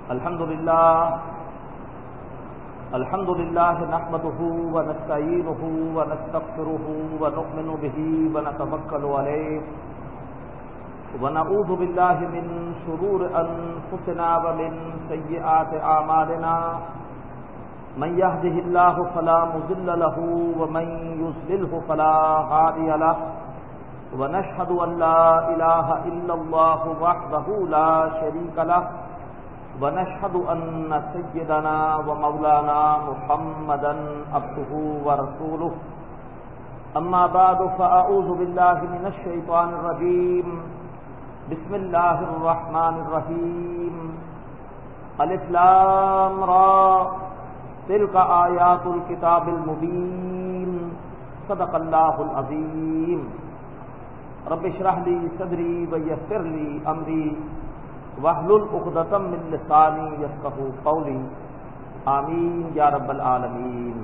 الحمد لله نحمده ونستعينه ونستغفره ونؤمن به ونتوكل عليه ونعوذ بالله من شرور أنفسنا ومن سيئات أعمالنا من يهده الله فلا مضل له ومن يضلله فلا هادي له ونشهد أن لا إله إلا الله وحده لا شريك له ونشهد أن سيدنا ومولانا محمدا عبده ورسوله أما بعد فأعوذ بالله من الشيطان الرجيم بسم الله الرحمن الرحيم الف لام را تلك آيات الكتاب المبين صدق الله العظيم رب اشرح لي صدري ويسر لي أمري واحلل عقدۃ من لسانی یفقہوا قولی آمین یا رب العالمین۔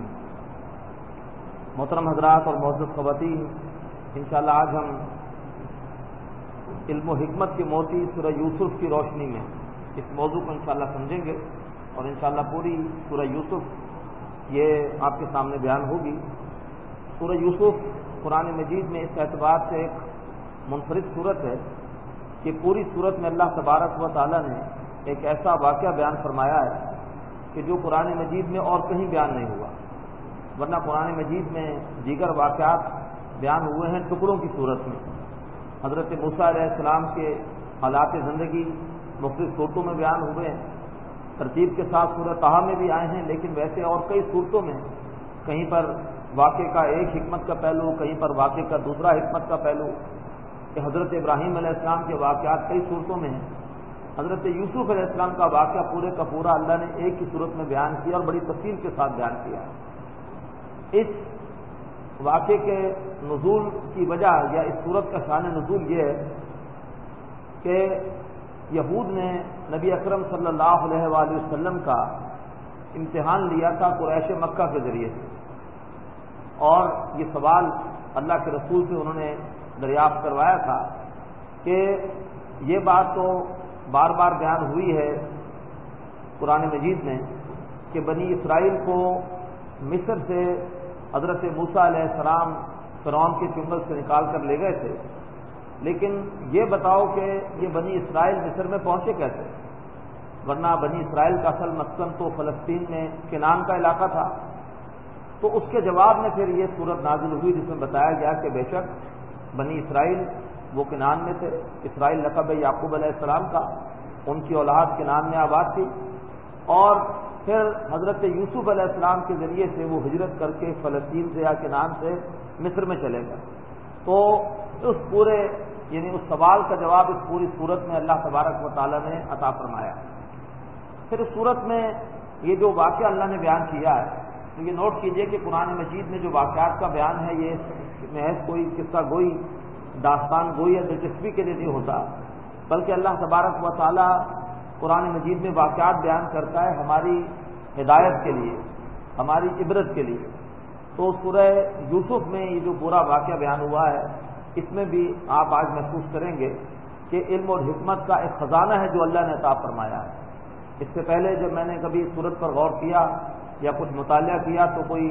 محترم حضرات اور معزز خواتین، انشاءاللہ آج ہم علم و حکمت کے موتی سورہ یوسف کی روشنی میں اس موضوع کو انشاءاللہ سمجھیں گے، اور انشاءاللہ پوری سورہ یوسف یہ آپ کے سامنے بیان ہوگی۔ سورہ یوسف قرآن مجید میں اس اعتبار سے ایک منفرد صورت ہے کہ پوری صورت میں اللہ تبارک و تعالیٰ نے ایک ایسا واقعہ بیان فرمایا ہے کہ جو قرآن مجید میں اور کہیں بیان نہیں ہوا، ورنہ قرآن مجید میں دیگر واقعات بیان ہوئے ہیں ٹکڑوں کی صورت میں۔ حضرت موسیٰ علیہ السلام کے حالات زندگی مختلف صورتوں میں بیان ہوئے ہیں، ترتیب کے ساتھ سورہ طٰہٰ میں بھی آئے ہیں، لیکن ویسے اور کئی صورتوں میں کہیں پر واقعے کا ایک حکمت کا پہلو، کہیں پر واقعے کا دوسرا حکمت کا پہلو، کہ حضرت ابراہیم علیہ السلام کے واقعات کئی صورتوں میں ہیں۔ حضرت یوسف علیہ السلام کا واقعہ پورے کا پورا اللہ نے ایک ہی صورت میں بیان کیا اور بڑی تفصیل کے ساتھ بیان کیا۔ اس واقعے کے نزول کی وجہ یا اس صورت کا شان نزول یہ ہے کہ یہود نے نبی اکرم صلی اللہ علیہ وآلہ وسلم کا امتحان لیا تھا قریش مکہ کے ذریعے سے، اور یہ سوال اللہ کے رسول سے انہوں نے دریافت کروایا تھا کہ یہ بات تو بار بار بیان ہوئی ہے قرآن مجید میں کہ بنی اسرائیل کو مصر سے حضرت موسیٰ علیہ السلام فرعون کے چنگل سے نکال کر لے گئے تھے، لیکن یہ بتاؤ کہ یہ بنی اسرائیل مصر میں پہنچے کیسے، ورنہ بنی اسرائیل کا اصل مسکن تو فلسطین میں کنعان کا علاقہ تھا۔ تو اس کے جواب میں پھر یہ صورت نازل ہوئی جس میں بتایا گیا کہ بے شک بنی اسرائیل وہ کنعان میں تھے، اسرائیل لقب یعقوب علیہ السلام کا، ان کی اولاد کنعان میں آباد تھی، اور پھر حضرت یوسف علیہ السلام کے ذریعے سے وہ ہجرت کر کے فلسطین سے یا کنعان سے مصر میں چلے گئے۔ تو اس پورے یعنی اس سوال کا جواب اس پوری صورت میں اللہ تبارک و تعالیٰ نے عطا فرمایا۔ پھر اس صورت میں یہ جو واقعہ اللہ نے بیان کیا ہے، تو یہ نوٹ کیجئے کہ قرآن مجید میں جو واقعات کا بیان ہے یہ محض کوئی قصہ گوئی، داستان گوئی یا دلچسپی کے لیے نہیں ہوتا، بلکہ اللہ تبارک و تعالیٰ قرآن مجید میں واقعات بیان کرتا ہے ہماری ہدایت کے لیے، ہماری عبرت کے لیے۔ تو سورہ یوسف میں یہ جو پورا واقعہ بیان ہوا ہے، اس میں بھی آپ آج محسوس کریں گے کہ علم اور حکمت کا ایک خزانہ ہے جو اللہ نے عطا فرمایا ہے۔ اس سے پہلے جب میں نے کبھی صورت پر غور کیا یا کچھ مطالعہ کیا تو کوئی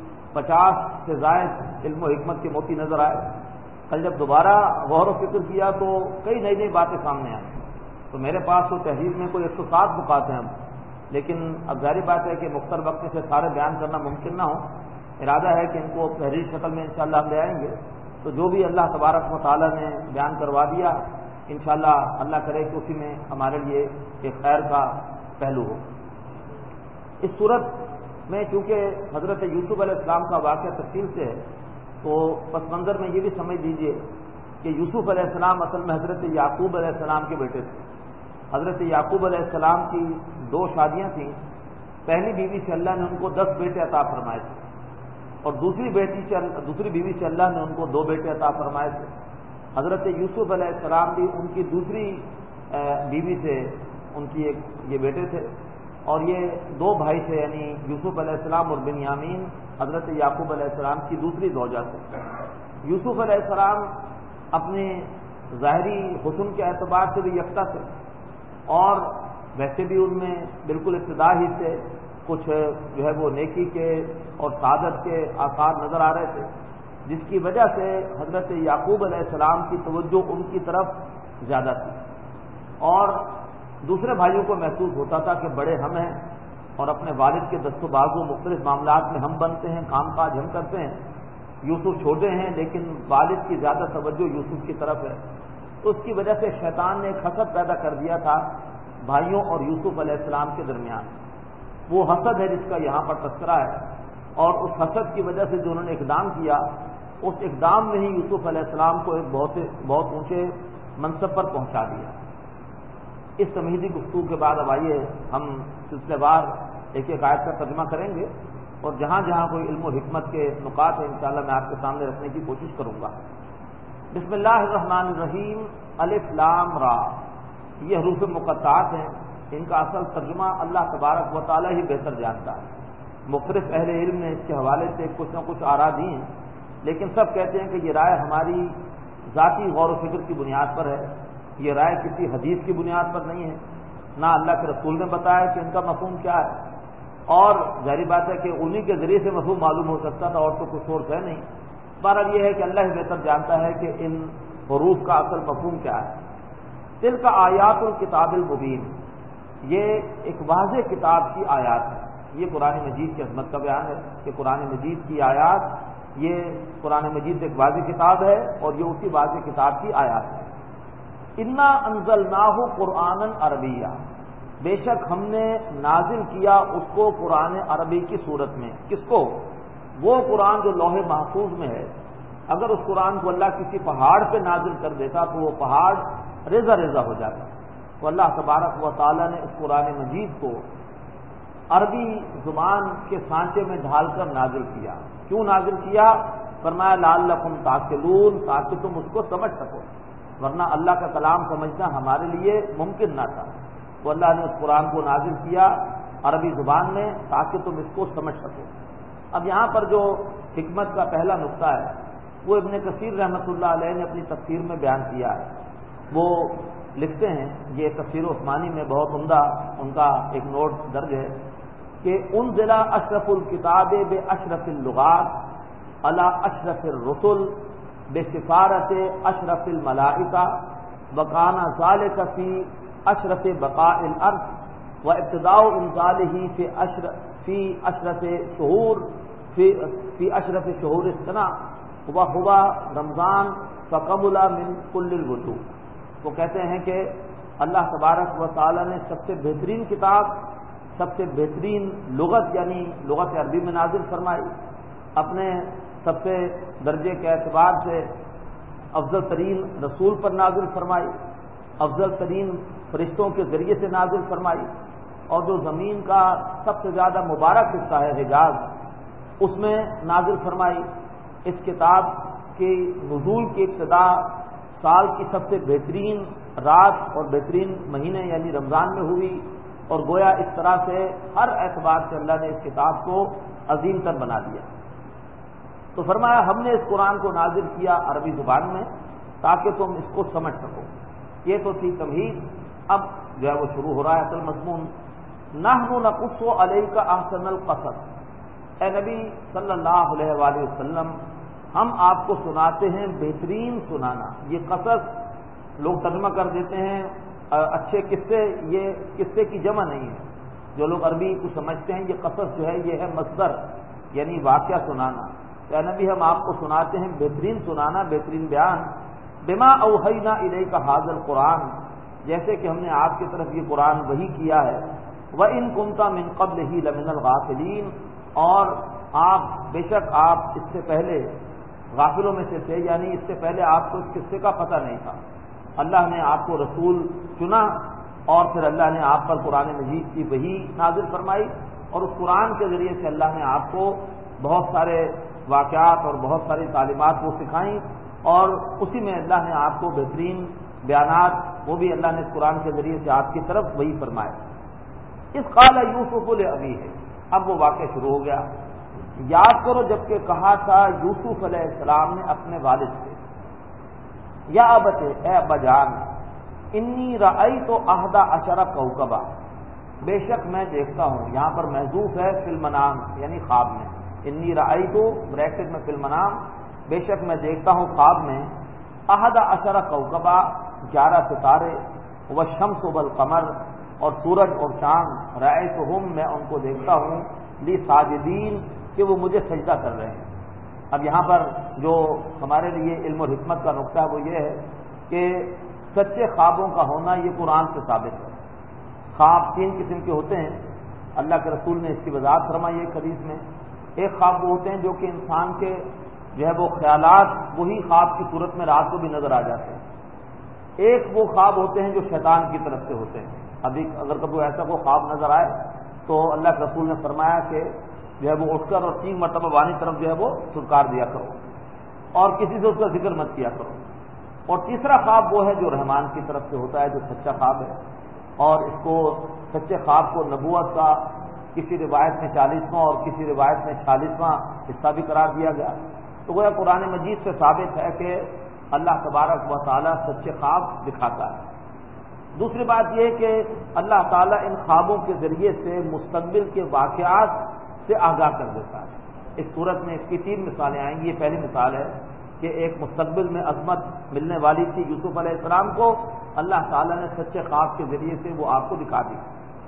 50 سے زائد علم و حکمت کے موتی نظر آئے۔ کل جب دوبارہ غور و فکر کیا تو کئی نئی نئی باتیں سامنے آئیں۔ تو میرے پاس تو تحریر میں کوئی 107 نکات ہیں اب، لیکن اب ظاہر بات ہے کہ مختصر وقت سے سارے بیان کرنا ممکن نہ ہو۔ ارادہ ہے کہ ان کو تحریر شکل میں انشاءاللہ ہم لے آئیں گے، تو جو بھی اللہ تبارک و تعالیٰ نے بیان کروا دیا انشاءاللہ اللہ کرے کہ اسی میں ہمارے لیے ایک خیر کا پہلو ہو۔ اس صورت میں چونکہ حضرت یوسف علیہ السلام کا واقعہ تفصیل سے ہے، تو پس منظر میں یہ بھی سمجھ لیجئے کہ یوسف علیہ السلام اصل میں حضرت یعقوب علیہ السلام کے بیٹے تھے۔ حضرت یعقوب علیہ السلام کی 2 شادیاں تھیں۔ پہلی بیوی سے اللہ نے ان کو 10 بیٹے عطا فرمائے تھے، اور دوسری بیوی سے اللہ نے ان کو 2 بیٹے عطا فرمائے تھے۔ حضرت یوسف علیہ السلام بھی ان کی دوسری بیوی سے ان کی یہ بیٹے تھے، اور یہ 2 بھائی تھے، یعنی یوسف علیہ السلام اور بنیامین حضرت یعقوب علیہ السلام کی دوسری زوجہ تھے۔ یوسف علیہ السلام اپنے ظاہری حسن کے اعتبار سے بھی یکتا تھے، اور ویسے بھی ان میں بالکل ابتدا ہی سے کچھ جو ہے وہ نیکی کے اور سعادت کے آثار نظر آ رہے تھے، جس کی وجہ سے حضرت یعقوب علیہ السلام کی توجہ ان کی طرف زیادہ تھی، اور دوسرے بھائیوں کو محسوس ہوتا تھا کہ بڑے ہم ہیں اور اپنے والد کے دست و بازو مختلف معاملات میں ہم بنتے ہیں، کام کاج ہم کرتے ہیں، یوسف چھوٹے ہیں لیکن والد کی زیادہ توجہ یوسف کی طرف ہے، تو اس کی وجہ سے شیطان نے ایک حسد پیدا کر دیا تھا بھائیوں اور یوسف علیہ السلام کے درمیان۔ وہ حسد ہے جس کا یہاں پر تذکرہ ہے، اور اس حسد کی وجہ سے جو انہوں نے اقدام کیا، اس اقدام میں ہی یوسف علیہ السلام کو ایک بہت اونچے منصب پر پہنچا دیا۔ اس تمہیدی گفتگو کے بعد اب آئیے ہم سلسلے وار ایک ایک آیت کا ترجمہ کریں گے، اور جہاں جہاں کوئی علم و حکمت کے نکات ہیں انشاءاللہ میں آپ کے سامنے رکھنے کی کوشش کروں گا۔ بسم اللہ الرحمن الرحیم، الف لام را، یہ حروف مقطعات ہیں، ان کا اصل ترجمہ اللہ تبارک و تعالی ہی بہتر جانتا ہے۔ مختلف اہل علم نے اس کے حوالے سے کچھ نہ کچھ آراء دی ہیں، لیکن سب کہتے ہیں کہ یہ رائے ہماری ذاتی غور و فکر کی بنیاد پر ہے، یہ رائے کسی حدیث کی بنیاد پر نہیں ہے، نہ اللہ کے رسول نے بتایا کہ ان کا مفہوم کیا ہے، اور ظاہری بات ہے کہ انہی کے ذریعے سے مفہوم معلوم ہو سکتا تھا، اور تو کچھ سورس ہے نہیں۔ بہرحال یہ ہے کہ اللہ ہی بہتر جانتا ہے کہ ان حروف کا اصل مفہوم کیا ہے۔ تلک آیات الکتاب المبین، یہ ایک واضح کتاب کی آیات ہے۔ یہ قرآن مجید کی عظمت کا بیان ہے کہ قرآن مجید کی آیات، یہ قرآن مجید ایک واضح کتاب ہے اور یہ اسی واضح کتاب کی آیات ہے۔ انا انزلناہ قرآنا عربیہ، بے شک ہم نے نازل کیا اس کو قرآن عربی کی صورت میں۔ کس کو؟ وہ قرآن جو لوح محفوظ میں ہے۔ اگر اس قرآن کو اللہ کسی پہاڑ پہ نازل کر دیتا تو وہ پہاڑ ریزہ ریزہ ہو جاتا، تو اللہ تبارک و تعالیٰ نے اس قرآن مجید کو عربی زبان کے سانچے میں ڈھال کر نازل کیا۔ کیوں نازل کیا؟ فرمایا لعلکم تعقلون، تاکہ تم اس کو سمجھ سکو، ورنہ اللہ کا کلام سمجھنا ہمارے لیے ممکن نہ تھا، تو اللہ نے اس قرآن کو نازل کیا عربی زبان میں تاکہ تم اس کو سمجھ سکو۔ اب یہاں پر جو حکمت کا پہلا نقطہ ہے وہ ابن کثیر رحمۃ اللہ علیہ نے اپنی تفسیر میں بیان کیا ہے۔ وہ لکھتے ہیں، یہ تفسیر عثمانی میں بہت عمدہ ان کا ایک نوٹ درج ہے کہ انزل اشرف الکتاب باشرف اللغات علی اشرف الرسل بسفارت اشرف الملائکہ وکان ذلک فی اشرف بقاء الارض وابتداء انزالہ فی اشرف شہور فی اشرف شہور السنہ وهو رمضان فقبل من کل الوجوہ۔ وہ کہتے ہیں کہ اللہ تبارک و تعالی نے سب سے بہترین کتاب، سب سے بہترین لغت یعنی لغت عربی میں نازل فرمائی، اپنے سب سے درجے کے اعتبار سے افضل ترین رسول پر نازل فرمائی، افضل ترین فرشتوں کے ذریعے سے نازل فرمائی، اور جو زمین کا سب سے زیادہ مبارک حصہ ہے حجاز، اس میں نازل فرمائی۔ اس کتاب کی نزول کی ابتدا سال کی سب سے بہترین رات اور بہترین مہینے یعنی رمضان میں ہوئی، اور گویا اس طرح سے ہر اعتبار سے اللہ نے اس کتاب کو عظیم تر بنا دیا۔ تو فرمایا ہم نے اس قرآن کو نازل کیا عربی زبان میں تاکہ تم اس کو سمجھ سکو۔ یہ تو تھی تمہید، اب جو ہے وہ شروع ہو رہا ہے اصل مضمون۔ نحن نقص علیک احسن القصص، اے نبی صلی اللہ علیہ وآلہ وسلم ہم آپ کو سناتے ہیں بہترین سنانا۔ یہ قصص لوگ ترجمہ کر دیتے ہیں اچھے قصے، یہ قصے کی جمع نہیں ہے۔ جو لوگ عربی کو سمجھتے ہیں یہ قصص جو ہے یہ ہے مصدر یعنی واقعہ سنانا۔ اے نبی ہم آپ کو سناتے ہیں بہترین سنانا، بہترین بیان۔ بما اوحینا الیک ھذا القرآن، جیسے کہ ہم نے آپ کی طرف یہ قرآن وحی کیا ہے۔ وَإِن كُنتَ مِن قَبْلِهِ لَمِنَ الْغَافِلِينَ، اور آپ بے شک آپ اس سے پہلے غافلوں میں سے تھے، یعنی اس سے پہلے آپ کو اس قصے کا پتہ نہیں تھا۔ اللہ نے آپ کو رسول چنا اور پھر اللہ نے آپ پر قرآن مجید کی وحی نازل فرمائی، اور اس قرآن کے ذریعے سے اللہ نے آپ کو بہت سارے واقعات اور بہت ساری تعلیمات وہ سکھائیں، اور اسی میں اللہ نے آپ کو بہترین بیانات وہ بھی اللہ نے اس قرآن کے ذریعے سے آپ کی طرف وحی فرمائے۔ اس قال یوسف لابیہ، اب وہ واقعہ شروع ہو گیا۔ یاد کرو جب کہ کہا تھا یوسف علیہ السلام نے اپنے والد سے، یا ابت، اے ابا جان، انی رأیت 11 کوکبا، بے شک میں دیکھتا ہوں، یہاں پر محذوف ہے فی المنام یعنی خواب میں، انی رأیت بریکٹ میں فی المنام، بے شک میں دیکھتا ہوں خواب میں، 11 کوكبا 11 ستارے، والشمس والقمر اور سورج اور چاند، رأیتہم میں ان کو دیکھتا ہوں، لی ساجدین کہ وہ مجھے سجدہ کر رہے ہیں۔ اب یہاں پر جو ہمارے لیے علم و حکمت کا نقطہ ہے وہ یہ ہے کہ سچے خوابوں کا ہونا یہ قرآن سے ثابت ہے۔ خواب 3 قسم کے ہوتے ہیں، اللہ کے رسول نے اس کی وضاحت فرمائی ایک حدیث میں۔ ایک خواب وہ ہوتے ہیں جو کہ انسان کے جو ہے وہ خیالات وہی خواب کی صورت میں رات کو بھی نظر آ جاتے ہیں۔ ایک وہ خواب ہوتے ہیں جو شیطان کی طرف سے ہوتے ہیں۔ ابھی اگر کبھی ایسا کوئی خواب نظر آئے تو اللہ کے رسول نے فرمایا کہ جو ہے وہ اٹھ کر اور 3 مرتبہ بانی طرف جو ہے وہ سرکار دیا کرو اور کسی سے اس کا ذکر مت کیا کرو۔ اور تیسرا خواب وہ ہے جو رحمان کی طرف سے ہوتا ہے، جو سچا خواب ہے، اور اس کو سچے خواب کو نبوت کا کسی روایت میں 40واں اور کسی روایت میں 46واں حصہ بھی قرار دیا گیا۔ تو گویا قرآن مجید سے ثابت ہے کہ اللہ تبارک و تعالیٰ سچے خواب دکھاتا ہے۔ دوسری بات یہ کہ اللہ تعالیٰ ان خوابوں کے ذریعے سے مستقبل کے واقعات سے آگاہ کر دیتا ہے۔ اس صورت میں اس کی 3 مثالیں آئیں گی۔ یہ پہلی مثال ہے کہ ایک مستقبل میں عظمت ملنے والی تھی یوسف علیہ السلام کو، اللہ تعالیٰ نے سچے خواب کے ذریعے سے وہ آپ کو دکھا دی۔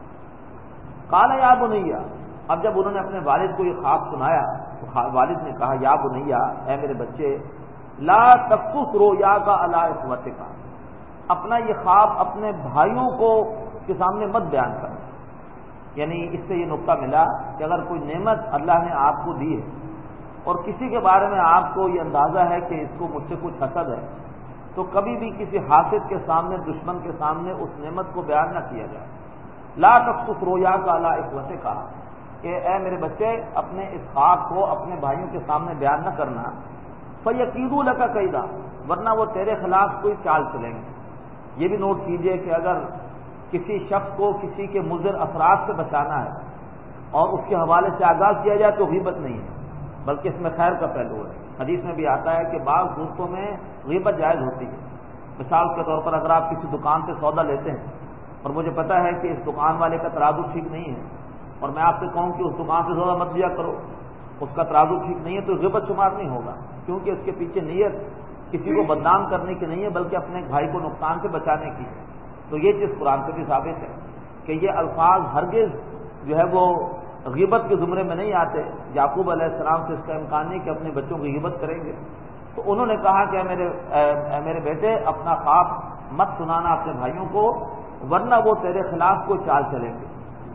قال یا بنیا، اب جب انہوں نے اپنے والد کو یہ خواب سنایا تو والد نے کہا یا بنیا، اے میرے بچے، لا تقصص رؤیاک علی اخوتک، اپنا یہ خواب اپنے بھائیوں کو کے سامنے مت بیان کر۔ یعنی اس سے یہ نقطہ ملا کہ اگر کوئی نعمت اللہ نے آپ کو دی ہے اور کسی کے بارے میں آپ کو یہ اندازہ ہے کہ اس کو مجھ سے کچھ حسد ہے، تو کبھی بھی کسی حاسد کے سامنے، دشمن کے سامنے اس نعمت کو بیان نہ کیا جائے۔ لا تقصص رؤیاک علی اخوتک، کہ اے میرے بچے اپنے اس خواب کو اپنے بھائیوں کے سامنے بیان نہ کرنا، فیکیدوا لک کیدا، ورنہ وہ تیرے خلاف کوئی چال چلیں گے۔ یہ بھی نوٹ کیجئے کہ اگر کسی شخص کو کسی کے مضر اثرات سے بچانا ہے اور اس کے حوالے سے آگاہ کیا جائے تو غیبت نہیں ہے، بلکہ اس میں خیر کا پہلو ہے۔ حدیث میں بھی آتا ہے کہ بعض صورتوں میں غیبت جائز ہوتی ہے۔ مثال کے طور پر اگر آپ کسی دکان سے سودا لیتے ہیں اور مجھے پتا ہے کہ اس دکان والے کا ترازو ٹھیک نہیں ہے اور میں آپ سے کہوں کہ اس دکان سے سودا مت لیا کرو، اس کا ترازو ٹھیک نہیں ہے، تو غیبت شمار نہیں ہوگا، کیونکہ اس کے پیچھے نیت کسی کو بدنام کرنے کی نہیں ہے بلکہ اپنے بھائی کو نقصان سے بچانے کی ہے۔ تو یہ چیز قرآن سے بھی ثابت ہے کہ یہ الفاظ ہرگز جو ہے وہ غیبت کے زمرے میں نہیں آتے۔ یعقوب علیہ السلام سے اس کا امکان نہیں کہ اپنے بچوں کی غیبت کریں گے، تو انہوں نے کہا کہ اے میرے بیٹے اپنا خواب مت سنانا اپنے بھائیوں کو، ورنہ وہ تیرے خلاف کوئی چال چلیں گے۔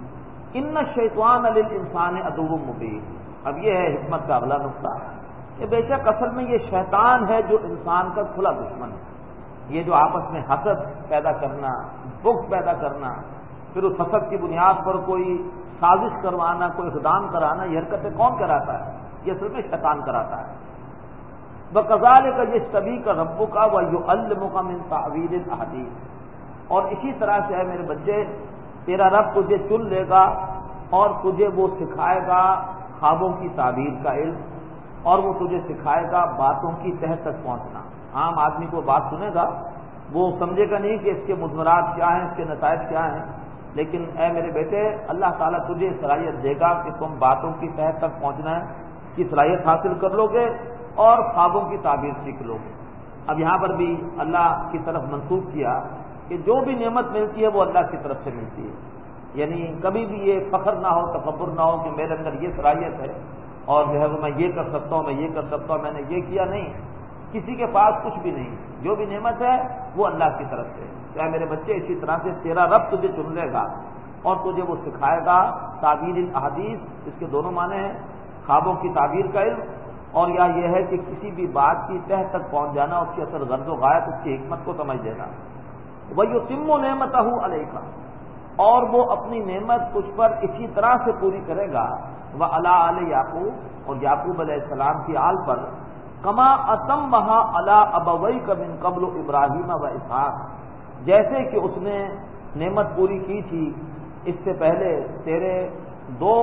ان الشیطان للانسان عدو مبین، اب یہ ہے حکمت کا اگلا نقطہ کہ بے شک اصل میں یہ شیطان ہے جو انسان کا کھلا دشمن ہے۔ یہ جو آپس میں حسد پیدا کرنا، بغض پیدا کرنا، پھر اس حسد کی بنیاد پر کوئی سازش کروانا، کوئی اقدام کرانا، یہ حرکتیں کون کراتا ہے؟ یہ اصل میں شیطان کراتا ہے۔ وَكَذَلِكَ يَجْتَبِيكَ رَبُّكَ وَيُعَلِّمُكَ مِن تَأْوِيلِ الْأَحَادِيثِ، اور اسی طرح سے ہے میرے بچے تیرا رب تجھے چن لے گا اور تجھے وہ سکھائے گا خوابوں کی تعبیر کا علم، اور وہ تجھے سکھائے گا باتوں کی تہ تک پہنچنا۔ عام آدمی کو بات سنے گا وہ سمجھے گا نہیں کہ اس کے مضمرات کیا ہیں، اس کے نتائج کیا ہیں، لیکن اے میرے بیٹے اللہ تعالیٰ تجھے صلاحیت دے گا کہ تم باتوں کی تہ تک پہنچنا ہے کی صلاحیت حاصل کر لو گے اور خوابوں کی تعبیر سیکھ لو گے۔ اب یہاں پر بھی اللہ کی طرف منسوب کیا کہ جو بھی نعمت ملتی ہے وہ اللہ کی طرف سے ملتی ہے، یعنی کبھی بھی یہ فخر نہ ہو، تکبر نہ ہو کہ میرے اندر یہ صلاحیت ہے اور جو ہے وہ میں یہ کر سکتا ہوں، میں یہ کر سکتا ہوں، میں نے یہ کیا، نہیں، کسی کے پاس کچھ بھی نہیں، جو بھی نعمت ہے وہ اللہ کی طرف سے۔ کیا میرے بچے اسی طرح سے تیرا رب تجھے چن لے گا اور تجھے وہ سکھائے گا تعبیر الاحادیث، اس کے دونوں معنی ہیں، خوابوں کی تعبیر کا علم، اور یا یہ ہے کہ کسی بھی بات کی تہ تک پہنچ جانا، اس کی اثر غرض و غایت، اس کی حکمت کو سمجھ لینا۔ وَيُتِمُّ نِعْمَتَهُ عَلَيْكَ، اور وہ اپنی نعمت تجھ پر اسی طرح سے پوری کرے گا، وَعَلَىٰ آلِ یعقوب، اور یعقوب علیہ السلام کی آل پر، کما اتمھا علی ابویک من قبل ابراہیم و اسحاق، جیسے کہ اس نے نعمت پوری کی تھی اس سے پہلے تیرے 2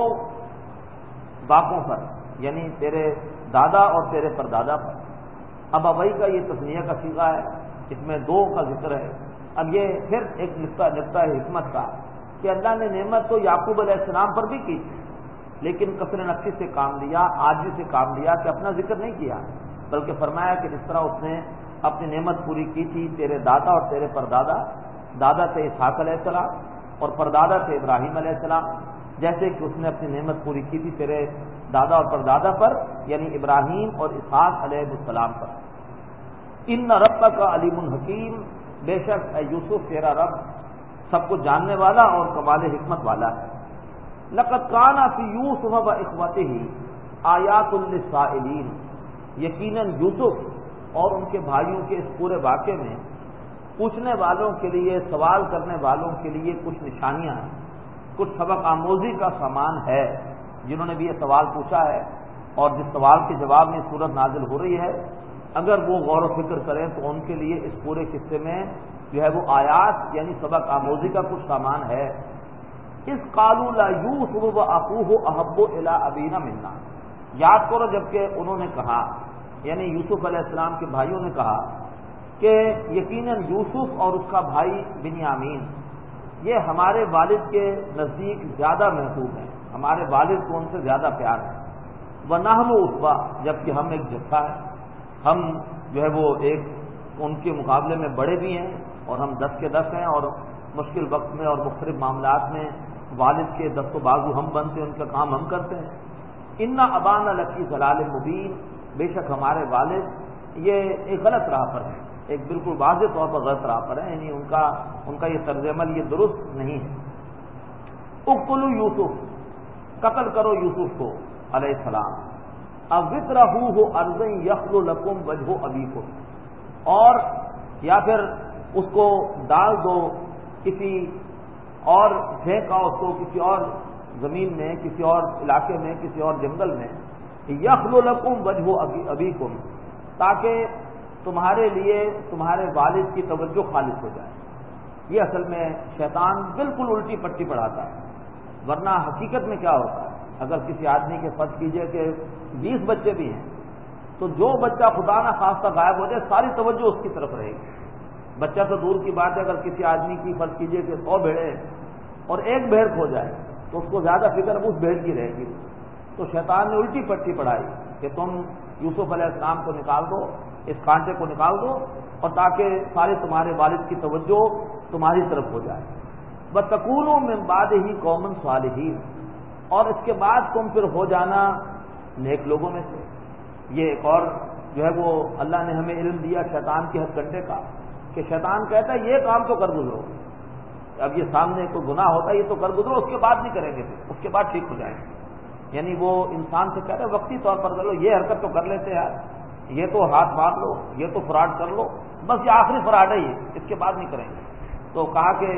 باپوں پر، یعنی تیرے دادا اور تیرے پردادا پر۔ ابوی کا یہ تثنیہ کا صیغہ ہے، اس میں 2 کا ذکر ہے۔ اب یہ پھر ایک نقطہ حکمت کا کہ اللہ نے نعمت تو یعقوب علیہ السلام پر بھی کی تھی، لیکن کثر نفسی سے کام لیا، عاجزی سے کام لیا کہ اپنا ذکر نہیں کیا، بلکہ فرمایا کہ جس طرح اس نے اپنی نعمت پوری کی تھی تیرے دادا اور تیرے پردادا، دادا تھے اسحاق علیہ السلام اور پردادا تھے ابراہیم علیہ السلام، جیسے کہ اس نے اپنی نعمت پوری کی تھی تیرے دادا اور پردادا پر، یعنی ابراہیم اور اسحاق علیہ السلام پر۔ ان ربک علیم حکیم، بے شک اے یوسف تیرا رب سب کو جاننے والا اور کمال حکمت والا ہے۔ لقد کان فی یوسف و اخوتہ آیات للسائلین، یقیناً یوسف اور ان کے بھائیوں کے اس پورے واقعے میں پوچھنے والوں کے لیے، سوال کرنے والوں کے لیے کچھ نشانیاں ہیں، کچھ سبق آموزی کا سامان ہے۔ جنہوں نے بھی یہ سوال پوچھا ہے اور جس سوال کے جواب میں سورت نازل ہو رہی ہے، اگر وہ غور و فکر کریں تو ان کے لیے اس پورے قصے میں جو ہے وہ آیات یعنی سبق آموزی کا کچھ سامان ہے۔ اس قالوا لا یوسف و اخوہ احب الی ابینا منا، یاد کرو جبکہ انہوں نے کہا، یعنی یوسف علیہ السلام کے بھائیوں نے کہا کہ یقیناً یوسف اور اس کا بھائی بنیامین یہ ہمارے والد کے نزدیک زیادہ محبوب ہیں، ہمارے والد کو ان سے زیادہ پیار ہے۔ وَنَحْنُ عُصْبَةٌ، جبکہ ہم ایک جتھا ہے، ہم جو ہے وہ ایک ان کے مقابلے میں بڑے بھی ہیں اور ہم 10 کے 10 ہیں، اور مشکل وقت میں اور مختلف معاملات میں والد کے دست و بازو ہم بنتے ہیں، ان کا کام ہم کرتے ہیں۔ اِنَّ أَبَانَا لَفِي ضَلَالٍ مُبِينٍ، بے شک ہمارے والد یہ ایک غلط راہ پر ہیں، ایک بالکل واضح طور پر غلط راہ پر ہیں، یعنی ان کا یہ طرز عمل یہ درست نہیں ہے۔ اقتلوا یوسف، قتل کرو یوسف کو علیہ السلام، اذرہوہ ارضا یخل لکم وجہ ابیکم، اور یا پھر اس کو ڈال دو کسی اور، پھینکا اس کو کسی اور زمین میں، کسی اور علاقے میں، کسی اور جنگل میں، یخل لکم وجہ ابیکم، تاکہ تمہارے لیے تمہارے والد کی توجہ خالص ہو جائے۔ یہ اصل میں شیطان بالکل الٹی پٹی پڑھاتا ہے، ورنہ حقیقت میں کیا ہوتا ہے، اگر کسی آدمی کے فرض کیجئے کہ 20 بچے بھی ہیں تو جو بچہ خدا نہ خواستہ غائب ہو جائے ساری توجہ اس کی طرف رہے گی۔ بچہ تو دور کی بات ہے، اگر کسی آدمی کی فرض کیجئے کہ 100 بھیڑیں اور ایک بھیڑ کھو جائے تو اس کو زیادہ فکر اس بھیڑ کی رہے گی۔ تو شیطان نے الٹی پٹی پڑھائی کہ تم یوسف علیہ السلام کو نکال دو، اس کانٹے کو نکال دو، اور تاکہ سارے تمہارے والد کی توجہ تمہاری طرف ہو جائے۔ وَتَكُونُوا مِن بَعْدِهِ قَوْمًا صَالِحِينَ، اور اس کے بعد تم پھر ہو جانا نیک لوگوں میں سے۔ یہ ایک اور جو ہے وہ اللہ نے ہمیں علم دیا شیطان کی ہتھ کنڈے کا، کہ شیطان کہتا ہے یہ کام تو کر گزرو، اب یہ سامنے کوئی گناہ ہوتا ہے یہ تو کر گزرو، اس کے بعد نہیں کریں گے، پھر اس کے بعد ٹھیک ہو جائیں گے۔ یعنی وہ انسان سے کہتا ہے وقتی طور پر کر لو، یہ حرکت تو کر لیتے یار، یہ تو ہاتھ مار لو، یہ تو فراڈ کر لو، بس یہ آخری فراڈ ہے، یہ اس کے بعد نہیں کریں گے۔ تو کہا کہ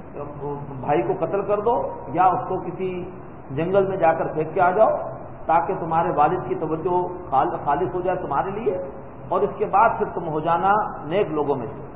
بھائی کو قتل کر دو یا اس کو کسی جنگل میں جا کر پھینک کے آ جاؤ تاکہ تمہارے والد کی توجہ خالص ہو جائے تمہارے لیے، اور اس کے بعد پھر تم ہو جانا نیک لوگوں میں سے۔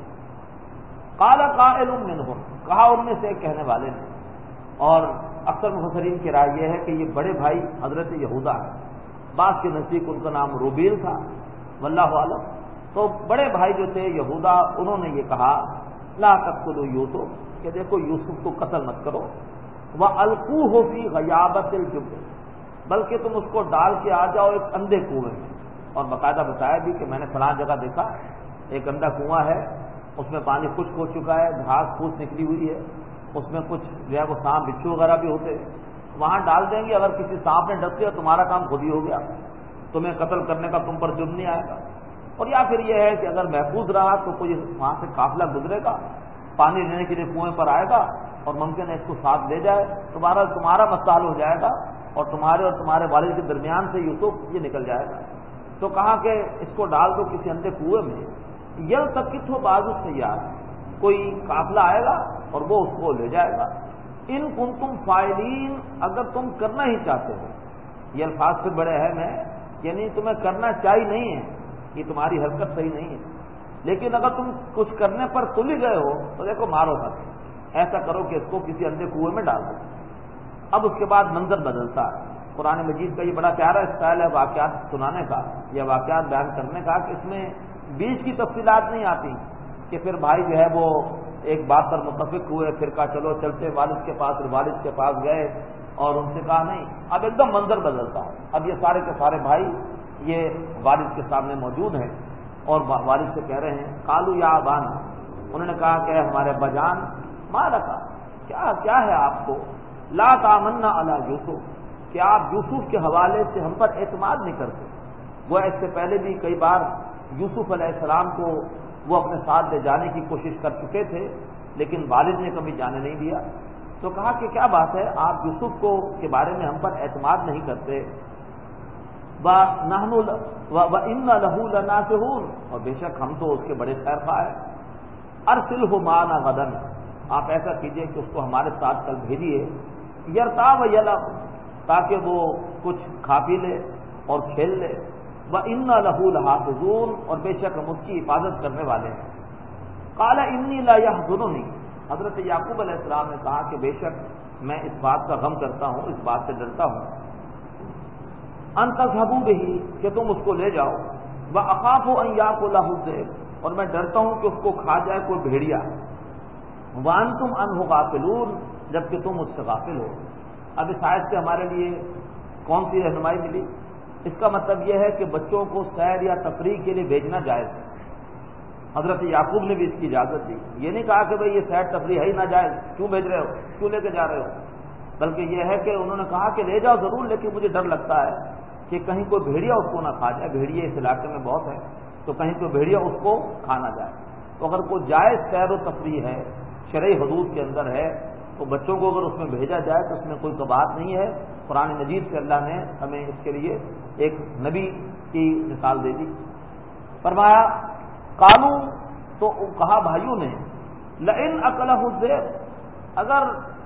قال قائل منهم، کہا ان میں سے ایک کہنے والے نے، اور اکثر مفسرین کی رائے یہ ہے کہ یہ بڑے بھائی حضرت یہودا ہے، بعض کے نزدیک ان کا نام روبیل تھا، واللہ اعلم۔ تو بڑے بھائی جو تھے یہودا، انہوں نے یہ کہا لا تقتلوا یوسف، کہ دیکھو یوسف کو قتل مت کرو، وَأَلْقُوهُ فِي غَيَابَةِ الْجُبِّ، بلکہ تم اس کو ڈال کے آ جاؤ ایک اندھے کنویں میں۔ اور باقاعدہ بتایا بھی کہ میں نے فلاں جگہ دیکھا ایک اندھا کنواں ہے، اس میں پانی خشک ہو چکا ہے، گھاس پھوس نکلی ہوئی ہے، اس میں کچھ جو ہے وہ سانپ بچھو وغیرہ بھی ہوتے ہیں، وہاں ڈال دیں گے، اگر کسی سانپ نے ڈس لیا تمہارا کام خود ہی ہو گیا، تمہیں قتل کرنے کا تم پر جرم نہیں آئے گا۔ اور یا پھر یہ ہے کہ اگر محفوظ رہا تو کوئی وہاں سے قافلہ گزرے گا، پانی لینے کے لیے کنویں پر آئے گا اور ممکن ہے اس کو ساتھ لے جائے، تمہارا مسئلہ حل ہو جائے گا اور تمہارے اور تمہارے والد کے درمیان سے یوسف یہ نکل جائے گا۔ تو کہا کہ اس کو ڈال دو کسی اندھے کنویں میں، یلتقطہ بعض السیارہ، کوئی قافلہ آئے گا اور وہ اس کو لے جائے گا۔ ان کنتم فاعلین، اگر تم کرنا ہی چاہتے ہو، یہ الفاظ سے بڑے اہم ہیں، یعنی تمہیں کرنا چاہیے نہیں ہے، یہ تمہاری حرکت صحیح نہیں ہے، لیکن اگر تم کچھ کرنے پر تل ہی گئے ہو تو دیکھو مارو مت، ایسا کرو کہ اس کو کسی اندھے کنویں میں ڈال دو۔ اب اس کے بعد منظر بدلتا ہے۔ قرآن مجید کا یہ بڑا پیارا اسٹائل ہے واقعات سنانے کا یا واقعات بیان کرنے کا، کہ اس میں بیچ کی تفصیلات نہیں آتی کہ پھر بھائی جو ہے وہ ایک بات پر متفق ہوئے، پھر کہا چلو چلتے والد کے پاس گئے اور ان سے کہا نہیں، اب ایک دم منظر بدلتا ہے، اب یہ سارے کے سارے بھائی یہ والد کے سامنے موجود ہیں اور والد سے کہہ رہے ہیں قالوا یا ابانا، انہوں نے کہا کہ ہمارے ابا جان ما لکا، کیا ہے آپ کو، لا تامنا علی یوسف، کہ آپ یوسف کے حوالے سے ہم پر اعتماد نہیں کرتے۔ وہ اس سے پہلے بھی کئی بار یوسف علیہ السلام کو وہ اپنے ساتھ لے جانے کی کوشش کر چکے تھے، لیکن والد نے کبھی جانے نہیں دیا۔ تو کہا کہ کیا بات ہے، آپ یوسف کے بارے میں ہم پر اعتماد نہیں کرتے، وَإِنَّ لَهُ لَنَاصِحُونَ، اور بے شک ہم تو اس کے بڑے خیر خواہ ہیں۔ أَرْسِلْهُ مَعَنَا غَدًا، آپ ایسا کیجئے کہ اس کو ہمارے ساتھ کل بھیجیے، يَرْتَعْ وَيَلْعَبْ، تاکہ وہ کچھ کھا پی لے اور کھیل لے، وَإِنَّ لَهُ لَحَافِظُونَ، اور بے شک ہم اس کی حفاظت کرنے والے ہیں۔ قَالَ إِنِّي لَيَحْزُنُنِي، حضرت یعقوب علیہ السلام نے کہا کہ بے شک میں اس بات کا غم کرتا ہوں، اس بات سے ڈرتا ہوں، ان تذهبوا به، کہ تم اس کو لے جاؤ، وَأَخَافُ أَن يَأْكُلَهُ الذِّئْبُ، اور میں ڈرتا ہوں کہ اس کو کھا جائے کوئی بھیڑیا، وَأَنْتُمْ عَنْهُ غَافِلُونَ، جبکہ تم اس سے غافل ہو۔ اب اس آیت سے ہمارے لیے کون سی رہنمائی ملی؟ اس کا مطلب یہ ہے کہ بچوں کو سیر یا تفریح کے لیے بھیجنا جائز ہے۔ حضرت یعقوب نے بھی اس کی اجازت دی، یہ نہیں کہا کہ بھئی یہ سیر تفریح ہے ہی ناجائز، کیوں بھیج رہے ہو، کیوں لے کے جا رہے ہو، بلکہ یہ ہے کہ انہوں نے کہا کہ لے جاؤ ضرور، لیکن مجھے ڈر لگتا ہے کہ کہیں کوئی بھیڑیا اس کو نہ کھا جائے، بھیڑیے اس علاقے میں بہت ہے، تو کہیں کوئی بھیڑیا اس کو کھا نہ جائے۔ تو اگر کوئی جائز سیر و تفریح ہے، شرعی حدود کے اندر ہے، تو بچوں کو اگر اس میں بھیجا جائے تو اس میں کوئی کباہت نہیں ہے۔ قرآن مجید سے اللہ نے ہمیں اس کے لیے ایک نبی کی مثال دے دی۔ فرمایا قالوا، تو کہا بھائیوں نے، لئن اکلہ الذئب، اگر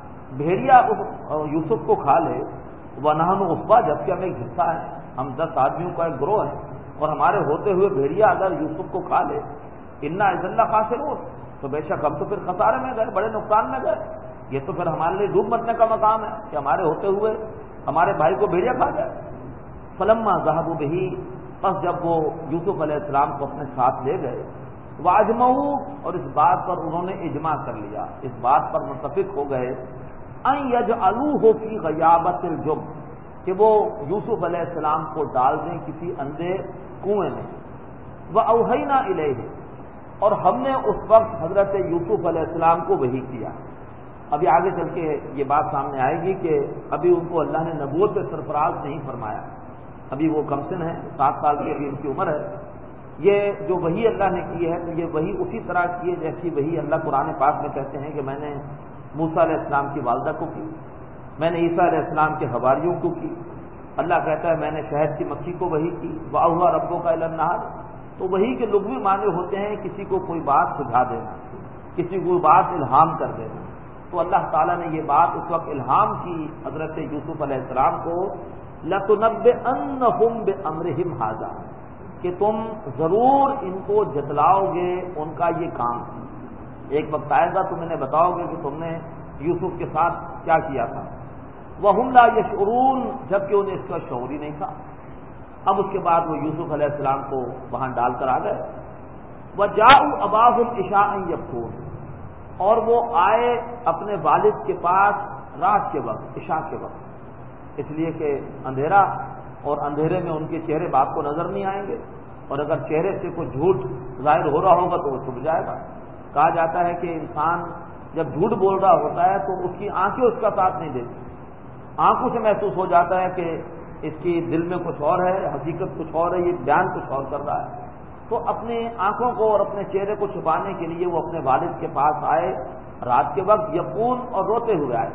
بھیڑیا یوسف کو کھا لے، ونحن عصبہ، جبکہ ہم ایک حصہ ہے، ہم 10 آدمیوں کا ایک گروہ ہے، اور ہمارے ہوتے ہوئے بھیڑیا اگر یوسف کو کھا لے، انا اذا لخاسرون، تو بے شک ہم تو پھر خسارے میں گئے، بڑے نقصان میں گئے، یہ تو پھر ہمارے لیے ڈوب مرنے کا مقام ہے کہ ہمارے ہوتے ہوئے ہمارے بھائی کو بھیڑیا کھا جائے۔ فلما ذهبوا به، پس جب وہ یوسف علیہ السلام کو اپنے ساتھ لے گئے، واجمعوا، اور اس بات پر انہوں نے اجماع کر لیا، اس بات پر متفق ہو گئے، ان یجعلوہ فی غیابۃ الجب، کہ وہ یوسف علیہ السلام کو ڈال دیں کسی اندھے کنویں میں، واوحینا الیہ، اور ہم نے اس وقت حضرت یوسف علیہ السلام کو وحی کیا۔ ابھی آگے چل کے یہ بات سامنے آئے گی کہ ابھی ان کو اللہ نے نبوت پہ سرفراز نہیں فرمایا، ابھی وہ کمسن ہے، 7 سال کی ابھی ان کی عمر ہے۔ یہ جو وحی اللہ نے کی ہے، تو یہ وحی اسی طرح کی ہے جیسی وحی اللہ قرآن پاک میں کہتے ہیں کہ میں نے موسیٰ علیہ السلام کی والدہ کو کی، میں نے عیسیٰ علیہ السلام کے حواریوں کو کی۔ اللہ کہتا ہے میں نے شہد کی مکھی کو وحی کی، وَأَوْحَىٰ رَبُّكَ إِلَى النَّحْلِ، تو وحی کے لغوی معنی ہوتے ہیں کسی کو کوئی بات سجھا دینا، کسی کو بات الہام کر دینا۔ تو اللہ تعالیٰ نے یہ بات اس وقت الہام کی حضرت یوسف علیہ السلام کو، لَتُنَبِّئَنَّهُمْ بِأَمْرِهِمْ هَٰذَا، کہ تم ضرور ان کو جتلاؤ گے ان کا یہ کام۔ ایک وقت آئے گا تم انہیں بتاؤ گے کہ تم نے یوسف کے ساتھ کیا کیا تھا، وَهُمْ لَا يَشْعُرُونَ، جبکہ انہیں اس کا شعور ہی نہیں تھا۔ اب اس کے بعد وہ یوسف علیہ السلام کو وہاں ڈال کر آ گئے، وَجَاءُوا أَبَاهُمْ عِشَاءً يَبْكُونَ، اور وہ آئے اپنے والد کے پاس رات کے وقت، عشاء کے وقت، اس لیے کہ اندھیرا، اور اندھیرے میں ان کے چہرے باپ کو نظر نہیں آئیں گے، اور اگر چہرے سے کوئی جھوٹ ظاہر ہو رہا ہوگا تو وہ چھپ جائے گا۔ کہا جاتا ہے کہ انسان جب جھوٹ بول رہا ہوتا ہے تو اس کی آنکھیں اس کا ساتھ نہیں دیتی، آنکھوں سے محسوس ہو جاتا ہے کہ اس کی دل میں کچھ اور ہے، حقیقت کچھ اور ہے، یہ بیان کچھ اور کر رہا ہے۔ تو اپنی آنکھوں کو اور اپنے چہرے کو چھپانے کے لیے وہ اپنے والد کے پاس آئے رات کے وقت، یقون اور روتے ہوئے آئے۔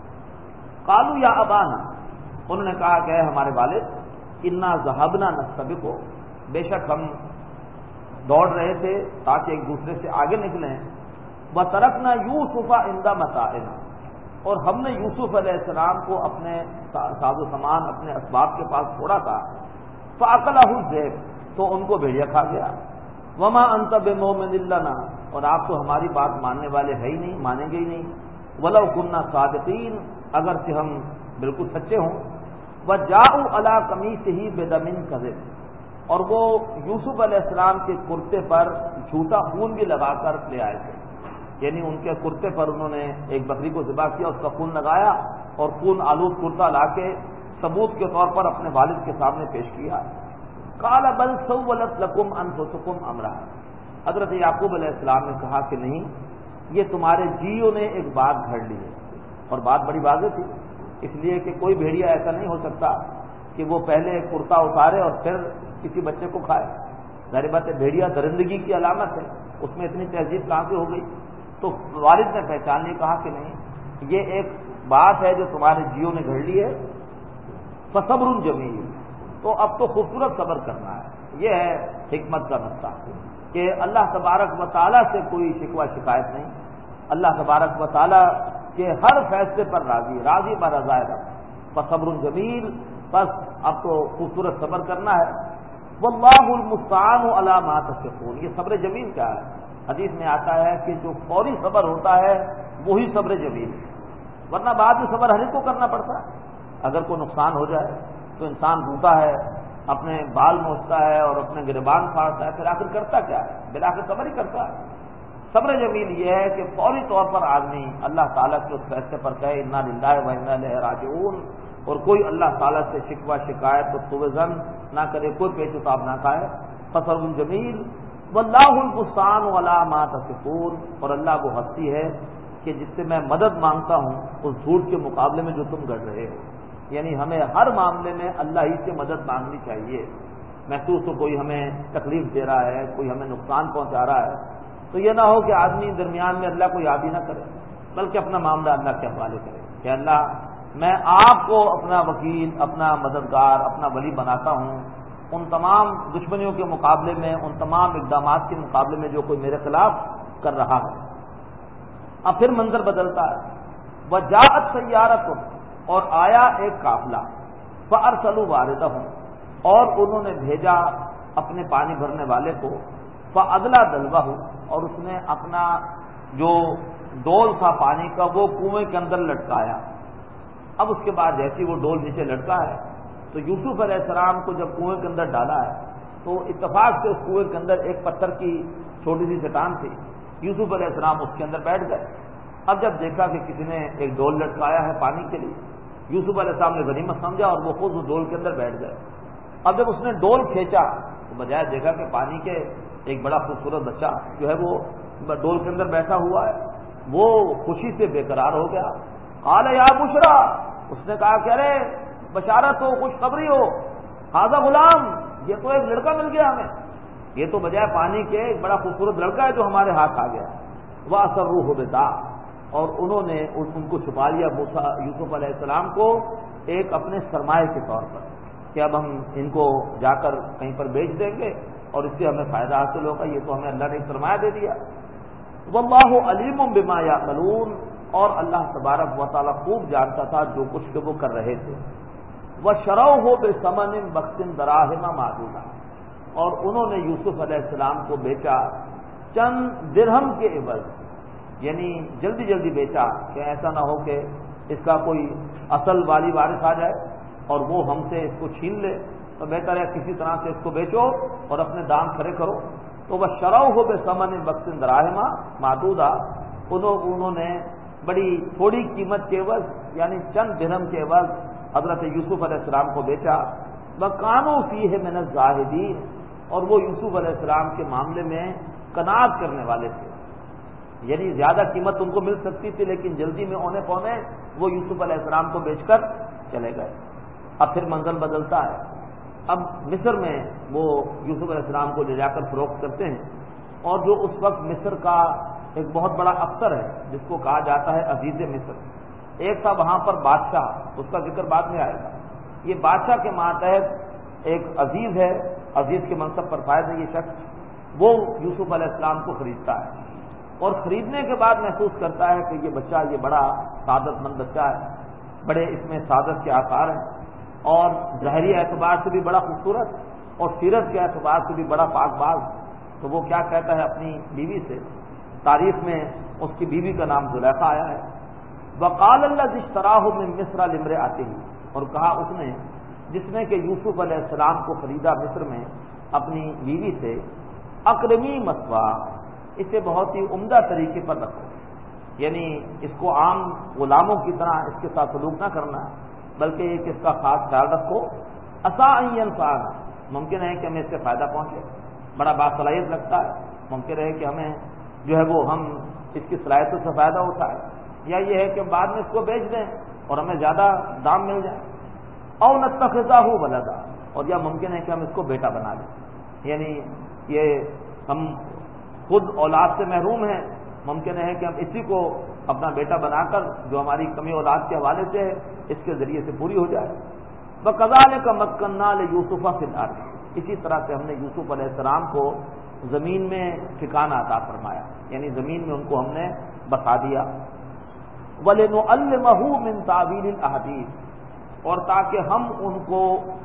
قالوا یا ابانا، انہوں نے کہا کہ ہمارے والد، انا ذهبنا نستبق، بے شک ہم دوڑ رہے تھے تاکہ ایک دوسرے سے آگے نکلیں، وترکنا یوسف عند متاعنا، اور ہم نے یوسف علیہ السلام کو اپنے ساز و سامان، اپنے اسباب کے پاس چھوڑا تھا، فاکلہ الذئب، تو ان کو بھیڑیا کھا گیا، وما انت بمؤمن لنا، اور آپ تو ہماری بات ماننے والے ہے ہی نہیں، مانیں گے ہی نہیں، ولو كنا صادقین، اگرچہ ہم بالکل سچے ہوں، وجاءوا علی قمیصہ بدم کذب، اور وہ یوسف علیہ السلام کے کرتے پر جھوٹا خون بھی لگا کر لے آئے تھے۔ یعنی ان کے کرتے پر انہوں نے ایک بکری کو ذبح کیا، اس کا خون لگایا اور خون آلود کرتا لا کے ثبوت کے طور پر اپنے والد کے سامنے پیش کیا۔ قال بل سولت لکم انفسکم امرا، حضرت یعقوب علیہ السلام نے کہا کہ نہیں، یہ تمہارے جیوں نے ایک بات گھڑ لی ہے، اور بات بڑی واضح تھی، اس لیے کہ کوئی بھیڑیا ایسا نہیں ہو سکتا کہ وہ پہلے کرتا اتارے اور پھر کسی بچے کو کھائے۔ ظاہر بات ہے بھیڑیا درندگی کی علامت ہے، اس میں اتنی تہذیب کہاں سے ہو گئی؟ تو والد نے پہچان لیا، کہا کہ نہیں، یہ ایک بات ہے جو تمہارے جیوں نے گھڑ لی ہے، فصبر جمیل، تو اب تو خوبصورت صبر کرنا ہے۔ یہ ہے حکمت کا نقطہ کہ اللہ تبارک و تعالیٰ سے کوئی شکوہ شکایت نہیں، اللہ تبارک و تعالیٰ کے ہر فیصلے پر راضی برضا رب، فصبر جمیل، بس اب تو خوبصورت صبر کرنا ہے۔ واللہ المستعان علی ما تصفون، یہ صبر جمیل کیا ہے؟ حدیث میں آتا ہے کہ جو فوری صبر ہوتا ہے وہی صبر جمیل ہے، ورنہ بعد میں صبر ہر ایک کو کرنا پڑتا ہے۔ اگر کوئی نقصان ہو جائے تو انسان روتا ہے، اپنے بال نوچتا ہے اور اپنے گریبان پھاڑتا ہے، پھر آخر کرتا کیا ہے؟ بالآخر صبر ہی کرتا ہے۔ صبر جمیل یہ ہے کہ فوری طور پر آدمی اللہ تعالیٰ کے اس فیصلے پر کہے انا للہ و انا الیہ راجعون، اور کوئی اللہ تعالیٰ سے شکوہ شکایت و توزن نہ کرے، کوئی پیچ تاب نہ کھائے۔ فصبر جمیل واللہ المستعان علی ما تصفون، اور اللہ وہ ہستی ہے کہ جس سے میں مدد مانگتا ہوں اس جھوٹ کے مقابلے میں جو تم گڑھ رہے ہو۔ یعنی ہمیں ہر معاملے میں اللہ ہی سے مدد مانگنی چاہیے، محسوس ہو کوئی ہمیں تکلیف دے رہا ہے، کوئی ہمیں نقصان پہنچا رہا ہے، تو یہ نہ ہو کہ آدمی درمیان میں اللہ کو یاد ہی نہ کرے، بلکہ اپنا معاملہ اللہ کے حوالے کرے کہ اللہ میں آپ کو اپنا وکیل، اپنا مددگار، اپنا ولی بناتا ہوں ان تمام دشمنیوں کے مقابلے میں، ان تمام اقدامات کے مقابلے میں جو کوئی میرے خلاف کر رہا ہے۔ اب پھر منظر بدلتا ہے، وجاءت سیارۃ، اور آیا ایک قافلہ، فارسلوا واردہم، اور انہوں نے بھیجا اپنے پانی بھرنے والے کو، فادلا دلوہ، اور اس نے اپنا جو ڈول تھا پانی کا وہ کنویں کے اندر لٹکایا۔ اب اس کے بعد جیسی وہ ڈول نیچے لٹکا ہے تو یوسف علیہ السلام کو جب کنویں کے اندر ڈالا ہے تو اتفاق سے اس کنویں کے اندر ایک پتھر کی چھوٹی سی چٹان تھی، یوسف علیہ السلام اس کے اندر بیٹھ گئے۔ اب جب دیکھا کہ کسی نے ایک ڈول لٹکایا ہے پانی کے لیے، یوسف علیہ السلام نے غنیمت سمجھا اور وہ خود اس ڈول کے اندر بیٹھ گئے۔ اب جب اس نے ڈول کھینچا تو بجائے دیکھا کہ پانی کے ایک بڑا خوبصورت بچہ جو ہے وہ ڈول کے اندر بیٹھا ہوا ہے، وہ خوشی سے بے قرار ہو گیا۔ قال یا بشرا، اس نے کہا کہ ارے بشارت ہو، خوشخبری ہو، ھذا غلام، یہ تو ایک لڑکا مل گیا ہمیں، یہ تو بجائے پانی کے ایک بڑا خوبصورت لڑکا ہے جو ہمارے ہاتھ آ گیا۔ وَأَسَرُّوهُ بِدَاعٍ، اور انہوں نے ان کو چھپا لیا یوسف علیہ السلام کو ایک اپنے سرمایہ کے طور پر کہ اب ہم ان کو جا کر کہیں پر بیچ دیں گے اور اس سے ہمیں فائدہ حاصل ہوگا، یہ تو ہمیں اللہ نے ایک سرمایہ دے دیا۔ واللہ علیم بما یعملون، اور اللہ تبارک و تعالیٰ خوب جانتا تھا جو کچھ کہ وہ کر رہے تھے۔ وَشَرَوْهُ بِثَمَنٍ بَخْسٍ دَرَاهِمَ مَعْدُودَةٍ، اور انہوں نے یوسف علیہ السلام کو بیچا چند درہم کے عوض، یعنی جلدی جلدی بیچا کہ ایسا نہ ہو کہ اس کا کوئی اصل والی وارث آ جائے اور وہ ہم سے اس کو چھین لے، تو بہتر ہے کسی طرح سے اس کو بیچو اور اپنے دام کھڑے کرو۔ تو وَشَرَوْهُ بِثَمَنٍ بَخْسٍ دَرَاهِمَ مَعْدُودَةٍ، انہوں نے بڑی تھوڑی قیمت کے عوض یعنی چند درہم کے عوض حضرت یوسف علیہ السلام کو بیچا۔ وَكَانُوا فِيهِ مِنَ الزَّاهِدِينَ، اور وہ یوسف علیہ السلام کے معاملے میں قناعت کرنے والے تھے، یعنی زیادہ قیمت ان کو مل سکتی تھی لیکن جلدی میں اونے پونے وہ یوسف علیہ السلام کو بیچ کر چلے گئے۔ اب پھر منزل بدلتا ہے، اب مصر میں وہ یوسف علیہ السلام کو لے جا کر فروخت کرتے ہیں، اور جو اس وقت مصر کا ایک بہت بڑا افسر ہے جس کو کہا جاتا ہے عزیز مصر، ایک تھا وہاں پر بادشاہ، اس کا ذکر بعد میں آئے گا۔ یہ بادشاہ کے ماتحت ایک عزیز ہے، عزیز کے منصب پر فائز ہے یہ شخص، وہ یوسف علیہ السلام کو خریدتا ہے اور خریدنے کے بعد محسوس کرتا ہے کہ یہ بچہ یہ بڑا سعادت مند بچہ ہے، بڑے اس میں سعادت کے آثار ہیں اور ظاہری اعتبار سے بھی بڑا خوبصورت اور سیرت کے اعتبار سے بھی بڑا پاک باز۔ تو وہ کیا کہتا ہے اپنی بیوی سے، تاریخ میں اس کی بیوی کا نام زلیخا آیا ہے، وقال الذی اشتراہ من مصر لامرأتہ، اور کہا اس نے جس نے کہ یوسف علیہ السلام کو خریدا مصر میں اپنی بیوی سے، اکرمی مثواہ، اسے بہت ہی عمدہ طریقے پر رکھو، یعنی اس کو عام غلاموں کی طرح اس کے ساتھ سلوک نہ کرنا، بلکہ ایک اس کا خاص خیال رکھو۔ عسیٰ ان ینفعنا، ممکن ہے کہ ہمیں اس سے فائدہ پہنچے، بڑا باصلاحیت لگتا ہے، ممکن ہے کہ ہمیں جو ہے وہ ہم اس کی صلاحیتوں سے فائدہ اٹھائے، یا یہ ہے کہ بعد میں اس کو بیچ دیں اور ہمیں زیادہ دام مل جائے، او نتخذہ ولدا، اور یا ممکن ہے کہ ہم اس کو بیٹا بنا لیں، یعنی یہ ہم خود اولاد سے محروم ہیں، ممکن ہے کہ ہم اسی کو اپنا بیٹا بنا کر جو ہماری کمی اولاد کے حوالے سے ہے اس کے ذریعے سے پوری ہو جائے۔ وَكَذَلِكَ مَكَّنَّا لِيُوسُفَ فِي الْأَرْضِ، اسی طرح سے ہم نے یوسف علیہ السلام کو زمین میں ٹھکانہ عطا فرمایا، یعنی زمین میں ان کو ہم نے بسا دیا۔ وَلِنُعَلِّمَهُ مِن تَعْوِيلِ الْأَحَادِيثِ، اور تاکہ ہم ان کو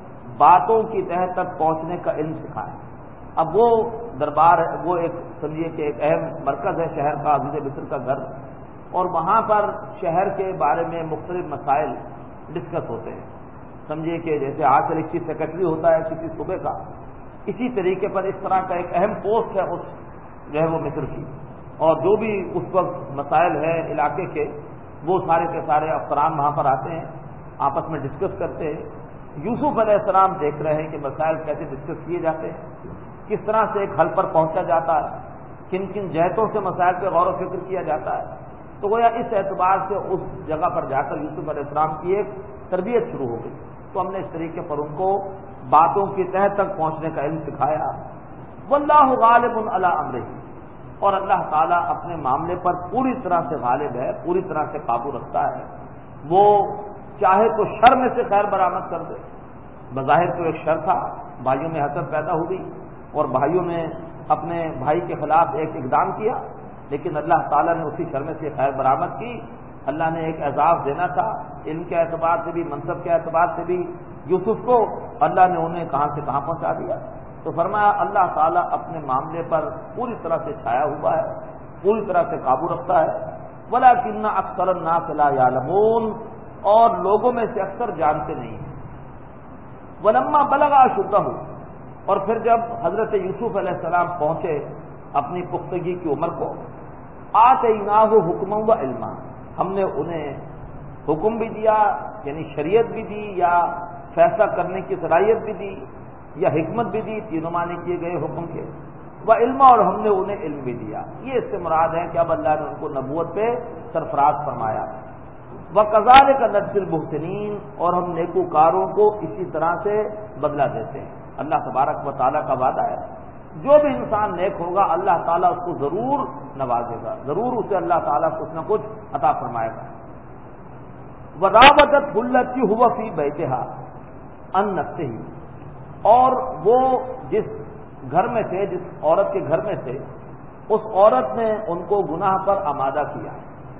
باتوں کی تہ تک پہنچنے کا علم سکھائیں۔ اب وہ دربار ہے، وہ ایک سمجھیے کہ ایک اہم مرکز ہے شہر کا، عزیز مصر کا گھر، اور وہاں پر شہر کے بارے میں مختلف مسائل ڈسکس ہوتے ہیں، سمجھیے کہ جیسے آج کل چیف سیکرٹری ہوتا ہے کسی صوبے کا، اسی طریقے پر اس طرح کا ایک اہم پوسٹ ہے اس جو ہے وہ مصر کی، اور جو بھی اس وقت مسائل ہیں علاقے کے وہ سارے کے سارے افسران وہاں پر آتے ہیں، آپس میں ڈسکس کرتے ہیں۔ یوسف علیہ السلام دیکھ رہے ہیں کہ مسائل کیسے ڈسکس کیے جاتے ہیں، کس طرح سے ایک حل پر پہنچا جاتا ہے، کن کن جہتوں سے مسائل پہ غور و فکر کیا جاتا ہے، تو گویا اس اعتبار سے اس جگہ پر جا کر یوسف علیہ السلام کی ایک تربیت شروع ہو گئی، تو ہم نے اس طریقے پر ان کو باتوں کی تہ تک پہنچنے کا علم سکھایا۔ واللہ غالب علی امرہ، اور اللہ تعالیٰ اپنے معاملے پر پوری طرح سے غالب ہے، پوری طرح سے قابو رکھتا ہے، وہ چاہے تو شر میں سے خیر برآمد کر دے۔ بظاہر تو ایک شر تھا، بھائیوں میں حسد پیدا ہو گئی اور بھائیوں نے اپنے بھائی کے خلاف ایک اقدام کیا، لیکن اللہ تعالیٰ نے اسی شر میں سے خیر برآمد کی۔ اللہ نے ایک اعزاز دینا تھا، علم کے اعتبار سے بھی، منصب کے اعتبار سے بھی یوسف کو، اللہ نے انہیں کہاں سے کہاں پہنچا دیا۔ تو فرمایا اللہ تعالیٰ اپنے معاملے پر پوری طرح سے چھایا ہوا ہے، پوری طرح سے قابو رکھتا ہے۔ وَلَٰكِنَّ أَكْثَرَ النَّاسِ لَا يَعْلَمُونَ، اور لوگوں میں سے اکثر جانتے نہیں ہیں۔ وَلَمَّا بَلَغَ أَشُدَّهُ، اور پھر جب حضرت یوسف علیہ السلام پہنچے اپنی پختگی کی عمر کو، آتَيْنَاهُ حُكْمًا وَعِلْمًا، ہم نے انہیں حکم بھی دیا، یعنی شریعت بھی دی، یا فیصلہ کرنے کی صلاحیت بھی دی، یا حکمت بھی دی، تینوں معنی کیے گئے حکم کے، وعلما، اور ہم نے انہیں علم بھی دیا۔ یہ اس سے مراد ہے کہ اب اللہ نے ان کو نبوت پہ سرفراز فرمایا۔ وَكَذَلِكَ نَجْزِي الْمُحْسِنِينَ، اور ہم نیکوکاروں کو اسی طرح سے بدلہ دیتے ہیں۔ اللہ تبارک و تعالیٰ کا وعدہ ہے، جو بھی انسان نیک ہوگا اللہ تعالیٰ اس کو ضرور نوازے گا، ضرور اسے اللہ تعالیٰ کچھ نہ کچھ عطا فرمائے گا۔ وَرَاوَدَتْهُ الَّتِي هُوَ فِي بَيْتِهَا عَن نَفْسِهِ، اور وہ جس گھر میں تھے، جس عورت کے گھر میں تھے، اس عورت نے ان کو گناہ پر آمادہ کیا۔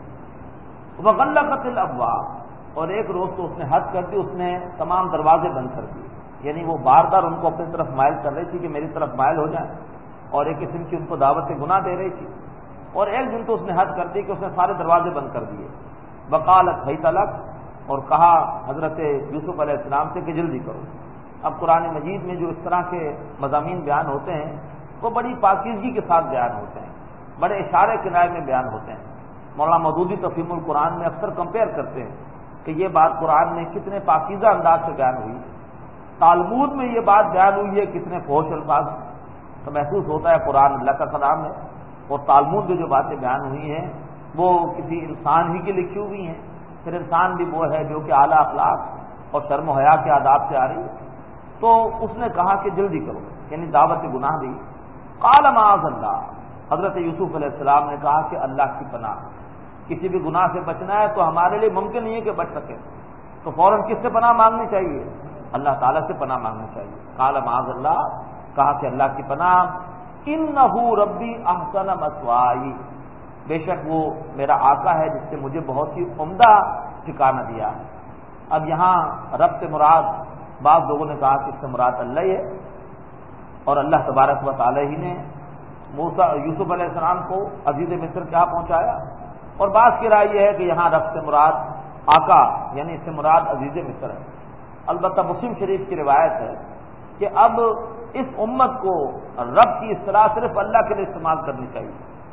وَغَلَّقَتِ الْأَبْوَابَ، اور ایک روز تو اس نے حد کر دی، اس نے تمام دروازے بند کر دیے، یعنی وہ بار بار ان کو اپنی طرف مائل کر رہی تھی کہ میری طرف مائل ہو جائیں، اور ایک قسم کی ان کو دعوت گناہ دے رہی تھی، اور ایک دن تو اس نے حد کر دی کہ اس نے سارے دروازے بند کر دیے۔ وقالت هیت لک، اور کہا حضرت یوسف علیہ السلام سے کہ جلدی کرو۔ اب قرآن مجید میں جو اس طرح کے مضامین بیان ہوتے ہیں وہ بڑی پاکیزگی کے ساتھ بیان ہوتے ہیں، بڑے اشارے کنائے میں بیان ہوتے ہیں۔ مولانا مودودی تفہیم القرآن میں اکثر کمپیئر کرتے ہیں کہ یہ بات قرآن میں کتنے پاکیزہ انداز سے بیان ہوئی، تالمود میں یہ بات بیان ہوئی ہے کتنے فحش الفاظ، تو محسوس ہوتا ہے قرآن اللہ کا کلام ہے، اور تالمود میں جو باتیں بیان ہوئی ہیں وہ کسی انسان ہی کی لکھی ہوئی ہیں، پھر انسان بھی وہ ہے جو کہ اعلیٰ اخلاق اور شرم و حیا کے آداب سے آ رہی ہے۔ تو اس نے کہا کہ جلدی کرو، یعنی دعوت گناہ دی۔ قال معاذ اللہ، حضرت یوسف علیہ السلام نے کہا کہ اللہ کی پناہ، کسی بھی گناہ سے بچنا ہے تو ہمارے لیے ممکن نہیں ہے کہ بچ سکے، تو فوراً کس سے پناہ مانگنی چاہیے؟ اللہ تعالیٰ سے پناہ مانگنی چاہیے۔ قال معاذ اللہ، کہا کہ اللہ کی پناہ، انہ ربی احسن مثوائی، بے شک وہ میرا آقا ہے جس سے مجھے بہت ہی عمدہ ٹھکانہ دیا ہے۔ اب یہاں رب سے مراد، بعض لوگوں نے کہا کہ اس سے مراد اللہ ہی ہے، اور اللہ تبارک و تعالی ہی نے یوسف علیہ السلام کو عزیز مصر کیا پہنچایا، اور بعض کی رائے یہ ہے کہ یہاں رب سے مراد آقا، یعنی اس سے مراد عزیز مصر ہے۔ البتہ مسلم شریف کی روایت ہے کہ اب اس امت کو رب کی اصطلاح صرف اللہ کے لیے استعمال کرنی چاہیے،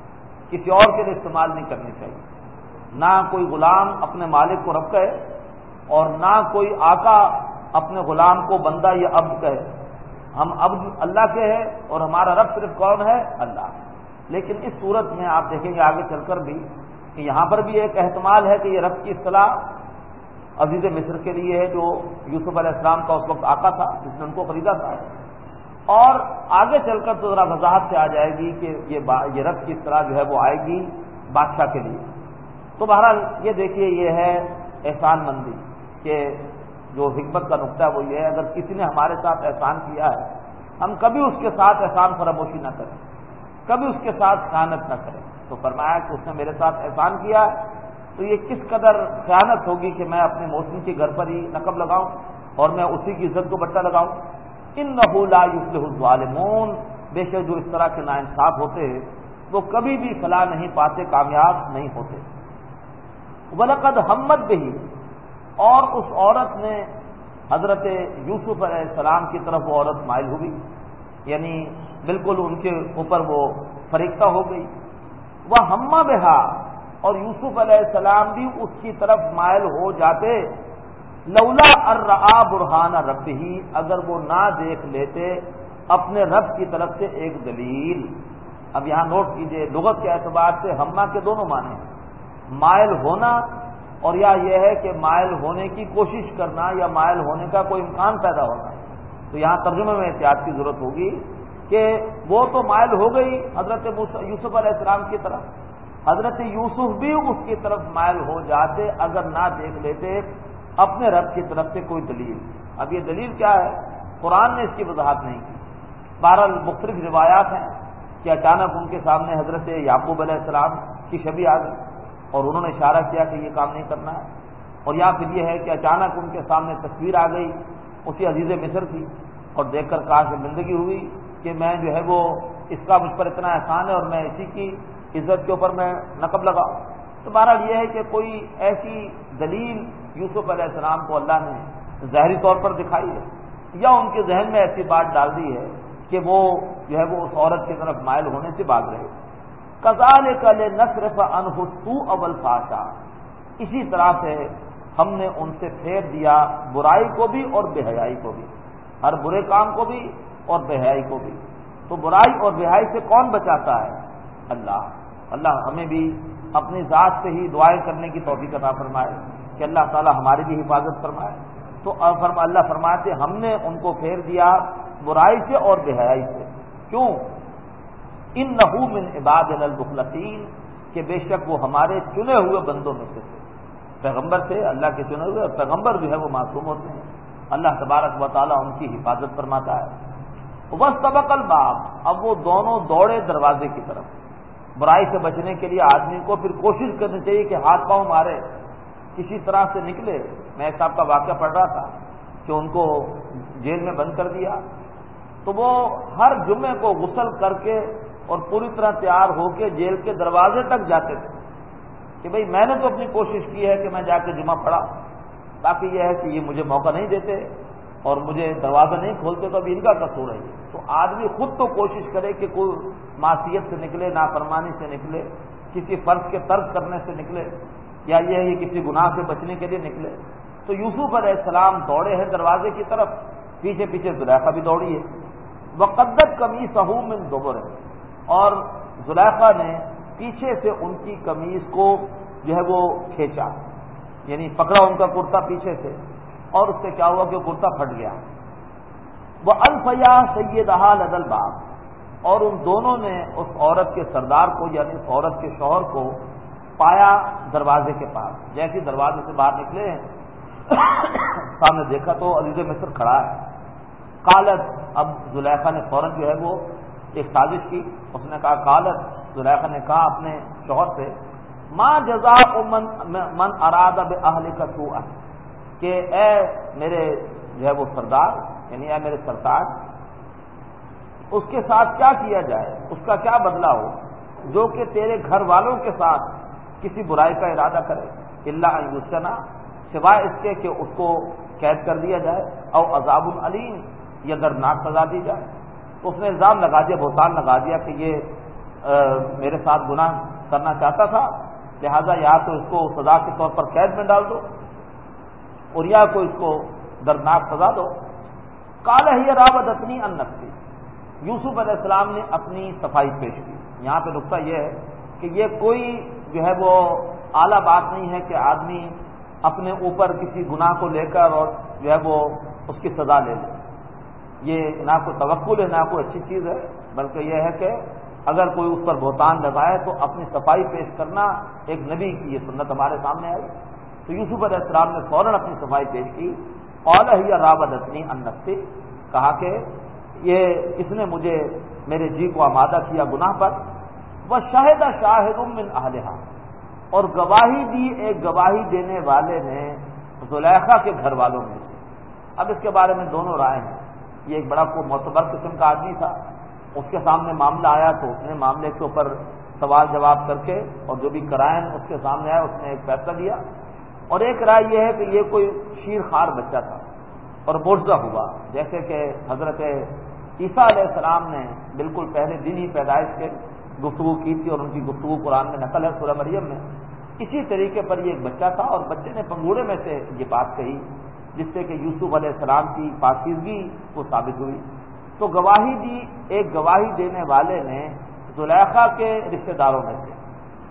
کسی اور کے لیے استعمال نہیں کرنی چاہیے. نہ کوئی غلام اپنے مالک کو رب کہے اور نہ کوئی آقا اپنے غلام کو بندہ یا عبد کہے. ہم عبد اللہ کے ہیں اور ہمارا رب صرف کون ہے؟ اللہ. لیکن اس صورت میں آپ دیکھیں گے آگے چل کر بھی کہ یہاں پر بھی ایک احتمال ہے کہ یہ رب کی اصطلاح عزیز مصر کے لیے ہے جو یوسف علیہ السلام کا اس وقت آقا تھا جس نے ان کو خریدا تھا. اور آگے چل کر تو ذرا وضاحت سے آ جائے گی کہ یہ رب کی اصطلاح جو ہے وہ آئے گی بادشاہ کے لیے. تو بہرحال یہ دیکھیے یہ ہے احسان مندی کہ جو حکمت کا نقطہ ہے وہ یہ ہے اگر کسی نے ہمارے ساتھ احسان کیا ہے ہم کبھی اس کے ساتھ احسان فراموشی نہ کریں, کبھی اس کے ساتھ خیانت نہ کریں. تو فرمایا کہ اس نے میرے ساتھ احسان کیا تو یہ کس قدر خیانت ہوگی کہ میں اپنے موسم کے گھر پر ہی نقب لگاؤں اور میں اسی کی عزت کو بٹا لگاؤں. انہ لا یفلح الظالمون, بے شک جو اس طرح کے ناانصاف ہوتے وہ کبھی بھی فلاح نہیں پاتے, کامیاب نہیں ہوتے. وَلَقَدْ ہَمَّتْ بِهِ, اور اس عورت نے حضرت یوسف علیہ السلام کی طرف وہ عورت مائل ہوئی, یعنی بالکل ان کے اوپر وہ فریفتہ ہو گئی. وَهَمَّ بِهَا, اور یوسف علیہ السلام بھی اس کی طرف مائل ہو جاتے. لولا ان رأى برہان ربہ, اگر وہ نہ دیکھ لیتے اپنے رب کی طرف سے ایک دلیل. اب یہاں نوٹ کیجئے لغت کے اعتبار سے ہمہ کے دونوں معنی ہیں, مائل ہونا اور یا یہ ہے کہ مائل ہونے کی کوشش کرنا یا مائل ہونے کا کوئی امکان پیدا ہونا. تو یہاں ترجمے میں احتیاط کی ضرورت ہوگی کہ وہ تو مائل ہو گئی حضرت یوسف علیہ السلام کی طرف, حضرت یوسف بھی اس کی طرف مائل ہو جاتے اگر نہ دیکھ لیتے اپنے رب کی طرف سے کوئی دلیل. اب یہ دلیل کیا ہے قرآن نے اس کی وضاحت نہیں کی. بہرحال مختلف روایات ہیں کہ اچانک ان کے سامنے حضرت یعقوب علیہ السلام کی شبیہ آ گئی اور انہوں نے اشارہ کیا کہ یہ کام نہیں کرنا ہے, اور یا پھر یہ ہے کہ اچانک ان کے سامنے تصویر آ گئی اسی عزیز مصر کی اور دیکھ کر کہا کہ زندگی ہوئی کہ میں جو ہے وہ اس کا مجھ پر اتنا احسان ہے اور میں اسی کی عزت کے اوپر میں نقب لگاؤں. تو بہرحال یہ ہے کہ کوئی ایسی دلیل یوسف علیہ السلام کو اللہ نے ظاہری طور پر دکھائی ہے یا ان کے ذہن میں ایسی بات ڈال دی ہے کہ وہ جو ہے وہ اس عورت کی طرف مائل ہونے سے بھاگ رہے. کذالک لنصرف عنہ السوء والفحشاء, اسی طرح سے ہم نے ان سے پھیر دیا برائی کو بھی اور بے حیائی کو بھی, ہر برے کام کو بھی اور بے حیائی کو بھی. تو برائی اور بے حیائی سے کون بچاتا ہے؟ اللہ. اللہ ہمیں بھی اپنی ذات سے ہی دعائیں کرنے کی توفیق عطا فرمائے کہ اللہ تعالی ہماری بھی حفاظت فرمائے. تو اللہ فرماتے ہم نے ان کو پھیر دیا برائی سے اور بے حیائی سے. کیوں؟ انہ من عبادنا المخلصین, کہ بے شک وہ ہمارے چنے ہوئے بندوں میں سے تھے. پیغمبر تھے اللہ کے چنے ہوئے, پیغمبر جو ہے وہ معصوم ہوتے ہیں, اللہ تبارک و تعالیٰ ان کی حفاظت فرماتا ہے. واستبق الباب, اب وہ دونوں دوڑے دروازے کی طرف. برائی سے بچنے کے لیے آدمی کو پھر کوشش کرنی چاہیے کہ ہاتھ پاؤں مارے کسی طرح سے نکلے. میں ایک صاحب کا واقعہ پڑھ رہا تھا کہ ان کو جیل میں بند کر دیا تو وہ ہر جمعے کو غسل کر کے اور پوری طرح تیار ہو کے جیل کے دروازے تک جاتے تھے کہ بھئی میں نے تو اپنی کوشش کی ہے کہ میں جا کے جمعہ پڑھا, باقی یہ ہے کہ یہ مجھے موقع نہیں دیتے اور مجھے دروازہ نہیں کھولتے تو ابھی ان کا قصور ہے. تو آدمی خود تو کوشش کرے کہ کوئی معصیت سے نکلے, نافرمانی سے نکلے, کسی فرض کے ترک کرنے سے نکلے, یا یہ ہے کسی گناہ سے بچنے کے لیے نکلے. تو یوسف علیہ السلام دوڑے ہیں دروازے کی طرف, پیچھے پیچھے زلیخا بھی دوڑی ہے. وقدت قمیصہ من دبر, اور زلیخا نے پیچھے سے ان کی قمیص کو جو ہے وہ کھینچا, یعنی پکڑا ان کا کرتا پیچھے سے, اور اس سے کیا ہوا کہ کرتا پھٹ گیا. وَأَلْفَيَا سَيِّدَهَا لَدَى الْبَابِ, اور ان دونوں نے اس عورت کے سردار کو یعنی اس عورت کے شوہر کو پایا دروازے کے پاس. جیسے دروازے سے باہر نکلے سامنے دیکھا تو عزیز مصر کھڑا ہے. قالت, اب زلیخا نے فوراً جو ہے وہ ایک سازش کی, اس نے کہا قالت, زلیخا نے کہا اپنے شوہر سے, ما جزاء من اراد باہلک سوءا, کہ اے میرے جو ہے وہ سردار یعنی اے میرے سرتاج, اس کے ساتھ کیا کیا جائے, اس کا کیا بدلہ ہو جو کہ تیرے گھر والوں کے ساتھ کسی برائی کا ارادہ کرے. الا ان یسجنا, سوائے اس کے کہ اس کو قید کر دیا جائے, او عذاب العلیم, یا دردناک سزا دی جائے. تو اس نے الزام لگا دیا, بہتان لگا دیا کہ یہ میرے ساتھ گناہ کرنا چاہتا تھا، لہذا یا تو اس کو سزا کے طور پر قید میں ڈال دو اور یا کوئی اس کو دردناک سزا دو۔ قال ہی راودتنی عن نفسی، یوسف علیہ السلام نے اپنی صفائی پیش کی۔ یہاں پہ نقطہ یہ ہے کہ یہ کوئی جو ہے وہ اعلیٰ بات نہیں ہے کہ آدمی اپنے اوپر کسی گناہ کو لے کر اور جو ہے وہ اس کی سزا لے لے، یہ نہ کوئی توکل ہے نہ کوئی اچھی چیز ہے، بلکہ یہ ہے کہ اگر کوئی اس پر بہتان لگائے تو اپنی صفائی پیش کرنا ایک نبی کی یہ سنت ہمارے سامنے آئی۔ تو یوسف علیہ السلام نے فوراً اپنی صفائی پیش کی۔ قال ہی راودتنی عن نفسی، کہا کہ یہ اس نے مجھے میرے جی کو آمادہ کیا گناہ پر۔ وشہد شاہد من اہلہا، اور گواہی دی ایک گواہی دینے والے نے زلیخا کے گھر والوں میں سے۔ اب اس کے بارے میں دونوں رائے ہیں۔ یہ ایک بڑا کو معتبر قسم کا آدمی تھا، اس کے سامنے معاملہ آیا تو اس نے معاملے کے اوپر سوال جواب کر کے اور جو بھی قرائن اس کے سامنے آیا اس نے ایک فیصلہ دیا۔ اور ایک رائے یہ ہے کہ یہ کوئی شیر خوار بچہ تھا اور معجزہ ہوا، جیسے کہ حضرت عیسیٰ علیہ السلام نے بالکل پہلے دن ہی پیدائش کے گفتگو کی تھی اور ان کی گفتگو قرآن میں نقل ہے سورہ مریم میں، اسی طریقے پر یہ ایک بچہ تھا اور بچے نے پنگوڑے میں سے یہ بات کہی جس سے کہ یوسف علیہ السلام کی پاکیزگی کو ثابت ہوئی۔ تو گواہی دی ایک گواہی دینے والے نے زلیخا کے رشتہ داروں میں سے،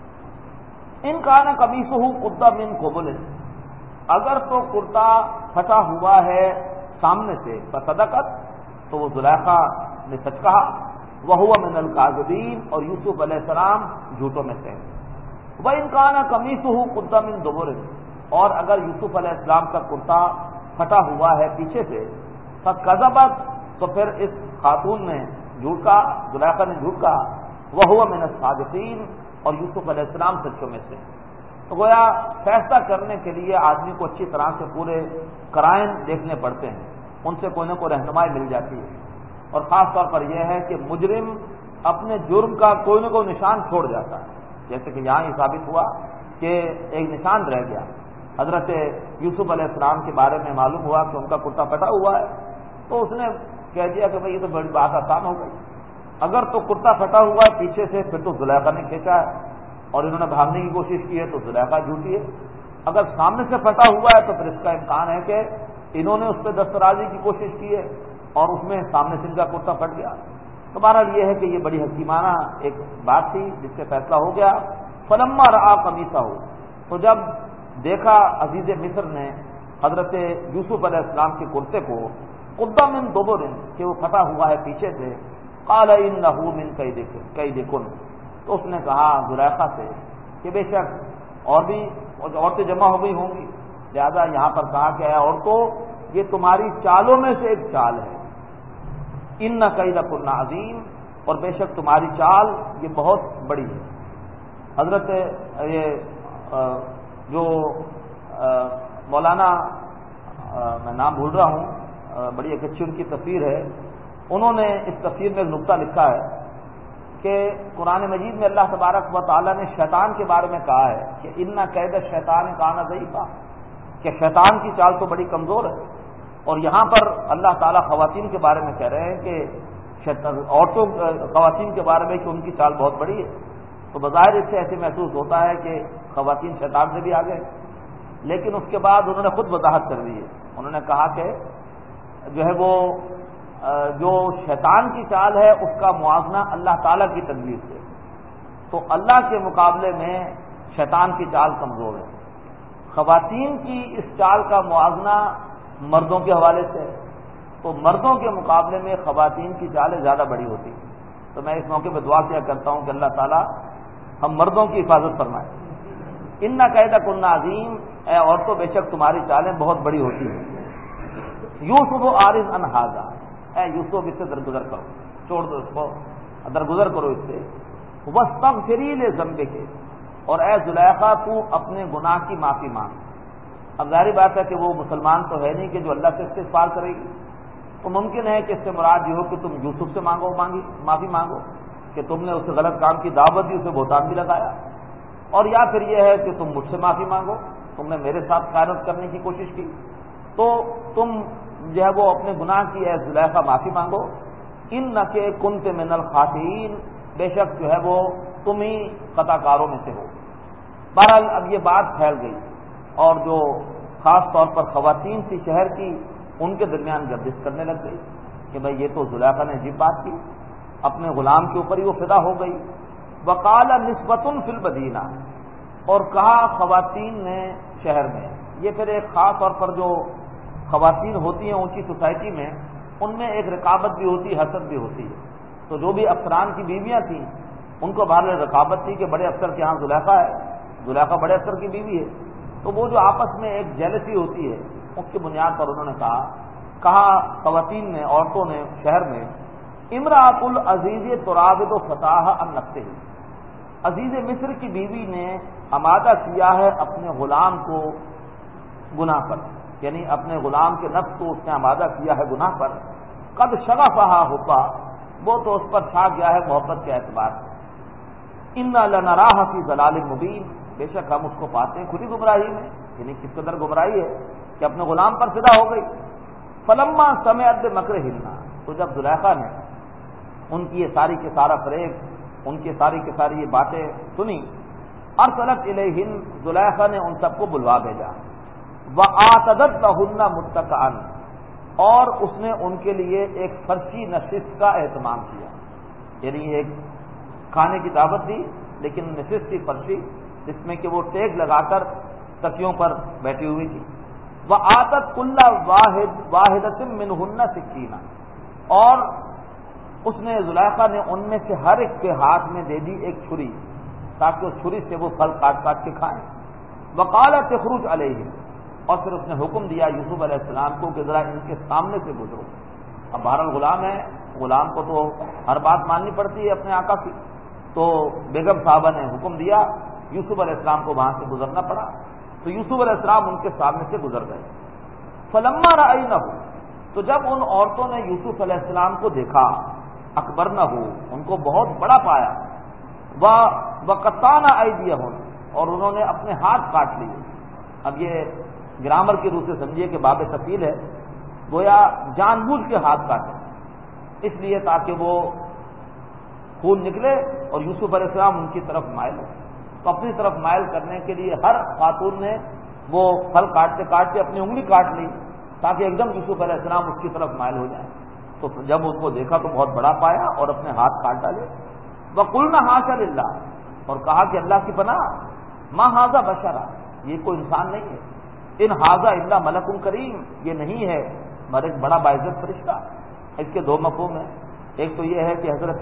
ان کان قمیصہ قد من قبل، اگر تو کرتا پھٹا ہوا ہے سامنے سے، فصدقت، تو وہ زلیخا نے سچ کہا، وہو من الکاذبین، اور یوسف علیہ السلام جھوٹوں میں سے۔ وَإِنْ كَانَ قَمِيصُهُ قُدَّ مِنْ دُبُرٍ، اور اگر یوسف علیہ السلام کا کرتا پھٹا ہوا ہے پیچھے سے، فَكَذَبَتْ، تو پھر اس خاتون نے جھوٹ کہا، زلیخا نے جھوٹ کہا، وَهُوَ مِنَ الصَّادِقِينَ، اور یوسف علیہ السلام سچوں میں سے۔ تو گویا فیصلہ کرنے کے لیے آدمی کو اچھی طرح سے پورے قرائن دیکھنے پڑتے ہیں، ان سے کوئی نہ کوئی رہنمائی مل جاتی ہے، اور خاص طور پر یہ ہے کہ مجرم اپنے جرم کا کوئی نہ کوئی نشان چھوڑ جاتا ہے، جیسے کہ یہاں یہ ثابت ہوا کہ ایک نشان رہ گیا۔ حضرت یوسف علیہ السلام کے بارے میں معلوم ہوا کہ ان کا کرتا پھٹا ہوا ہے، تو اس نے کہہ دیا کہ بھئی یہ تو بڑی بات آسان ہو گئی، اگر تو کرتا پھٹا ہوا ہے پیچھے سے پھر تو زلیخا نے کھینچا ہے اور انہوں نے بھاگنے کی کوشش کی ہے تو زلیخا جھوٹی ہے، اگر سامنے سے پھٹا ہوا ہے تو پھر اس کا امکان ہے کہ انہوں نے اس پہ دسترازی کی کوشش کی ہے اور اس میں سامنے سے ان کا کرتا پھٹ گیا۔ تو بہرحال یہ ہے کہ یہ بڑی حکیمانہ ایک بات تھی جس سے فیصلہ ہو گیا۔ فلما رأى قمیصہ، تو جب دیکھا عزیز مصر نے حضرت یوسف علیہ السلام کے کرتے کو، قد من دبر، کہ وہ پھٹا ہوا ہے پیچھے سے، قال انہ من کیدکن، تو اس نے کہا زلیخا سے کہ بے شک اور بھی عورتیں جمع ہو گئی ہوں گی، لہذا یہاں پر کہا کہ اے عورتوں یہ تمہاری چالوں میں سے ایک چال ہے، ان کیدکن عظیم، اور بے شک تمہاری چال یہ بہت بڑی ہے۔ حضرت یہ جو مولانا میں نام بھول رہا ہوں، بڑی ایک اچھی ان کی تفسیر ہے، انہوں نے اس تفسیر میں ایک نقطہ لکھا ہے کہ قرآن مجید میں اللہ تبارک و تعالیٰ نے شیطان کے بارے میں کہا ہے کہ ان کید الشیطان کان ضعیفا، کہ شیطان کی چال تو بڑی کمزور ہے، اور یہاں پر اللہ تعالیٰ خواتین کے بارے میں کہہ رہے ہیں کہ عورتوں خواتین کے بارے میں کہ ان کی چال بہت بڑی ہے، تو بظاہر اس سے ایسے محسوس ہوتا ہے کہ خواتین شیطان سے بھی آگے، لیکن اس کے بعد انہوں نے خود وضاحت کر دی ہے، انہوں نے کہا کہ جو ہے وہ جو شیطان کی چال ہے اس کا موازنہ اللہ تعالیٰ کی تدبیر سے، تو اللہ کے مقابلے میں شیطان کی چال کمزور ہے۔ خواتین کی اس چال کا موازنہ مردوں کے حوالے سے، تو مردوں کے مقابلے میں خواتین کی چالیں زیادہ بڑی ہوتی ہیں۔ تو میں اس موقع پہ دعا کیا کرتا ہوں کہ اللہ تعالیٰ ہم مردوں کی حفاظت فرمائے۔ ان کیدکن عظیم، اے عورتوں بے شک تمہاری چالیں بہت بڑی ہوتی ہیں۔ یوسف عارض عن ھذا، اے یوسف اس سے درگزر کرو، چھوڑ دو اس کو، درگزر کرو اس سے۔ واستغفری لذنبک، اور اے زلیخا تو اپنے گناہ کی معافی مانگ۔ اب ظاہر بات ہے کہ وہ مسلمان تو ہے نہیں کہ جو اللہ سے استغفار کرے گی، تو ممکن ہے کہ اس سے مراد یہ ہو کہ تم یوسف سے معافی مانگو کہ تم نے اسے غلط کام کی دعوت دی، اسے بہتان بھی لگایا، اور یا پھر یہ ہے کہ تم مجھ سے معافی مانگو، تم نے میرے ساتھ خیانت کرنے کی کوشش کی، تو تم جو ہے وہ اپنے گناہ کی اے زلیخا معافی مانگو۔ انک کنت من الخاطئین، بے شک جو ہے وہ تم ہی قطع کاروں میں سے ہو۔ بہرحال اب یہ بات پھیل گئی اور جو خاص طور پر خواتین تھی شہر کی ان کے درمیان گردش کرنے لگ گئی کہ بھئی یہ تو زلیخا نے عجیب بات کی، اپنے غلام کے اوپر ہی وہ فدا ہو گئی۔ وقال نسبۃ فی المدینہ، اور کہا خواتین نے شہر میں، یہ پھر ایک خاص طور پر جو خواتین ہوتی ہیں اونچی سوسائٹی میں ان میں ایک رقابت بھی ہوتی ہے، حسد بھی ہوتی ہے، تو جو بھی افسران کی بیویاں تھیں ان کو باہر رقابت تھی کہ بڑے افسر کے ہاں زلیخا ہے، زلیخا بڑے افسر کی بیوی ہے، تو وہ جو آپس میں ایک جیلسی ہوتی ہے اس کی بنیاد پر انہوں نے کہا خواتین نے، عورتوں نے شہر میں، امراۃ العزیز تراود فتاح عن نفسہ، عزیز مصر کی بیوی نے آمادہ کیا ہے اپنے غلام کو گناہ پر، یعنی اپنے غلام کے نفس کو اس نے آمادہ کیا ہے گناہ پر، قد شغفہا حبا، وہ تو اس پر چھا گیا ہے محبت کے اعتبار سے، انا لنراہ فی ضلال مبین، بے شک ہم اس کو پاتے ہیں کھلی گمراہی میں، یعنی کس قدر گمراہی ہے کہ اپنے غلام پر فدا ہو گئی۔ فلما سمعت بمکرہن، تو جب زلیخا نے ان کی یہ ساری کے سارا فریب، ان کی ساری کے ساری یہ باتیں سنی، ارسلت الیہن، زلیخا نے ان سب کو بلوا بھیجا، وآتدت لہن متکئا، اور اس نے ان کے لیے ایک فرشی نشست کا اہتمام کیا، یعنی ایک کھانے کی دعوت دی لیکن نشست کی فرشی جس میں کہ وہ ٹیک لگا کر تکیوں پر بیٹھی ہوئی تھی، وآتت کل واحدۃ منہن سکینہ، اور اس نے زلیخا نے ان میں سے ہر ایک کے ہاتھ میں دے دی ایک چھری تاکہ اس چھری سے وہ پھل کاٹ کاٹ کے کھائیں۔ وقالت اخرج علیہم، اور پھر اس نے حکم دیا یوسف علیہ السلام کو کہ ذرا ان کے سامنے سے گزرو۔ اب بہرحال غلام ہے، غلام کو تو ہر بات ماننی پڑتی ہے اپنے آقا کی، تو بیگم صاحبہ نے حکم دیا یوسف علیہ السلام کو وہاں سے گزرنا پڑا، تو یوسف علیہ السلام ان کے سامنے سے گزر گئے۔ فلما رأینہ، تو جب ان عورتوں نے یوسف علیہ السلام کو دیکھا، اکبرنہ، ان کو بہت بڑا پایا، وقطعن ایدیہن، اور انہوں نے اپنے ہاتھ کاٹ لیے۔ اب یہ گرامر کی روح سے سمجھیے کہ باب تفصیل ہے، گویا جان بوجھ کے ہاتھ کاٹے اس لیے تاکہ وہ خون نکلے اور یوسف علیہ السلام ان کی طرف مائل ہو، تو اپنی طرف مائل کرنے کے لیے ہر خاتون نے وہ پھل کاٹتے کاٹتے اپنی انگلی کاٹ لی تاکہ ایک دم یوسف علیہ السلام اس کی طرف مائل ہو جائیں، تو جب اس کو دیکھا تو بہت بڑا پایا اور اپنے ہاتھ کاٹ ڈالے۔ وقلنا حاشا للہ، اور کہا کہ اللہ کی پناہ، ما ھذا بشرا، یہ کوئی انسان نہیں ہے، ان ھذا الا ملک کریم، یہ نہیں ہے مگر ایک بڑا باعزت فرشتہ۔ اس کے دو مفہوم ہیں، ایک تو یہ ہے کہ حضرت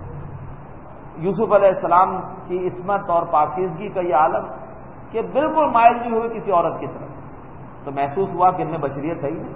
یوسف علیہ السلام کی عصمت اور پاکیزگی کا یہ عالم کہ بالکل مائل نہیں ہوئے کسی عورت کی طرف، تو محسوس ہوا کہ ان میں بشریت ہے ہی نہیں،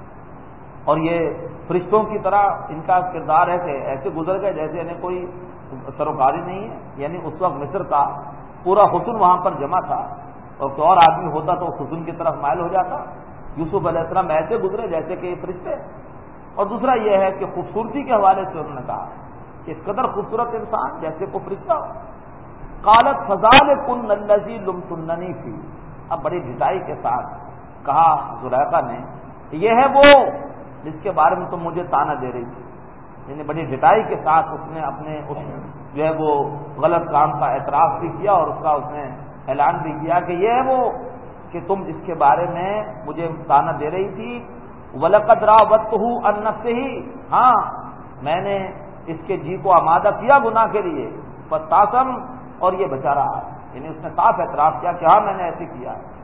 اور یہ فرشتوں کی طرح ان کا کردار ہے کہ ایسے گزر گئے جیسے انہیں کوئی سروکاری نہیں ہے، یعنی اس وقت مصر کا پورا حسن وہاں پر جمع تھا، اور کوئی اور آدمی ہوتا تو حسن کی طرف مائل ہو جاتا، یوسف علیہ السلام ایسے گزرے جیسے کہ یہ فرشتے۔ اور دوسرا یہ ہے کہ خوبصورتی کے حوالے سے انہوں نے کہا کہ اس قدر خوبصورت انسان جیسے کو فرشتہ ہو۔ قالت فذلکن الذی لمتننی فیہ، اب بڑی ڈٹائی کے ساتھ کہا زلیخا نے، یہ ہے وہ جس کے بارے میں تم مجھے طعنہ دے رہی تھی، یعنی بڑی ڈٹائی کے ساتھ اس نے اپنے اس جو ہے وہ غلط کام کا اعتراف بھی کیا اور اس کا اس نے اعلان بھی کیا کہ یہ ہے وہ کہ تم جس کے بارے میں مجھے طعنہ دے رہی تھی۔ وَلَقَدْ رَاوَدتُّهُ عَن نَّفْسِهِ، ہاں میں نے اس کے جی کو آمادہ کیا گناہ کے لیے، فَاسْتَعْصَمَ، اور یہ بچا رہا، یعنی اس نے صاف اعتراف کیا کہ ہاں میں نے ایسے کیا ہے۔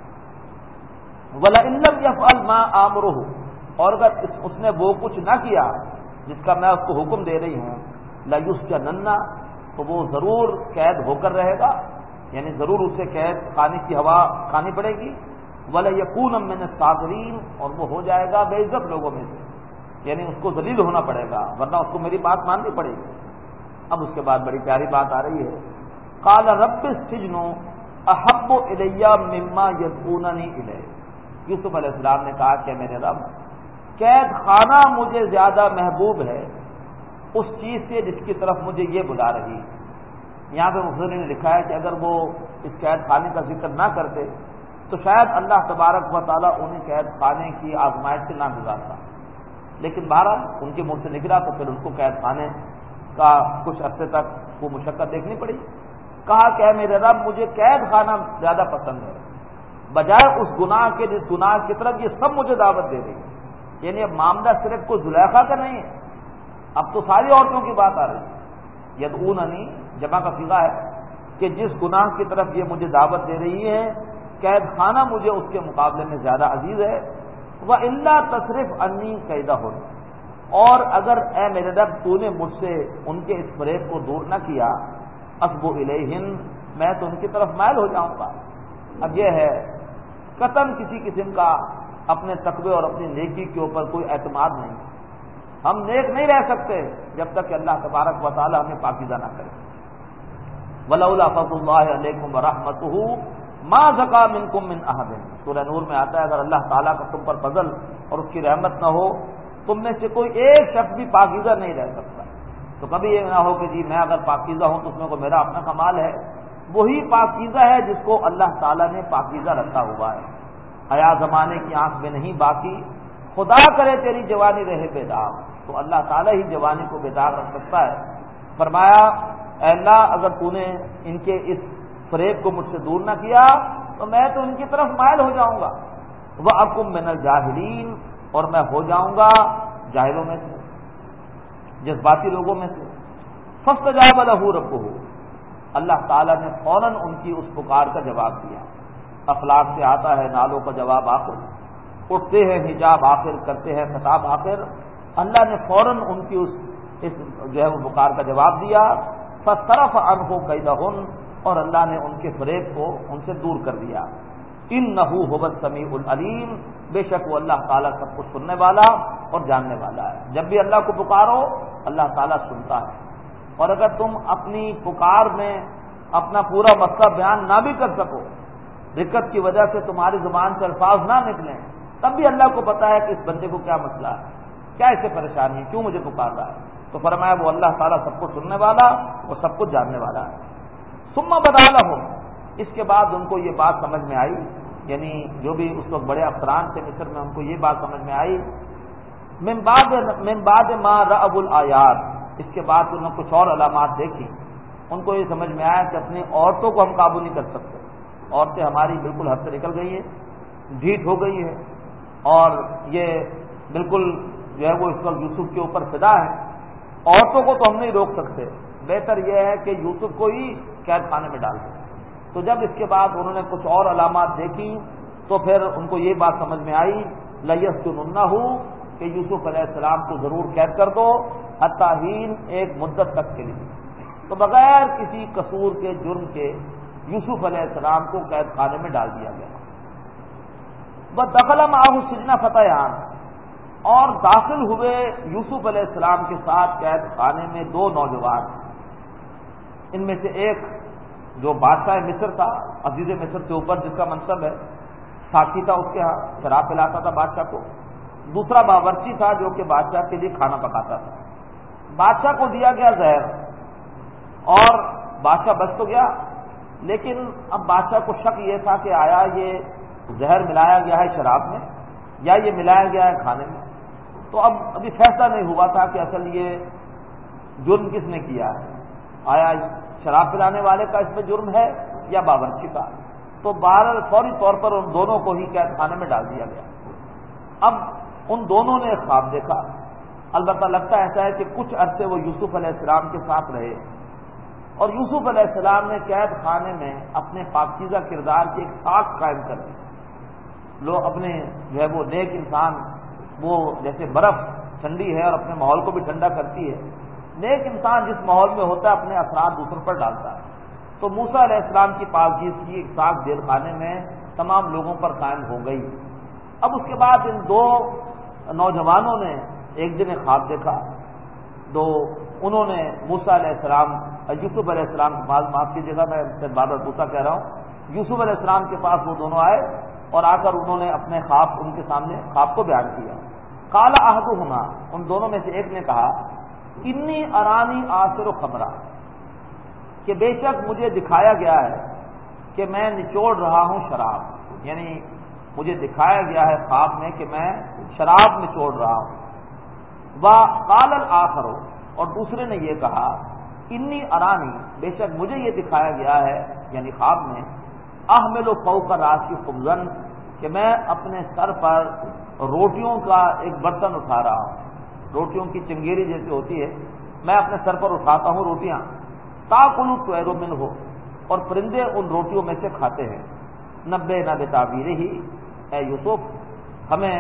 وَلَئِن لَّمْ يَفْعَلْ مَا آمُرُهُ، اور اگر اس نے وہ کچھ نہ کیا جس کا میں اس کو حکم دے رہی ہوں، لَيُسْجَنَنَّ، تو وہ ضرور قید ہو کر رہے گا، یعنی ضرور اسے قید خانے کی ہوا کھانی پڑے گی، وَلَيَكُونَ مِنَ الصَّاغِرِينَ، اور وہ ہو جائے گا بے عزت لوگوں میں سے، یعنی اس کو ذلیل ہونا پڑے گا ورنہ اس کو میری بات ماننی پڑے گی۔ اب اس کے بعد بڑی پیاری بات آ رہی ہے، قَالَ رَبِّ السِّجْنُ أَحَبُّ إِلَيَّ مِمَّا يَدْعُونَنِي إِلَيْهِ، یوسف علیہ السلام نے کہا کہ میرے رب، قید خانہ مجھے زیادہ محبوب ہے اس چیز سے جس کی طرف مجھے یہ بلا رہی۔ یہاں پہ مفسرین نے لکھا ہے کہ اگر وہ اس قید خانے کا ذکر نہ کرتے تو شاید اللہ تبارک و تعالیٰ انہیں قید خانے کی آزمائش سے نہ گزارتا، لیکن بہرحال ان کے منہ سے نکلا تو پھر ان کو قید خانے کا کچھ عرصے تک وہ مشقت دیکھنی پڑی۔ کہا کہ اے میرے رب مجھے قید خانہ زیادہ پسند ہے، بجائے اس گناہ کے جس گناہ کی طرف یہ سب مجھے دعوت دے رہی ہے۔ یعنی اب معاملہ صرف کوئی زلیخا کا نہیں ہے، اب تو ساری عورتوں کی بات آ رہی ہے۔ یدعوننی جمع کا صیغہ ہے کہ جس گناہ کی طرف یہ مجھے دعوت دے رہی ہے قید خانہ مجھے اس کے مقابلے میں زیادہ عزیز ہے۔ وَإِلَّا تَصْرِفْ عَنِّي كَيْدَهُنَّ، اور اگر اے میرے رب تو نے مجھ سے ان کے اس فریب کو دور نہ کیا، أَصْبُ إِلَيْهِنَّ، میں تو ان کی طرف مائل ہو جاؤں گا۔ اب یہ ہے قطعاً کسی قسم کا اپنے تقوی اور اپنی نیکی کے اوپر کوئی اعتماد نہیں، ہم نیک نہیں رہ سکتے جب تک کہ اللہ تبارک و تعالی ہمیں پاکیزہ نہ کرے۔ وَلَوْلَا فَضْلُ اللَّهِ عَلَيْكُمْ وَرَحْمَتُهُ مَا زَكَىٰ مِنكُم مِّنْ أَحَدٍ، سورہ نور میں آتا ہے اگر اللہ تعالیٰ کا تم پر فضل اور اس کی رحمت نہ ہو تم میں سے کوئی ایک شخص بھی پاکیزہ نہیں رہ سکتا۔ تو کبھی یہ نہ ہو کہ جی میں اگر پاکیزہ ہوں تو اس میں کوئی میرا اپنا کمال ہے، وہی پاکیزہ ہے جس کو اللہ تعالیٰ نے پاکیزہ رکھا ہوا ہے۔ حیا زمانے کی آنکھ میں نہیں باقی، خدا کرے تیری جوانی رہے بے داغ، تو اللہ تعالیٰ ہی جوانی کو بے داغ رکھ سکتا ہے۔ فرمایا اے اللہ اگر تو نے ان کے اس فریب کو مجھ سے دور نہ کیا تو میں تو ان کی طرف مائل ہو جاؤں گا۔ وَأَكُن مِّنَ الْجَاهِلِينَ، اور میں ہو جاؤں گا جاہلوں میں سے، جذباتی لوگوں میں سے۔ فَاسْتَجَابَ لَهُ رَبُّهُ، اللہ تعالیٰ نے فوراً ان کی اس پکار کا جواب دیا۔ اخلاق سے آتا ہے نالوں کا جواب آخر، اٹھتے ہیں حجاب آخر، کرتے ہیں خطاب آخر، اللہ نے فوراً ان کی اس جو ہے وہ پکار کا جواب دیا۔ فَصَرَفَ عَنْهُ كَيْدَهُنَّ، اور اللہ نے ان کے فریب کو ان سے دور کر دیا۔ إِنَّهُ هُوَ السَّمِيعُ الْعَلِيمُ، بے شک وہ اللہ تعالیٰ سب کچھ سننے والا اور جاننے والا ہے۔ جب بھی اللہ کو پکارو اللہ تعالیٰ سنتا ہے، اور اگر تم اپنی پکار میں اپنا پورا مسئلہ بیان نہ بھی کر سکو، دقت کی وجہ سے تمہاری زبان سے الفاظ نہ نکلیں، تب بھی اللہ کو پتا ہے کہ اس بندے کو کیا مسئلہ ہے، کیا اسے پریشانی ہے، کیوں مجھے پکار رہا ہے۔ تو فرمایا وہ اللہ تعالیٰ سب کچھ سننے والا اور سب کچھ جاننے والا ہے۔ ثم بدا لهم، اس کے بعد ان کو یہ بات سمجھ میں آئی، یعنی جو بھی اس وقت بڑے افسران تھے مصر میں ان کو یہ بات سمجھ میں آئی، من بعد ما رأوا الآیات، اس کے بعد انہوں نے کچھ اور علامات دیکھی، ان کو یہ سمجھ میں آیا کہ اپنی عورتوں کو ہم قابو نہیں کر سکتے، عورتیں ہماری بالکل حد سے نکل گئی ہیں، ڈھیٹ ہو گئی ہے، اور یہ بالکل جو ہے وہ اس وقت یوسف کے اوپر فدا ہے، عورتوں کو تو ہم نہیں روک سکتے، بہتر یہ ہے کہ یوسف کو ہی قید خانے میں ڈال دیں۔ تو جب اس کے بعد انہوں نے کچھ اور علامات دیکھی تو پھر ان کو یہ بات سمجھ میں آئی لَيَسْجُنُنَّهُ، کہ یوسف علیہ السلام کو ضرور قید کر دو، حتیٰ حین، ایک مدت تک کے لیے۔ تو بغیر کسی قصور کے جرم کے یوسف علیہ السلام کو قید خانے میں ڈال دیا گیا۔ وَدَخَلَ مَعَهُ السِّجْنَ فَتَيَانِ، اور داخل ہوئے یوسف علیہ السلام کے ساتھ قید خانے میں دو نوجوان، ان میں سے ایک جو بادشاہ مصر تھا، عزیز مصر کے اوپر جس کا منصب ہے، ساقی تھا، اس کے ہاں شراب پلاتا تھا بادشاہ کو، دوسرا باورچی تھا جو کہ بادشاہ کے لیے کھانا پکاتا تھا۔ بادشاہ کو دیا گیا زہر اور بادشاہ بچ تو گیا، لیکن اب بادشاہ کو شک یہ تھا کہ آیا یہ زہر ملایا گیا ہے شراب میں یا یہ ملایا گیا ہے کھانے میں، تو اب ابھی فیصلہ نہیں ہوا تھا کہ اصل یہ جرم کس نے کیا ہے، آیا شراب پلانے والے کا اس میں جرم ہے یا باورچی کا۔ تو بہرحال فوری طور پر ان دونوں کو ہی قید خانے میں ڈال دیا گیا۔ اب ان دونوں نے خواب دیکھا، البتہ لگتا ایسا ہے کہ کچھ عرصے وہ یوسف علیہ السلام کے ساتھ رہے، اور یوسف علیہ السلام نے قید خانے میں اپنے پاکیزہ کردار کی ایک ساکھ قائم کر دی۔ لوگ اپنے جو ہے وہ نیک انسان، وہ جیسے برف ٹھنڈی ہے اور اپنے ماحول کو بھی ٹھنڈا کرتی ہے، نیک انسان جس ماحول میں ہوتا ہے اپنے اثرات دوسروں پر ڈالتا ہے۔ تو موسیٰ علیہ السلام کی پاکیزگی ایک ساکھ جیل خانے میں تمام لوگوں پر قائم ہو گئی۔ اب اس کے بعد ان دو نوجوانوں نے ایک دن ایک خواب دیکھا، انہوں نے موسیٰ علیہ السلام، یوسف علیہ السلام کے پاس، معاف کیجیے گا میں بار بار موسیٰ کہہ رہا ہوں، یوسف علیہ السلام کے پاس وہ دونوں آئے اور آ کر انہوں نے اپنے خواب ان کے سامنے خواب کو بیان کیا۔ قال احدہما، ان دونوں میں سے ایک نے کہا، انی ارانی آصر خمرہ، کہ بے شک مجھے دکھایا گیا ہے کہ میں نچوڑ رہا ہوں شراب، یعنی مجھے دکھایا گیا ہے خواب میں کہ میں شراب نچوڑ رہا ہوں۔ وقال الآخر، اور دوسرے نے یہ کہا، انی ارانی، بے شک مجھے یہ دکھایا گیا ہے یعنی خواب میں، احمل فوق راسی خبزن، کہ میں اپنے سر پر روٹیوں کا ایک برتن اٹھا رہا ہوں، روٹیوں کی چنگیری جیسی ہوتی ہے، میں اپنے سر پر اٹھاتا ہوں روٹیاں، تاکل الطیر منہ، اور پرندے ان روٹیوں میں سے کھاتے ہیں۔ نبئنا بتعبیرہ، اے یوسف ہمیں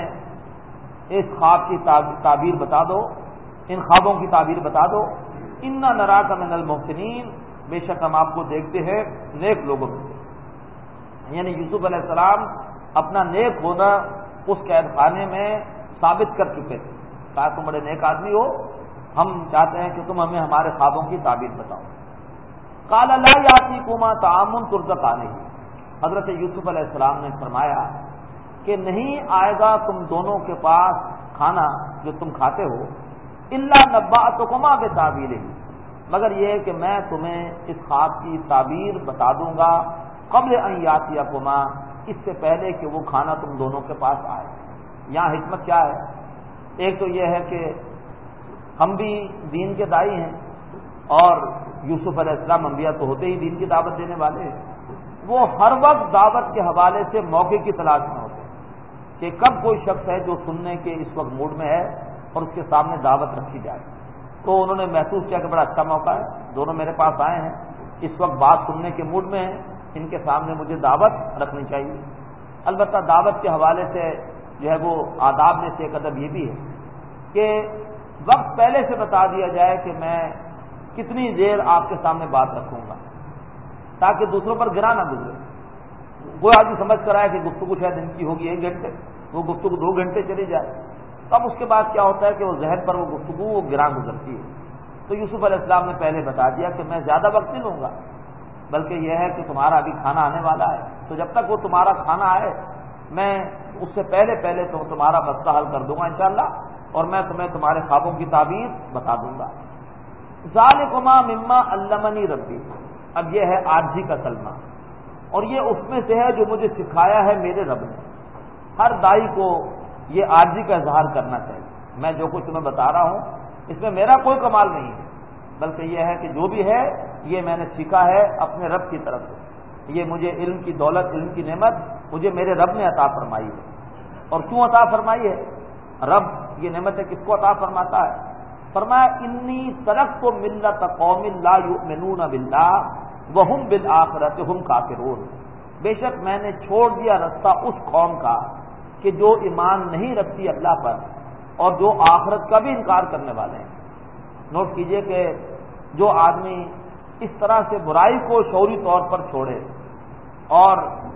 اس خواب کی تعبیر بتا دو، ان خوابوں کی تعبیر بتا دو۔ انا نراک من المحسنین، بے شک ہم آپ کو دیکھتے ہیں نیک لوگوں میں سے، یعنی یوسف علیہ السلام اپنا نیک ہونا اس قید خانے میں ثابت کر چکے تھے، کہا تم بڑے نیک آدمی ہو، ہم چاہتے ہیں کہ تم ہمیں ہمارے خوابوں کی تعبیر بتاؤ۔ قال لا یاتیکما طعام ترزقانہ، حضرت یوسف علیہ السلام نے فرمایا کہ نہیں آئے گا تم دونوں کے پاس کھانا جو تم کھاتے ہو، الا نبأتکما بتعبیرہ، مگر یہ کہ میں تمہیں اس خواب کی تعبیر بتا دوں گا قبل ان یاتیکما، اس سے پہلے کہ وہ کھانا تم دونوں کے پاس آئے۔ یہاں حکمت کیا ہے؟ ایک تو یہ ہے کہ ہم بھی دین کے داعی ہیں، اور یوسف علیہ السلام انبیاء تو ہوتے ہی دین کی دعوت دینے والے ہیں، وہ ہر وقت دعوت کے حوالے سے موقع کی تلاش میں ہوتے ہیں کہ کب کوئی شخص ہے جو سننے کے اس وقت موڈ میں ہے اور اس کے سامنے دعوت رکھی جائے۔ تو انہوں نے محسوس کیا کہ بڑا اچھا موقع ہے، دونوں میرے پاس آئے ہیں، اس وقت بات سننے کے موڈ میں ہیں، ان کے سامنے مجھے دعوت رکھنی چاہیے۔ البتہ دعوت کے حوالے سے جو ہے وہ آداب میں سے ایک ادب یہ بھی ہے کہ وقت پہلے سے بتا دیا جائے کہ میں کتنی دیر آپ کے سامنے بات رکھوں گا، تاکہ دوسروں پر گرا نہ گزرے۔ وہ آدمی سمجھ کر آئے کہ گفتگو شاید دن کی ہوگی 1 گھنٹے، وہ گفتگو 2 گھنٹے چلی جائے، تب اس کے بعد کیا ہوتا ہے کہ وہ ذہن پر وہ گفتگو وہ گراں گزرتی ہے۔ تو یوسف علیہ السلام نے پہلے بتا دیا کہ میں زیادہ وقت نہیں لوں گا، بلکہ یہ ہے کہ تمہارا ابھی کھانا آنے والا ہے، تو جب تک وہ تمہارا کھانا آئے میں اس سے پہلے تو تمہارا مسئلہ حل کر دوں گا انشاءاللہ، اور میں تمہیں تمہارے خوابوں کی تعبیر بتا دوں گا۔ ذالکما مما علمنی ربی، اب یہ ہے عاجزی کا کلمہ، اور یہ اس میں سے ہے جو مجھے سکھایا ہے میرے رب نے۔ ہر داعی کو یہ عاجزی کا اظہار کرنا چاہیے، میں جو کچھ تمہیں بتا رہا ہوں اس میں میرا کوئی کمال نہیں ہے، بلکہ یہ ہے کہ جو بھی ہے یہ میں نے سیکھا ہے اپنے رب کی طرف سے، یہ مجھے علم کی دولت، علم کی نعمت مجھے میرے رب نے عطا فرمائی ہے۔ اور کیوں عطا فرمائی ہے؟ رب یہ نعمتیں کس کو عطا فرماتا ہے؟ فرمایا انی ترکت ملت قوم لا یؤمنون باللہ وہم بالآخرۃ ہم کافرون، بے شک میں نے چھوڑ دیا رستہ اس قوم کا کہ جو ایمان نہیں رکھتی اللہ پر اور جو آخرت کا بھی انکار کرنے والے ہیں۔ نوٹ کیجئے کہ جو آدمی اس طرح سے برائی کو شعوری طور پر چھوڑے اور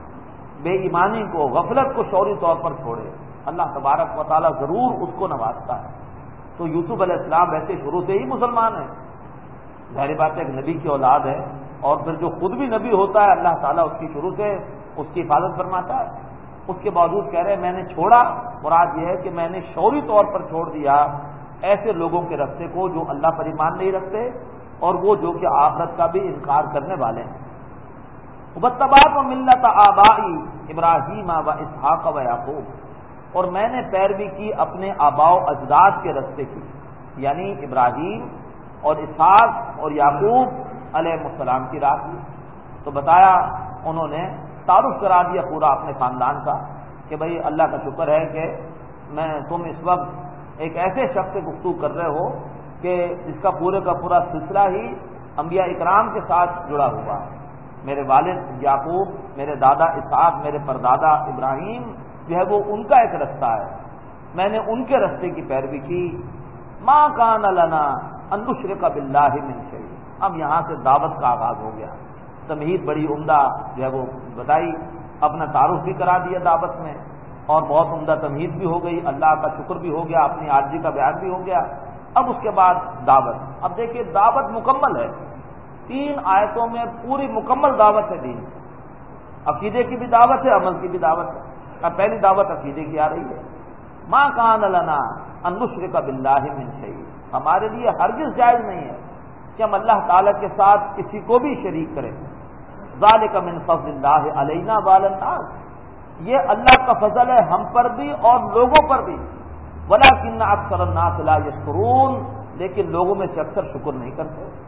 بے ایمانی کو، غفلت کو شعوری طور پر چھوڑے، اللہ تبارک و تعالیٰ ضرور اس کو نوازتا ہے۔ تو یوسف علیہ السلام ویسے شروع سے ہی مسلمان ہیں، ظاہر بات ہے ایک نبی کی اولاد ہے، اور پھر جو خود بھی نبی ہوتا ہے اللہ تعالیٰ اس کی شروع سے اس کی حفاظت فرماتا ہے۔ اس کے باوجود کہہ رہے ہیں میں نے چھوڑا، مراد یہ ہے کہ میں نے شعوری طور پر چھوڑ دیا ایسے لوگوں کے راستے کو جو اللہ پر ایمان نہیں رکھتے اور وہ جو کہ آخرت کا بھی انکار کرنے والے ہیں۔ وَاتَّبَعْتُ مِلَّةَ آبَائِي ابراہیم و اسحاق و یعقوب، اور میں نے پیروی کی اپنے آباء و اجداد کے راستے کی، یعنی ابراہیم اور اسحاق اور یعقوب علیہ السلام کی راہ کی۔ تو بتایا انہوں نے، تعارف کرا دیا پورا اپنے خاندان کا کہ بھئی اللہ کا شکر ہے کہ تم اس وقت ایک ایسے شخص سے گفتگو کر رہے ہو کہ جس کا پورے کا پورا سلسلہ ہی انبیاء اکرام کے ساتھ جڑا ہوا ہے۔ میرے والد یعقوب، میرے دادا اسحاق، میرے پردادا ابراہیم جو ہے وہ ان کا ایک رستہ ہے، میں نے ان کے رستے کی پیروی کی۔ ما کان لنا ان نشرک باللہ من شیء، اب یہاں سے دعوت کا آغاز ہو گیا۔ تمہید بڑی عمدہ جو ہے وہ بتائی، اپنا تعارف بھی کرا دیا دعوت میں، اور بہت عمدہ تمہید بھی ہو گئی، اللہ کا شکر بھی ہو گیا، اپنی عاجزی کا بیان بھی ہو گیا۔ اب اس کے بعد دعوت، اب دیکھیے دعوت مکمل ہے، 3 آیتوں میں پوری مکمل دعوت ہے دین، عقیدے کی بھی دعوت ہے، عمل کی بھی دعوت ہے۔ اب پہلی دعوت عقیدے کی آ رہی ہے، ما کان لنا ان نشرک باللہ من شیء، ہمارے لیے ہرگز جائز نہیں ہے کہ ہم اللہ تعالیٰ کے ساتھ کسی کو بھی شریک کریں۔ ذالک من فضل اللہ علینا وعلی الناس، یہ اللہ کا فضل ہے ہم پر بھی اور لوگوں پر بھی۔ ولکن اکثر الناس لا یشکرون، لیکن لوگوں میں سے اکثر شکر نہیں کرتے۔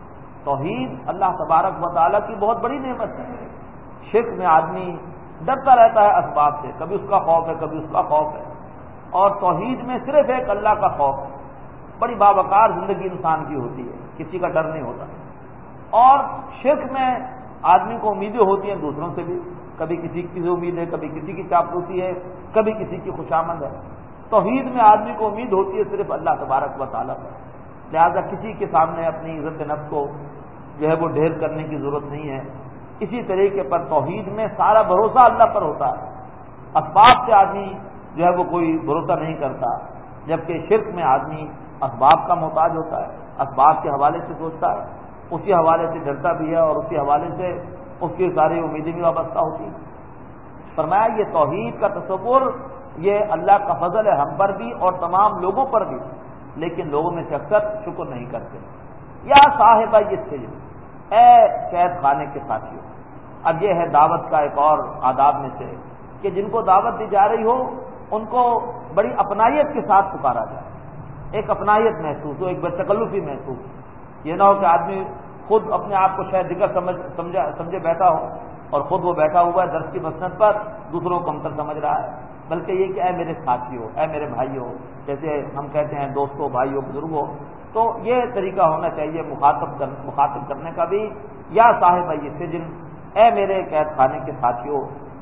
توحید اللہ تبارک و تعالیٰ کی بہت بڑی نعمت ہے. شرک میں آدمی ڈرتا رہتا ہے اسباب سے، کبھی اس کا خوف ہے کبھی اس کا خوف ہے، اور توحید میں صرف ایک اللہ کا خوف ہے. بڑی باوقار زندگی انسان کی ہوتی ہے، کسی کا ڈر نہیں ہوتا. اور شرک میں آدمی کو امیدیں ہوتی ہیں دوسروں سے بھی، کبھی کسی کی امید ہے، کبھی کسی کی چاپلوسی ہے، کبھی کسی کی خوشامد ہے. توحید میں آدمی کو امید ہوتی ہے صرف اللہ تبارک و تعالیٰ پر. لہذا کسی کے سامنے اپنی عزت نفس کو جو ہے وہ ڈھیر کرنے کی ضرورت نہیں ہے. اسی طریقے پر توحید میں سارا بھروسہ اللہ پر ہوتا ہے، اسباب سے آدمی جو ہے وہ کوئی بھروسہ نہیں کرتا. جبکہ شرک میں آدمی اسباب کا محتاج ہوتا ہے، اسباب کے حوالے سے سوچتا ہے، اسی حوالے سے ڈرتا بھی ہے، اور اسی حوالے سے اس کی ساری امیدیں بھی وابستہ ہوتی ہیں. فرمایا یہ توحید کا تصور یہ اللہ کا فضل ہے ہم پر بھی اور تمام لوگوں پر بھی، لیکن لوگوں میں سے اکثر شکر نہیں کرتے. یا صاحبہ یہ سجن، اے قید خانے کے ساتھیوں. اب یہ ہے دعوت کا ایک اور آداب میں سے کہ جن کو دعوت دی جا رہی ہو ان کو بڑی اپنائیت کے ساتھ پکارا جائے، ایک اپنائیت محسوس ہو، ایک بتکلفی محسوس ہو. یہ نہ ہو کہ آدمی خود اپنے آپ کو شاید دیگر سمجھے بیٹھا ہو اور خود وہ بیٹھا ہوا ہے درس کی مسند پر دوسروں کو کمتر سمجھ رہا ہے، بلکہ یہ کہ اے میرے ساتھیو، اے میرے بھائیو، جیسے ہم کہتے ہیں دوستوں، بھائیوں، بزرگوں. تو یہ طریقہ ہونا چاہیے مخاطب کرنے کا بھی. یا صاحب یہ سجن، اے میرے قید خانے کے ساتھیوں،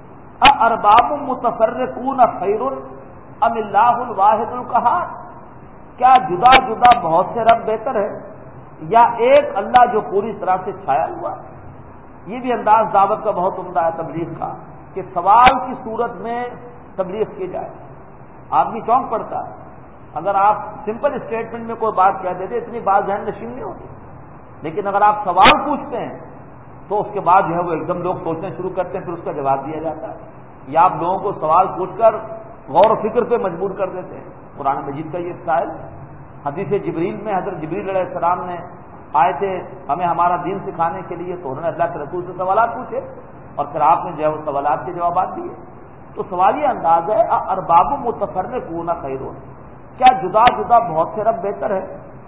ارباب متفرقون خیر ام اللہ الواحد القہار. کیا جدا جدا بہت سے رب بہتر ہے یا ایک اللہ جو پوری طرح سے چھایا ہوا ہے؟ یہ بھی انداز دعوت کا بہت عمدہ ہے تبلیغ کا کہ سوال کی صورت میں تبلیغ کی جائے. آدمی چونک پڑتا ہے اگر آپ سمپل اسٹیٹمنٹ میں کوئی بات کہہ دیتے، اتنی بات ذہن نشین نہیں ہوتی. لیکن اگر آپ سوال پوچھتے ہیں تو اس کے بعد جو ہے وہ ایک دم لوگ سوچنا شروع کرتے ہیں، پھر اس کا جواب دیا جاتا ہے. یا آپ لوگوں کو سوال پوچھ کر غور و فکر پہ مجبور کر دیتے ہیں. قرآن مجید کا یہ اسٹائل. حدیث جبریل میں حضرت جبریل علیہ السلام نے آئے تھے ہمیں ہمارا دین سکھانے کے لیے، تو انہوں نے اللہ کے رسول سے سوالات پوچھے اور پھر آپ نے جو ہے وہ سوالات کے جوابات دیے. تو سوال یہ انداز ہے ارباب متفرقون خیر، کیا جدا جدا بہت سے رب بہتر ہے؟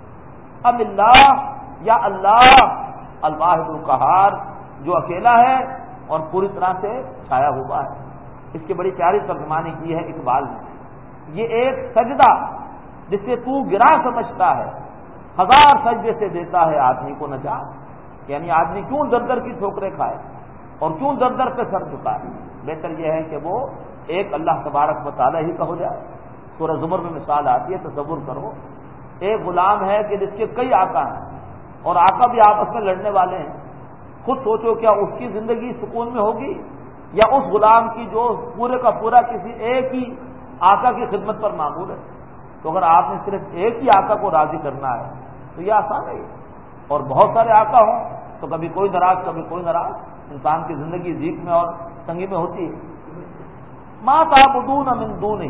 ام اللہ، یا اللہ الواحد القہار جو اکیلا ہے اور پوری طرح سے چھایا ہوا ہے. اس کی بڑی پیاری ترجمانی کی ہے اقبال نے. یہ ایک سجدہ جسے تو گرا سمجھتا ہے، ہزار سجدے سے دیتا ہے آدمی کو نجات. یعنی آدمی کیوں در در کی ٹھوکریں کھائے اور کیوں در در پہ سر جھکائے؟ بہتر یہ ہے کہ وہ ایک اللہ تبارک و تعالی ہی کا ہو جائے. سورہ زمر میں مثال آتی ہے، تصور کرو ایک غلام ہے کہ جس کے کئی آقا ہیں اور آقا بھی آپس میں لڑنے والے ہیں. خود سوچو کیا اس کی زندگی سکون میں ہوگی یا اس غلام کی جو پورے کا پورا کسی ایک ہی آقا کی خدمت پر معمول ہے. تو اگر آپ نے صرف ایک ہی آقا کو راضی کرنا ہے تو یہ آسان ہے. اور بہت سارے آقا ہوں تو کبھی کوئی ناراض کبھی کوئی ناراض، انسان کی زندگی ضیق میں اور تنگی میں ہوتی ہے. ما تعبدون من دونہ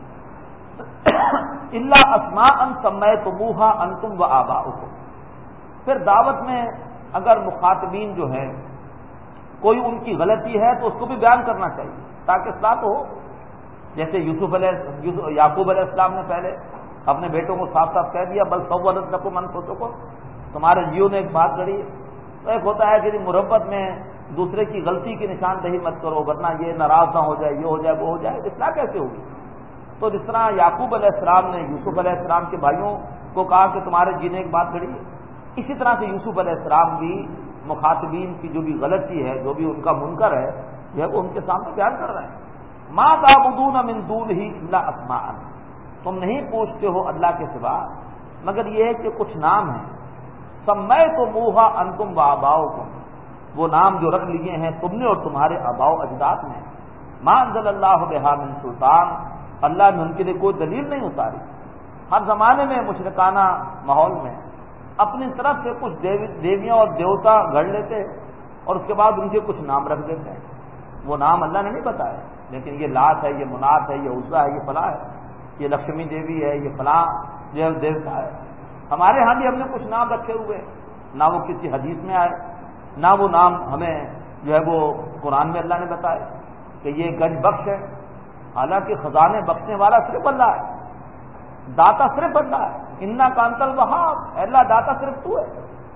الا اسماء سمیتموها انتم وآباؤکم. پھر دعوت میں اگر مخاطبین جو ہیں کوئی ان کی غلطی ہے تو اس کو بھی بیان کرنا چاہیے تاکہ اصلاح تو ہو. جیسے یعقوب علیہ السلام نے پہلے اپنے بیٹوں کو صاف صاف کہہ دیا، بل سولت لکم انفسکم، تمہارے جیو نے ایک بات گڑی. تو ایک ہوتا ہے کہ مربت میں دوسرے کی غلطی کی نشاندہی مت کرو ورنہ یہ ناراض نہ ہو جائے، یہ ہو جائے وہ ہو جائے، اصلاح کیسے ہوگی؟ تو جس طرح یعقوب علیہ السلام نے یوسف علیہ السلام کے بھائیوں کو کہا کہ تمہارے جی نے ایک بات گڑی ہے، اسی طرح سے یوسف علیہ السلام بھی مخاطبین کی جو بھی غلطی ہے، جو بھی ان کا منکر ہے، جو ہے وہ ان کے سامنے بیان کر رہے ہیں. ما تعبدون من دونہ الا اسماء، تم نہیں پوچھتے ہو اللہ کے سوا مگر یہ ہے کہ کچھ نام ہیں. سمیتموها انتم وآباؤکم، وہ نام جو رکھ لیے ہیں تم نے اور تمہارے آباء و اجداد نے. ما انزل اللہ بہا من سلطان، اللہ نے ان کے لیے کوئی دلیل نہیں اتاری. ہر زمانے میں مشرکانہ ماحول میں اپنی طرف سے کچھ دیویاں اور دیوتا گھڑ لیتے اور اس کے بعد ان کے کچھ نام رکھ دیتے ہیں. وہ نام اللہ نے نہیں بتایا، لیکن یہ لات ہے، یہ منات ہے، یہ عزا ہے، یہ فلاں ہے، یہ لکشمی دیوی ہے، یہ فلاں جو ہے دیوتا ہے. ہمارے ہاں بھی ہم نے کچھ نام رکھے ہوئے، نہ وہ کسی حدیث میں آئے نہ وہ نام ہمیں جو ہے وہ قرآن میں اللہ نے بتایا کہ یہ گنج بخش ہے. حالانکہ خزانے بخشنے والا صرف اللہ ہے، داتا صرف اللہ ہے. انا کانت الوہاب، اللہ داتا صرف تو ہے.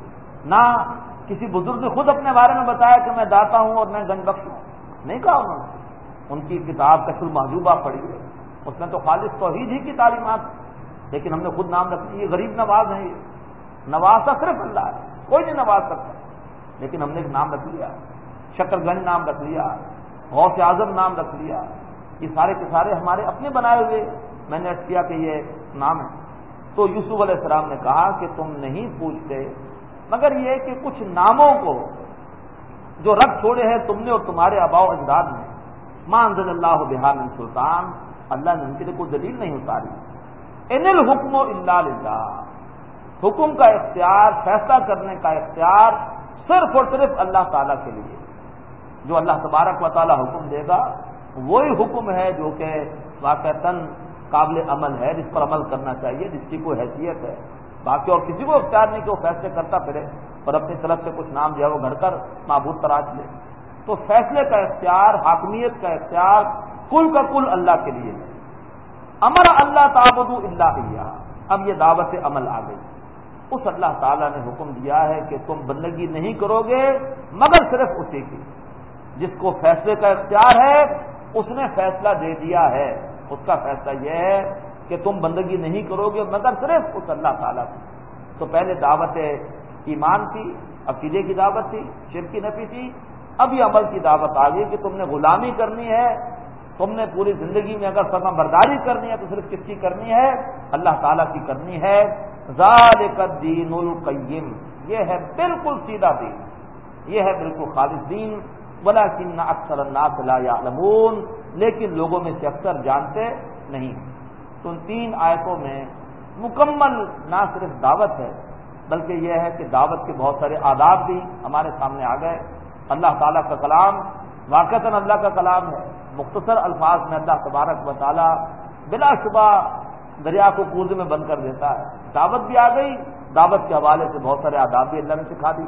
نہ کسی بزرگ نے خود اپنے بارے میں بتایا کہ میں داتا ہوں اور میں گنج بخش ہوں، نہیں کہا انہوں نے۔ ان کی کتاب کشف المحجوبہ پڑھی ہے، اس میں تو خالص توحید ہی کی تعلیمات، لیکن ہم نے خود نام رکھ لیا، یہ غریب نواز ہے، یہ نوازا صرف اللہ ہے، کوئی نہیں نواز سکتا، لیکن ہم نے ایک نام رکھ لیا، شکر گنج نام رکھ لیا، غوث اعظم نام رکھ لیا، یہ سارے کے سارے ہمارے اپنے بنائے ہوئے، میں نے عرض کیا کہ یہ نام ہے۔ تو یوسف علیہ السلام نے کہا کہ تم نہیں پوچھتے مگر یہ کہ کچھ ناموں کو جو رکھ چھوڑے ہیں تم نے اور تمہارے آباء و اجداد نے، ما انزل اللہ بہا من سلطان، اللہ نے ان کے لیے کوئی دلیل نہیں اتاری، ان الحکم الا للہ، حکم کا اختیار، فیصلہ کرنے کا اختیار صرف اور صرف اللہ تعالیٰ کے لیے، جو اللہ تبارک و تعالیٰ حکم دے گا وہی حکم ہے جو کہ واقعتاً قابل عمل ہے، جس پر عمل کرنا چاہیے، جس کی کوئی حیثیت ہے، باقی اور کسی کو اختیار نہیں کہ وہ فیصلے کرتا پھرے اور اپنی طرف سے کچھ نام جو ہے وہ گھڑ کر معبود تراش لے۔ تو فیصلے کا اختیار، حاکمیت کا اختیار کل کا کل اللہ کے لیے ہے۔ امر اللہ تعبدوا الا ایاہ، اب یہ دعوت عمل آ گئی، اس اللہ تعالیٰ نے حکم دیا ہے کہ تم بندگی نہیں کرو گے مگر صرف اسی کی، جس کو فیصلے کا اختیار ہے اس نے فیصلہ دے دیا ہے، اس کا فیصلہ یہ ہے کہ تم بندگی نہیں کرو گے مگر صرف اس اللہ تعالیٰ کی۔ تو پہلے دعوت ایمان تھی، عقیدے کی دعوت تھی، شرک کی نفی تھی، اب یہ عمل کی دعوت آ گئی کہ تم نے غلامی کرنی ہے، تم نے پوری زندگی میں اگر فرما برداری کرنی ہے تو صرف کس کی کرنی ہے؟ اللہ تعالیٰ کی کرنی ہے۔ ذالک الدین القیم، یہ ہے بالکل سیدھا دین، یہ ہے بالکل خالص دین، ولکن اکثر الناس لا یعلمون، لیکن لوگوں میں سے اکثر جانتے نہیں۔ تو ان تین آیتوں میں مکمل نہ صرف دعوت ہے بلکہ یہ ہے کہ دعوت کے بہت سارے آداب بھی ہمارے سامنے آ گئے۔ اللہ تعالیٰ کا کلام واقعتاً اللہ کا کلام ہے، مختصر الفاظ میں اللہ تبارک و تعالیٰ بلا شبہ دریا کو کوزے میں بند کر دیتا ہے۔ دعوت بھی آ گئی، دعوت کے حوالے سے بہت سارے آداب بھی اللہ نے سکھا دیے۔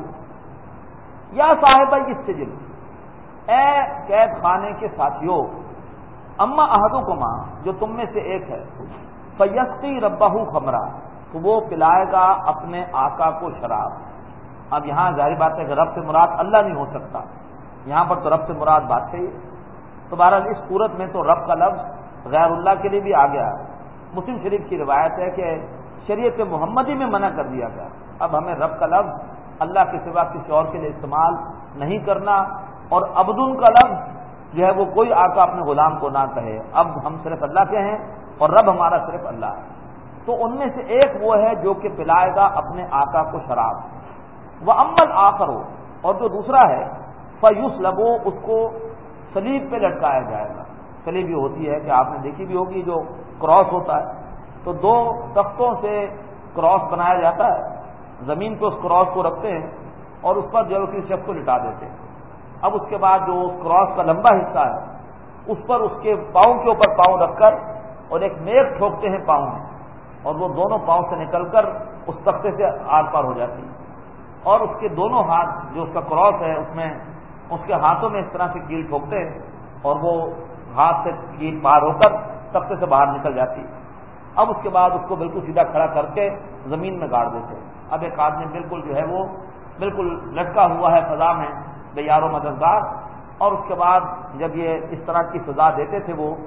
یا صاحب السجن، اے قید خانے کے ساتھیوں، اما احدکما، جو تم میں سے ایک ہے، فیسقی ربہ خمرا، تو وہ پلائے گا اپنے آقا کو شراب۔ اب یہاں ظاہر بات ہے کہ رب سے مراد اللہ نہیں ہو سکتا، یہاں پر تو رب سے مراد بادشاہ ہے۔ تو بہرحال اس صورت میں تو رب کا لفظ غیر اللہ کے لیے بھی آ گیا۔ مسلم شریف کی روایت ہے کہ شریعت محمدی میں منع کر دیا گیا، اب ہمیں رب کا لفظ اللہ کے سوا کسی اور کے لیے استعمال نہیں کرنا، اور عبدن کا لفظ جو ہے وہ کوئی آقا اپنے غلام کو نہ کہے، اب ہم صرف اللہ کے ہیں اور رب ہمارا صرف اللہ ہے۔ تو ان میں سے ایک وہ ہے جو کہ پلائے گا اپنے آقا کو شراب، وہ امل آخر ہو، اور جو دوسرا ہے فیصلب، اس کو صلیب پہ لٹکایا جائے گا۔ صلیب یہ ہوتی ہے کہ آپ نے دیکھی بھی ہوگی جو کراس ہوتا ہے، تو دو تختوں سے کراس بنایا جاتا ہے، زمین پہ اس کراس کو رکھتے ہیں اور اس پر جو کسی شخص کو لٹا دیتے ہیں۔ اب اس کے بعد جو اس کراس کا لمبا حصہ ہے اس پر اس کے پاؤں کے اوپر پاؤں رکھ کر اور ایک میخ ٹھوکتے ہیں پاؤں میں، اور وہ دونوں پاؤں سے نکل کر اس تختے سے آر پار ہو جاتی ہے، اور اس کے دونوں ہاتھ جو اس کا کراس ہے اس میں اس کے ہاتھوں میں اس طرح سے کیل ٹھوکتے ہیں اور وہ ہاتھ سے کیل پار ہو کر تختے سے باہر نکل جاتی ہے۔ اب اس کے بعد اس کو بالکل سیدھا کھڑا کر کے زمین میں گاڑ دیتے ہیں۔ اب ایک آدمی بالکل جو ہے وہ بالکل لٹکا ہوا ہے فضا میں بے یار و مددگار، اور اس کے بعد جب یہ اس طرح کی سزا دیتے تھے وہ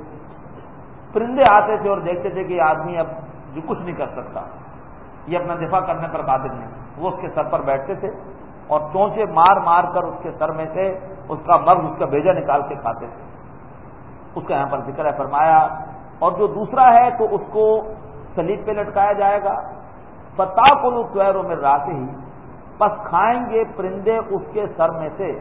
پرندے آتے تھے اور دیکھتے تھے کہ یہ آدمی اب جو کچھ نہیں کر سکتا، یہ اپنا دفاع کرنے پر قادر نہیں، وہ اس کے سر پر بیٹھتے تھے اور چونچے مار مار کر اس کے سر میں سے اس کا مغز، اس کا بیجا نکال کے کھاتے تھے۔ اس کا یہاں پر ذکر ہے، فرمایا اور جو دوسرا ہے تو اس کو صلیب پہ لٹکایا جائے گا، فتاکل الطیر من راسہ، پس کھائیں گے پرندے اس کے سر میں سے،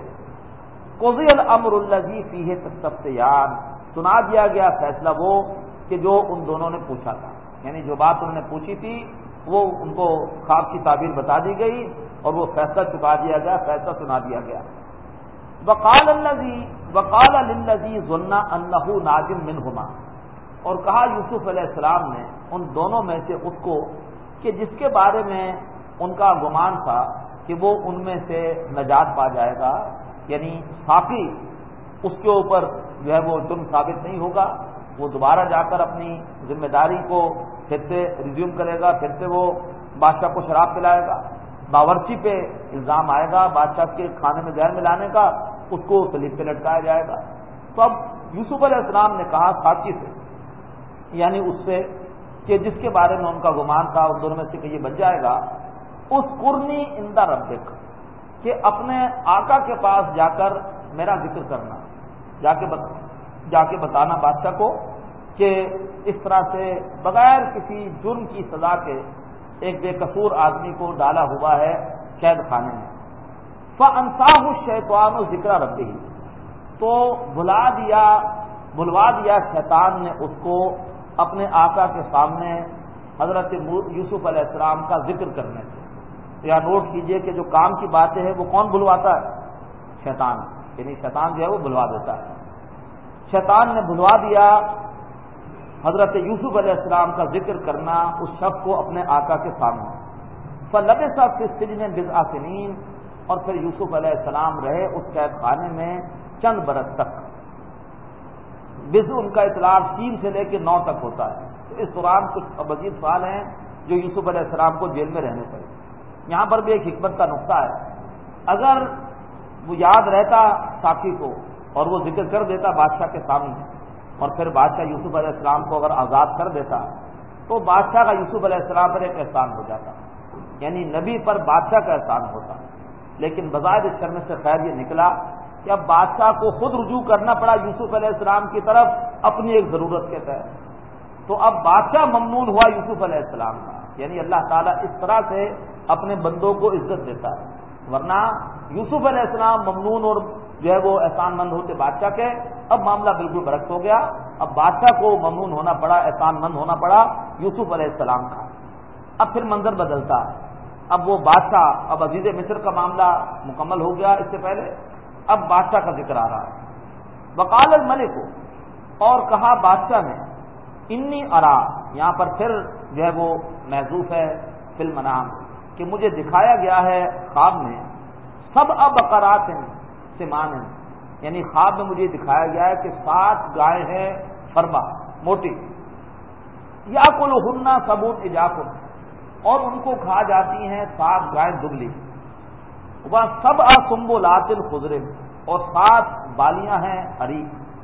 قضی الامر الذی فیہ تستفتیان، سنا دیا گیا فیصلہ وہ کہ جو ان دونوں نے پوچھا تھا، یعنی جو بات انہوں نے پوچھی تھی وہ ان کو خواب کی تعبیر بتا دی گئی اور وہ فیصلہ چکا دیا گیا، فیصلہ سنا دیا گیا۔ وقال للذی ظن انہ ناج منہما، اور کہا یوسف علیہ السلام نے ان دونوں میں سے اس کو کہ جس کے بارے میں ان کا گمان تھا کہ وہ ان میں سے نجات پا جائے گا، یعنی ساقی اس کے اوپر جو ہے وہ جرم ثابت نہیں ہوگا، وہ دوبارہ جا کر اپنی ذمہ داری کو پھر سے ریزیوم کرے گا، پھر سے وہ بادشاہ کو شراب پلائے گا۔ باورچی پہ الزام آئے گا بادشاہ کے کھانے میں زہر ملانے کا، اس کو صلیب پہ لٹکایا جائے گا۔ تو اب یوسف علیہ السلام نے کہا ساقی سے، یعنی اس سے کہ جس کے بارے میں ان کا گمان تھا ان دونوں میں سے کہ یہ بن جائے گا، اس قرنی عند ربک، کہ اپنے آقا کے پاس جا کر میرا ذکر کرنا، جا کے بتانا بادشاہ کو کہ اس طرح سے بغیر کسی جرم کی سزا کے ایک بے قصور آدمی کو ڈالا ہوا ہے قید خانے میں۔ فَأَنْسَاهُ الشَّيْطَانُ ذِكْرَ رَبِّهِ، تو بلوا دیا شیطان نے اس کو اپنے آقا کے سامنے حضرت یوسف علیہ السلام کا ذکر کرنے سے۔ یا نوٹ کیجئے کہ جو کام کی باتیں ہیں وہ کون بلواتا ہے؟ شیطان، یعنی شیطان جو ہے وہ بلوا دیتا ہے۔ شیطان نے بلوا دیا حضرت یوسف علیہ السلام کا ذکر کرنا اس شخص کو اپنے آقا کے سامنے۔ فَلَبِثَ فِي السِّجْنِ بِضْعَ سِنِينَ، اور پھر یوسف علیہ السلام رہے اس قید خانے میں چند برس تک۔ بضع ان کا اطلاق 3 سے لے کے 9 تک ہوتا ہے۔ تو اس دوران کچھ مزید سوال ہیں جو یوسف علیہ السلام کو جیل میں رہنے پڑے۔ یہاں پر بھی ایک حکمت کا نقطہ ہے، اگر وہ یاد رہتا ساقی کو اور وہ ذکر کر دیتا بادشاہ کے سامنے، اور پھر بادشاہ یوسف علیہ السلام کو اگر آزاد کر دیتا تو بادشاہ کا یوسف علیہ السلام پر ایک احسان ہو جاتا، یعنی نبی پر بادشاہ کا احسان ہوتا۔ لیکن بظاہر اس کرنے سے خیر یہ نکلا کہ اب بادشاہ کو خود رجوع کرنا پڑا یوسف علیہ السلام کی طرف اپنی ایک ضرورت کے تحت۔ تو اب بادشاہ ممنون ہوا یوسف علیہ السلام کا، یعنی اللہ تعالیٰ اس طرح سے اپنے بندوں کو عزت دیتا ہے، ورنہ یوسف علیہ السلام ممنون اور جو ہے وہ احسان مند ہوتے بادشاہ کے، اب معاملہ بالکل برعکس ہو گیا، اب بادشاہ کو ممنون ہونا پڑا، احسان مند ہونا پڑا یوسف علیہ السلام کا۔ اب پھر منظر بدلتا ہے، اب وہ بادشاہ، اب عزیز مصر کا معاملہ مکمل ہو گیا، اس سے پہلے اب بادشاہ کا ذکر آ رہا ہے۔ وقال الملک، اور کہا بادشاہ نے، انی ارا، یہاں پر پھر جو ہے وہ محذوف ہے فی المنام، کہ مجھے دکھایا گیا ہے خواب میں، سبع بقرات سمان، یعنی خواب میں مجھے دکھایا گیا ہے کہ 7 گائے ہیں فربا موٹی، یاکلہن سبع عجاف، اور ان کو کھا جاتی ہیں 7 گائے دبلی، وسبع سنبلات خضر، اور 7 بالیاں ہیں ہری،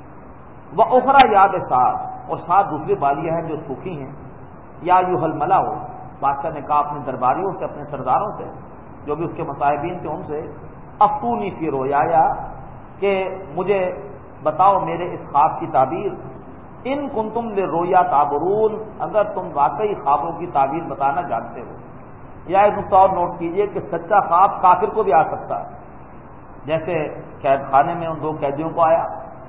واخری یابسات، اور 7 دوسری بالیاں ہیں جو سوکھی ہیں۔ یا ایھا الملأ، بادشاہ نے کہا اپنے درباریوں سے، اپنے سرداروں سے جو بھی اس کے مصاحبین تھے ان سے، افتونی فی رؤیایا، کہ مجھے بتاؤ میرے اس خواب کی تعبیر، ان کنتم للرؤیا تعبرون، اگر تم واقعی خوابوں کی تعبیر بتانا جانتے ہو۔ یا ایک نقطہ اور نوٹ کیجئے کہ سچا خواب کافر کو بھی آ سکتا ہے، جیسے قید خانے میں ان 2 قیدیوں کو آیا،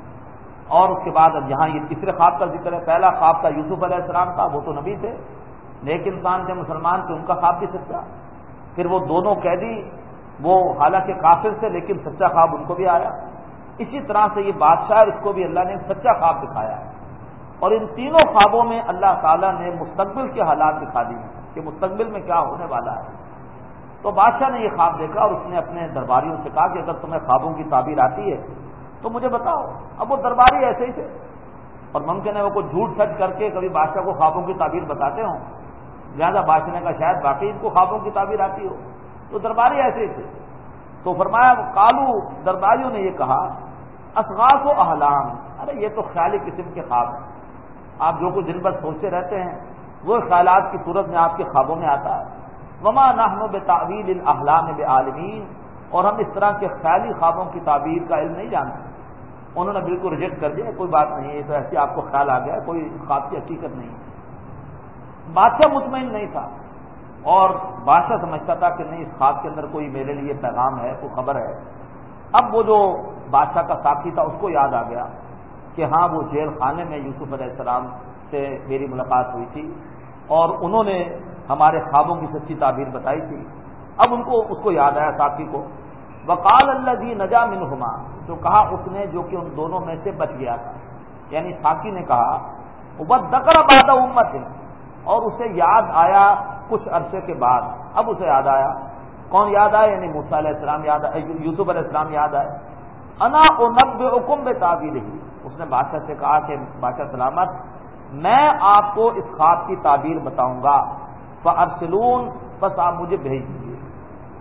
اور اس کے بعد اب یہاں یہ تیسرے خواب کا ذکر ہے۔ پہلا خواب تھا یوسف علیہ السلام کا، وہ تو نبی تھے، نیک انسان تھے، مسلمان تھے، ان کا خواب بھی سچا۔ پھر وہ دونوں قیدی، وہ حالانکہ کافر تھے لیکن سچا خواب ان کو بھی آیا۔ اسی طرح سے یہ بادشاہ، اس کو بھی اللہ نے سچا خواب دکھایا ہے، اور ان تینوں خوابوں میں اللہ تعالیٰ نے مستقبل کے حالات دکھا دیے ہیں کہ مستقبل میں کیا ہونے والا ہے۔ تو بادشاہ نے یہ خواب دیکھا اور اس نے اپنے درباریوں سے کہا کہ اگر تمہیں خوابوں کی تعبیر آتی ہے تو مجھے بتاؤ۔ اب وہ درباری ایسے ہی تھے، اور ممکن ہے وہ کوئی جھوٹ سچ کر کے کبھی بادشاہ کو خوابوں کی تعبیر بتاتے ہوں، لہٰذا بادشاہ نے کہا شاید باقی ان کو خوابوں کی تعبیر آتی ہو، تو درباری ایسے ہی تھے۔ تو فرمایا قالو، درباریوں نے یہ کہا، اصغاث و احلام، ارے یہ تو خیالی قسم کے خواب ہیں، آپ جو کچھ دن بھر سوچتے رہتے ہیں وہ خیالات کی صورت میں آپ کے خوابوں میں آتا ہے۔ وما نحن بتعویل الاحلام بعالمین، اور ہم اس طرح کے خیالی خوابوں کی تعبیر کا علم نہیں جانتے۔ انہوں نے بالکل ریجیکٹ کر دیا، کوئی بات نہیں، یہ تو ایسے آپ کو خیال آ گیا، کوئی خواب کی حقیقت نہیں ہے۔ بادشاہ مطمئن نہیں تھا، اور بادشاہ سمجھتا تھا کہ نہیں، اس خواب کے اندر کوئی میرے لیے پیغام ہے، کوئی خبر ہے۔ اب وہ جو بادشاہ کا ساتھی تھا اس کو یاد آ گیا کہ ہاں وہ جیل خانے میں یوسف علیہ السلام سے میری ملاقات ہوئی تھی، اور انہوں نے ہمارے خوابوں کی سچی تعبیر بتائی تھی۔ اب اس کو یاد آیا ساتھی کو۔ وقال الذی نجا منہما، جو کہا اس نے جو کہ ان دونوں میں سے بچ گیا تھا، یعنی ساقی نے کہا، وذکر بعد امت، اور اسے یاد آیا کچھ عرصے کے بعد، اب اسے یاد آیا، کون یاد آیا؟ یعنی موسیٰ علیہ السلام یاد آئے، یوسف علیہ السلام یاد آئے۔ انا انبئکم بتاویلہ، اس نے بادشاہ سے کہا کہ بادشاہ سلامت، میں آپ کو اس خواب کی تعبیر بتاؤں گا، فارسلون، بس آپ مجھے بھیج دیجیے،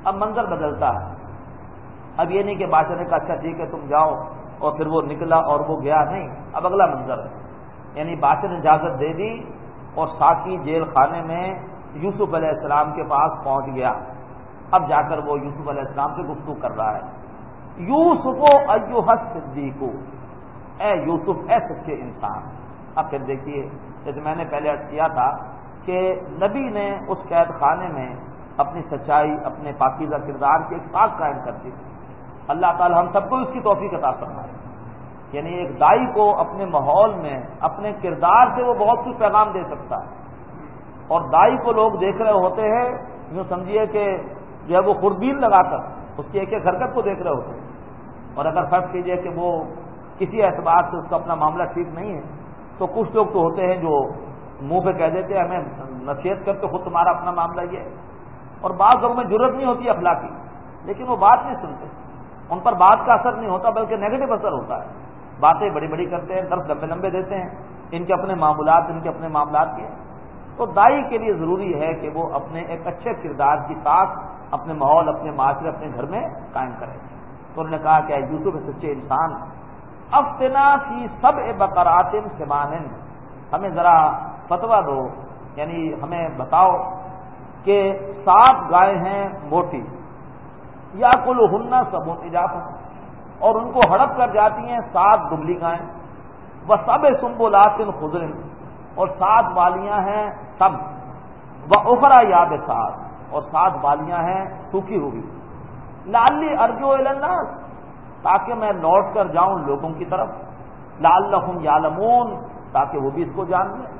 اب منظر بدلتا ہے. اب یہ نہیں کہ بادشاہ نے کہا اچھا ٹھیک ہے تم جاؤ اور پھر وہ نکلا اور وہ گیا، نہیں، اب اگلا منظر ہے. یعنی بادشاہ نے اجازت دے دی اور ساقی جیل خانے میں یوسف علیہ السلام کے پاس پہنچ گیا. اب جا کر وہ یوسف علیہ السلام سے گفتگو کر رہا ہے. یوسف ایھا الصدیق، اے یوسف، اے سچے انسان. اب پھر دیکھیے جیسے میں نے پہلے عرض کیا تھا کہ نبی نے اس قید خانے میں اپنی سچائی، اپنے پاکیزہ کردار کی ایک ساکھ قائم کر دی. اللہ تعالی ہم سب کو اس کی توفیق عطا فرمائے. یعنی ایک دائی کو اپنے ماحول میں اپنے کردار سے وہ بہت کچھ پیغام دے سکتا ہے. اور دائی کو لوگ دیکھ رہے ہوتے ہیں، یوں سمجھیے کہ جو ہے وہ خوردبین لگا کر اس کی ایک ایک حرکت کو دیکھ رہے ہوتے ہیں. اور اگر فرض کیجئے کہ وہ کسی اعتبار سے اس کا اپنا معاملہ ٹھیک نہیں ہے تو کچھ لوگ تو ہوتے ہیں جو منہ پہ کہہ دیتے ہیں ہمیں نصیحت کرتے خود تمہارا اپنا معاملہ یہ ہے. اور بعض لوگوں میں جرت نہیں ہوتی اخلاقی، لیکن وہ بات نہیں سنتے، ان پر بات کا اثر نہیں ہوتا بلکہ نیگیٹو اثر ہوتا ہے. باتیں بڑی بڑی کرتے ہیں، درس لمبے لمبے دیتے ہیں، ان کے اپنے معاملات کے. تو دائی کے لیے ضروری ہے کہ وہ اپنے ایک اچھے کردار کی ساتھ اپنے ماحول، اپنے معاشرے، اپنے گھر میں قائم کرے. تو انہوں نے کہا کہ اے یوسف سچے انسان، افتنا فی سبع بقرات سمان، ہمیں ذرا فتویٰ دو، یعنی ہمیں بتاؤ کہ 7 گائے ہیں موٹی، یاکلہن سبع عجاف، اور ان کو ہڑپ کر جاتی ہیں 7 دبلی گائیں، وسبع سنبلات خضر، اور 7 بالیاں ہیں سب، واخری یابسات، اور 7 بالیاں ہیں سوکھی ہوئی. لعلی ارجو الی الناس، تاکہ میں لوٹ کر جاؤں لوگوں کی طرف، لعلہم یعلمون، تاکہ وہ بھی اس کو جان لیں.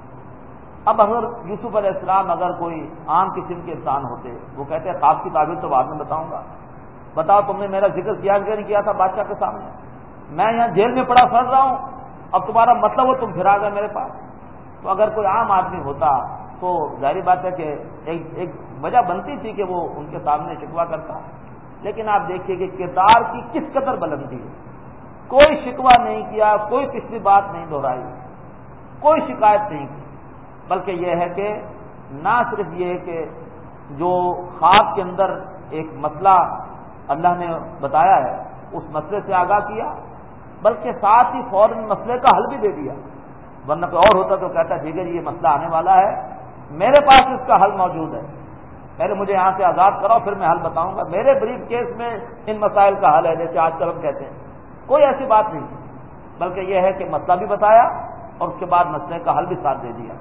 اب اگر یوسف علیہ السلام اگر کوئی عام قسم کے انسان ہوتے، وہ کہتے ہیں خواب کی تعبیر تو بعد میں بتاؤں گا، بتاؤ تم نے میرا ذکر کیا کہ نہیں کیا تھا بادشاہ کے سامنے، میں یہاں جیل میں پڑا پھنس رہا ہوں، اب تمہارا مطلب ہو تم پھر آ گئے میرے پاس. تو اگر کوئی عام آدمی ہوتا تو ظاہری بات ہے کہ ایک وجہ بنتی تھی کہ وہ ان کے سامنے شکوہ کرتا. لیکن آپ دیکھیے کہ کردار کی کس قدر بلندی ہے. کوئی شکوہ نہیں کیا، کوئی پچھلی بات نہیں دہرائی، کوئی شکایت نہیں کی، بلکہ یہ ہے کہ نہ صرف یہ ہے کہ جو خواب کے اندر ایک مسئلہ اللہ نے بتایا ہے اس مسئلے سے آگاہ کیا، بلکہ ساتھ ہی فوراً مسئلے کا حل بھی دے دیا. ورنہ کوئی اور ہوتا تو کہتا ٹھیک ہے یہ مسئلہ آنے والا ہے، میرے پاس اس کا حل موجود ہے، پہلے مجھے یہاں سے آزاد کراؤ پھر میں حل بتاؤں گا، میرے بریف کیس میں ان مسائل کا حل ہے، جیسے آج کل ہم کہتے ہیں. کوئی ایسی بات نہیں، بلکہ یہ ہے کہ مسئلہ بھی بتایا اور اس کے بعد مسئلے کا حل بھی ساتھ دے دیا.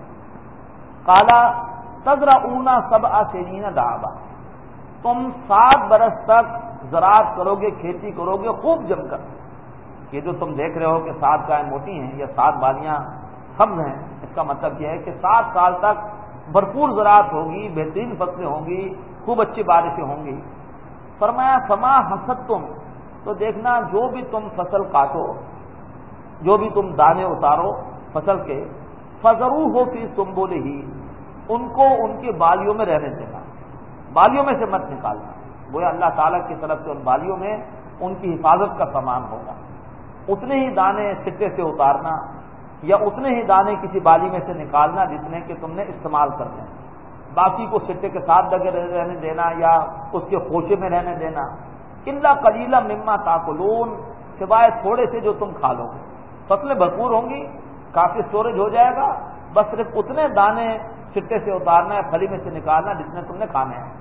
قالا تزرعون 7 سنین دابا، تم 7 برس تک زراعت کرو گے، کھیتی کرو گے خوب جم کر. یہ جو تم دیکھ رہے ہو کہ 7 گائیں موٹی ہیں یا 7 بالیاں سبز ہیں، اس کا مطلب یہ ہے کہ 7 سال تک بھرپور زراعت ہوگی، بہترین فصلیں ہوں گی، خوب اچھی بارشیں ہوں گی. فرمایا فما حصدتم، تو دیکھنا جو بھی تم فصل کاٹو، جو بھی تم دانے اتارو فصل کے، فذروہ فی سنبلہ، ان کو ان کی بالیوں میں رہنے دینا، بالیوں میں سے مت نکالنا. گویا اللہ تعالیٰ کی طرف سے ان بالیوں میں ان کی حفاظت کا سامان ہوگا. اتنے ہی دانے سٹے سے اتارنا یا اتنے ہی دانے کسی بالی میں سے نکالنا جتنے کہ تم نے استعمال کرنے ہیں، باقی کو سٹے کے ساتھ لگے رہنے دینا یا اس کے خوشے میں رہنے دینا. الا قلیلا مما تاکلون، سوائے تھوڑے سے جو تم کھا لو گے. فصلیں بھرپور ہوں گی، کافی اسٹوریج ہو جائے گا، بس صرف اتنے دانے سٹے سے اتارنا ہے، پھلی میں سے نکالنا جتنے تم نے کھانے ہیں.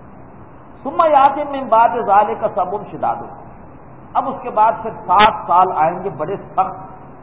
ثم یاتی من بعد ذلک صبر شداد، اب اس کے بعد پھر 7 سال آئیں گے بڑے سخت.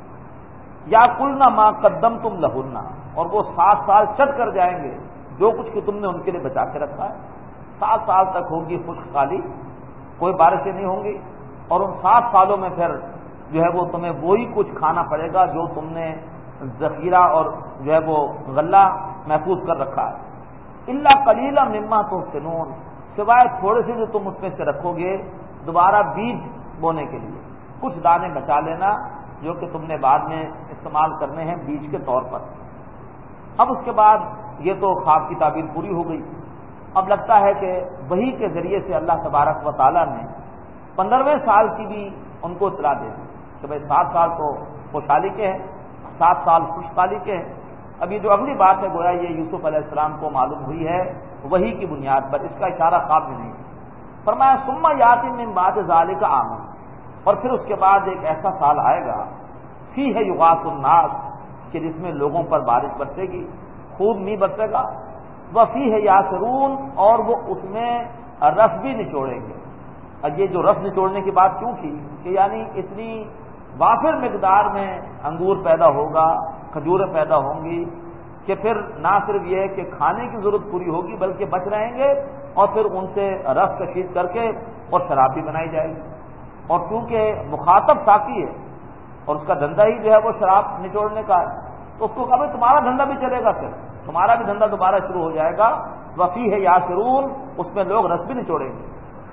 یا کلنا ما قدمتم لہن، اور وہ 7 سال چٹ کر جائیں گے جو کچھ کہ تم نے ان کے لیے بچا کے رکھا ہے. 7 سال تک ہوگی خشک سالی، کوئی بارشیں نہیں ہوں گی، اور ان 7 سالوں میں پھر جو ہے وہ تمہیں وہی کچھ کھانا پڑے گا جو تم نے ذخیرہ اور جو ہے وہ غلہ محفوظ کر رکھا ہے. الا قلیلا مما تحسنون، سوائے تھوڑے سے جو تم اس میں سے رکھو گے دوبارہ بیج بونے کے لیے. کچھ دانے بچا لینا جو کہ تم نے بعد میں استعمال کرنے ہیں بیج کے طور پر. اب اس کے بعد یہ تو خواب کی تعبیر پوری ہو گئی. اب لگتا ہے کہ وحی کے ذریعے سے اللہ تبارک و تعالیٰ نے 15ویں سال کی بھی ان کو اطلاع دے دی کہ بھائی 7 سال تو خوشحالی کے ہیں، 7 سال خوشحالی کے ہیں. اب یہ جو اگلی بات ہے گویا یہ یوسف علیہ السلام کو معلوم ہوئی ہے وحی کی بنیاد پر، اس کا اشارہ خواب میں نہیں. فرمایا ثم یاتی من بعد ذالک عام، اور پھر اس کے بعد ایک ایسا سال آئے گا فیہ یغاث الناس، کہ جس میں لوگوں پر بارش برسے گی، خوب نہیں برسے گا، وفیہ یاسرون، اور وہ اس میں رس بھی نچوڑیں گے۔ اب یہ جو رس نچوڑنے کی بات کیوں کی کہ یعنی اتنی وافر مقدار میں انگور پیدا ہوگا، کھجوریں پیدا ہوں گی کہ پھر نہ صرف یہ کہ کھانے کی ضرورت پوری ہوگی بلکہ بچ رہیں گے، اور پھر ان سے رس کشید کر کے اور شراب بھی بنائی جائے گی۔ اور چونکہ مخاطب ساقی ہے اور اس کا دھندا ہی جو ہے وہ شراب نچوڑنے کا ہے، تو اس کو کہا بھائی تمہارا دھندا بھی چلے گا، پھر تمہارا بھی دھندا دوبارہ شروع ہو جائے گا، وفیہ یاسرون، اس میں لوگ رس بھی نچوڑیں گے۔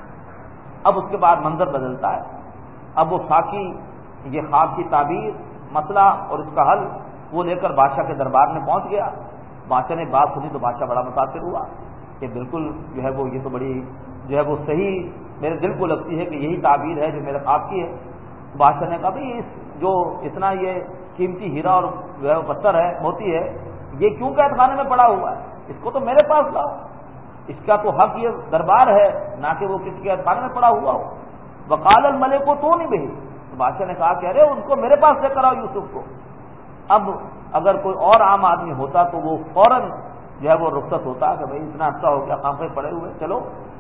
اب اس کے بعد منظر بدلتا ہے، اب وہ ساقی یہ خواب کی تعبیر، مسئلہ اور اس کا حل وہ لے کر بادشاہ کے دربار میں پہنچ گیا۔ بادشاہ نے بات سنی تو بادشاہ بڑا متاثر ہوا کہ بالکل جو ہے وہ یہ تو بڑی جو ہے وہ صحیح میرے دل کو لگتی ہے کہ یہی تعبیر ہے جو میرے خواب کی ہے۔ بادشاہ نے کہا بھائی اس جو اتنا یہ قیمتی ہیرا اور جو ہے وہ پتھر ہے، موتی ہے، یہ کیوں قید خانے میں پڑا ہوا ہے؟ اس کو تو میرے پاس لاؤ، اس کا تو حق یہ دربار ہے، نہ کہ وہ کسی قید خانے میں پڑا ہوا ہو۔ وقال الملک کو تو نہیں بھئی، تو بادشاہ نے کہا کہ ارے ان کو میرے پاس لے کر آؤ یوسف کو۔ اب اگر کوئی اور عام آدمی ہوتا تو وہ فوراً جو ہے وہ رخصت ہوتا کہ بھائی اتنا عرصہ ہو گیا خام پہ پڑے ہوئے، چلو۔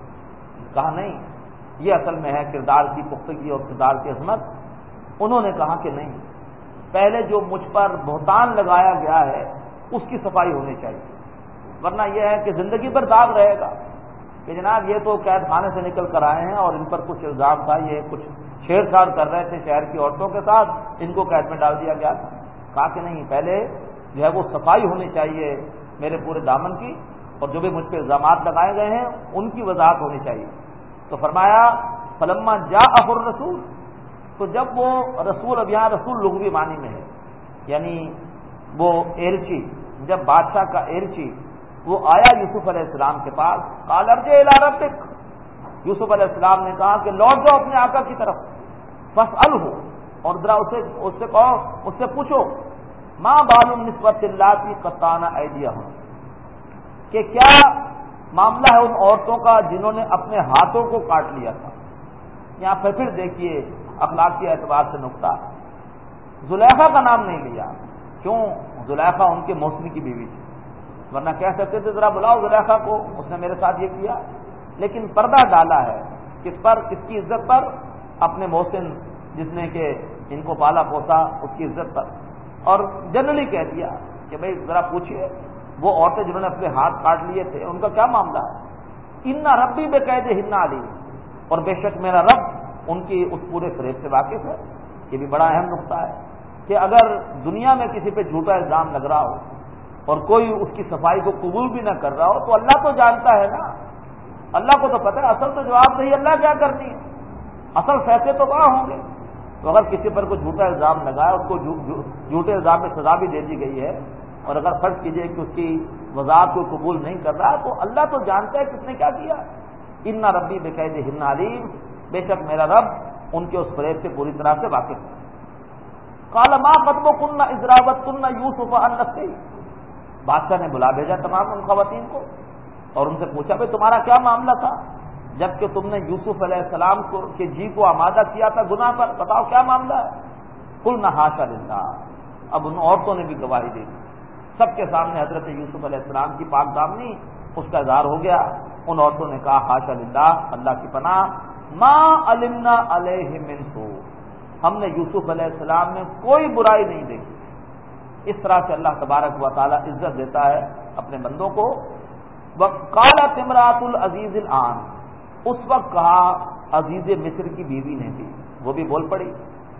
کہا نہیں، یہ اصل میں ہے کردار کی پختگی اور کردار کی عظمت۔ انہوں نے کہا کہ نہیں، پہلے جو مجھ پر بہتان لگایا گیا ہے اس کی صفائی ہونی چاہیے، ورنہ یہ ہے کہ زندگی پر داغ رہے گا کہ جناب یہ تو قید خانے سے نکل کر آئے ہیں اور ان پر کچھ الزام تھا، یہ کچھ چھیڑ چھاڑ کر رہے تھے شہر کی عورتوں کے ساتھ، ان کو قید میں ڈال دیا گیا تھا۔ کہا کہ نہیں، پہلے جو ہے وہ صفائی ہونی چاہیے میرے پورے دامن کی، اور جو بھی مجھ پہ الزامات لگائے گئے ہیں ان کی وضاحت ہونی چاہیے۔ تو فرمایا فلما جاءہ الرسول، تو جب وہ رسول، اب یہاں رسول لغوی معنی میں ہے، یعنی وہ ایرچی، جب بادشاہ کا ایرچی وہ آیا یوسف علیہ السلام کے پاس، قال ارجع الی ربک، یوسف علیہ السلام نے کہا کہ لوٹ جاؤ اپنے آقا کی طرف، فاسألہ، اور ذرا اس سے کہو، اس سے پوچھو، ما بال النسوۃ اللاتی قطعن ایدیہن، کہ کیا معاملہ ہے ان عورتوں کا جنہوں نے اپنے ہاتھوں کو کاٹ لیا تھا۔ یہاں پھر دیکھیے اخلاقی اعتبار سے نقطہ، زلیخا کا نام نہیں لیا، کیوں؟ زلیخا ان کے موسمی کی بیوی تھی، ورنہ کہہ سکتے تھے ذرا بلاؤ زلیخا کو، اس نے میرے ساتھ یہ کیا، لیکن پردہ ڈالا ہے کس پر؟ کس کی عزت پر؟ اپنے محسن جس نے کہ ان کو پالا پوسا اس کی عزت پر، اور جنرلی کہہ دیا کہ بھئی ذرا پوچھئے وہ عورتیں جنہوں نے اپنے ہاتھ کاٹ لیے تھے ان کا کیا معاملہ ہے۔ ان ربی بقیدہن علیم، اور بے شک میرا رب ان کی اس پورے فریب سے واقف ہے۔ یہ بھی بڑا اہم نقطہ ہے کہ اگر دنیا میں کسی پہ جھوٹا الزام لگ رہا ہو اور کوئی اس کی صفائی کو قبول بھی نہ کر رہا ہو تو اللہ تو جانتا ہے نا، اللہ کو تو پتہ ہے اصل تو جواب نہیں، اللہ کیا کرنی ہے، اصل فیصلے تو وہاں ہوں گے۔ تو اگر کسی پر کوئی جھوٹا الزام لگا ہے، اس کو جھوٹے الزام میں سزا بھی دے دی گئی ہے، اور اگر فرض کیجئے کہ اس کی وضاحت کو قبول نہیں کر رہا تو اللہ تو جانتا ہے کس نے کیا کیا۔ ان ربی بقیدہن علیم، بے شک میرا رب ان کے اس فریب سے پوری طرح سے واقف ہے۔ قال ما خطبکن اذ راوتن یوسف عن نفسہ، بادشاہ نے بلا بھیجا تمام ان خواتین کو اور ان سے پوچھا بھائی تمہارا کیا معاملہ تھا جبکہ تم نے یوسف علیہ السلام کے جی کو آمادہ کیا تھا گناہ پر، بتاؤ کیا معاملہ ہے۔ قلنا حاشا للہ، اب ان عورتوں نے بھی گواہی دے دی، سب کے سامنے حضرت یوسف علیہ السلام کی پاک دامنی اس کا اظہار ہو گیا۔ ان عورتوں نے کہا حاشا للہ، اللہ کی پناہ، ما علمنا علیہ من سوء، ہم نے یوسف علیہ السلام میں کوئی برائی نہیں دیکھی۔ اس طرح سے اللہ تبارک و تعالی عزت دیتا ہے اپنے بندوں کو۔ وقالت امرأۃ العزیز الآن، اس وقت کہا عزیز مصر کی بیوی نے بھی، وہ بھی بول پڑی،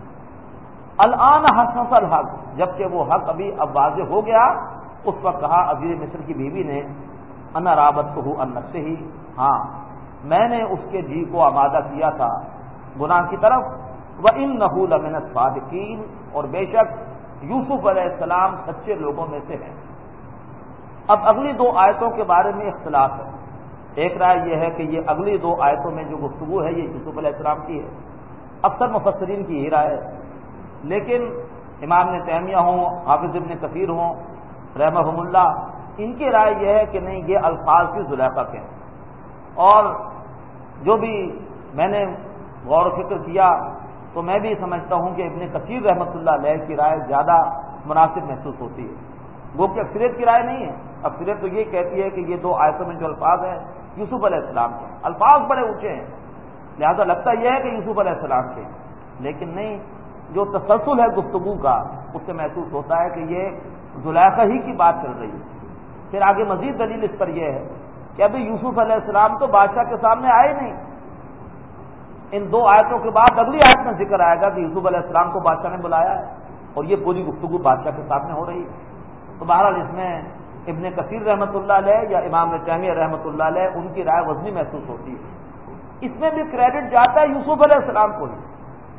الآن حسس الحق، جبکہ وہ حق ابھی اب واضح ہو گیا، اس وقت کہا عزیز مصر کی بیوی نے، انا راودتہ عن نفسہ، ہاں میں نے اس کے جی کو آمادہ کیا تھا گناہ کی طرف، وإنہ لمن الصادقین، اور بے شک یوسف علیہ السلام سچے لوگوں میں سے ہیں۔ اب اگلی دو آیتوں کے بارے میں اختلاف ہے، ایک رائے یہ ہے کہ یہ اگلی دو آیتوں میں جو گفتگو ہے یہ یوسف علیہ السلام کی ہے، اکثر مفسرین کی یہ رائے ہے، لیکن امام ابن تیمیہ ہوں، حافظ ابن کثیر ہوں رحمہم اللہ، ان کی رائے یہ ہے کہ نہیں، یہ الفاظ کی زلیخا کے ہیں، اور جو بھی میں نے غور و فکر کیا تو میں بھی سمجھتا ہوں کہ ابن کثیر رحمۃ اللہ علیہ کی رائے زیادہ مناسب محسوس ہوتی ہے، وہ کہ اکثریت کی رائے نہیں ہے۔ اکثریت تو یہ کہتی ہے کہ یہ دو آیتوں میں جو الفاظ ہیں یوسف علیہ السلام کے، الفاظ بڑے اونچے ہیں، لہذا لگتا یہ ہے کہ یوسف علیہ السلام کے، لیکن نہیں، جو تسلسل ہے گفتگو کا اس سے محسوس ہوتا ہے کہ یہ زلیخا ہی کی بات چل رہی ہے۔ پھر آگے مزید دلیل اس پر یہ ہے کہ ابھی یوسف علیہ السلام تو بادشاہ کے سامنے آئے نہیں، ان دو آیتوں کے بعد اگلی آیت میں ذکر آئے گا کہ یوسف علیہ السلام کو بادشاہ نے بلایا ہے، اور یہ پوری گفتگو بادشاہ کے سامنے ہو رہی ہے۔ تو بہرحال اس میں ابن کثیر رحمۃ اللہ علیہ یا امام تیمیہ رحمۃ اللہ علیہ ان کی رائے وزنی محسوس ہوتی ہے۔ اس میں بھی کریڈٹ جاتا ہے یوسف علیہ السلام کو ہی،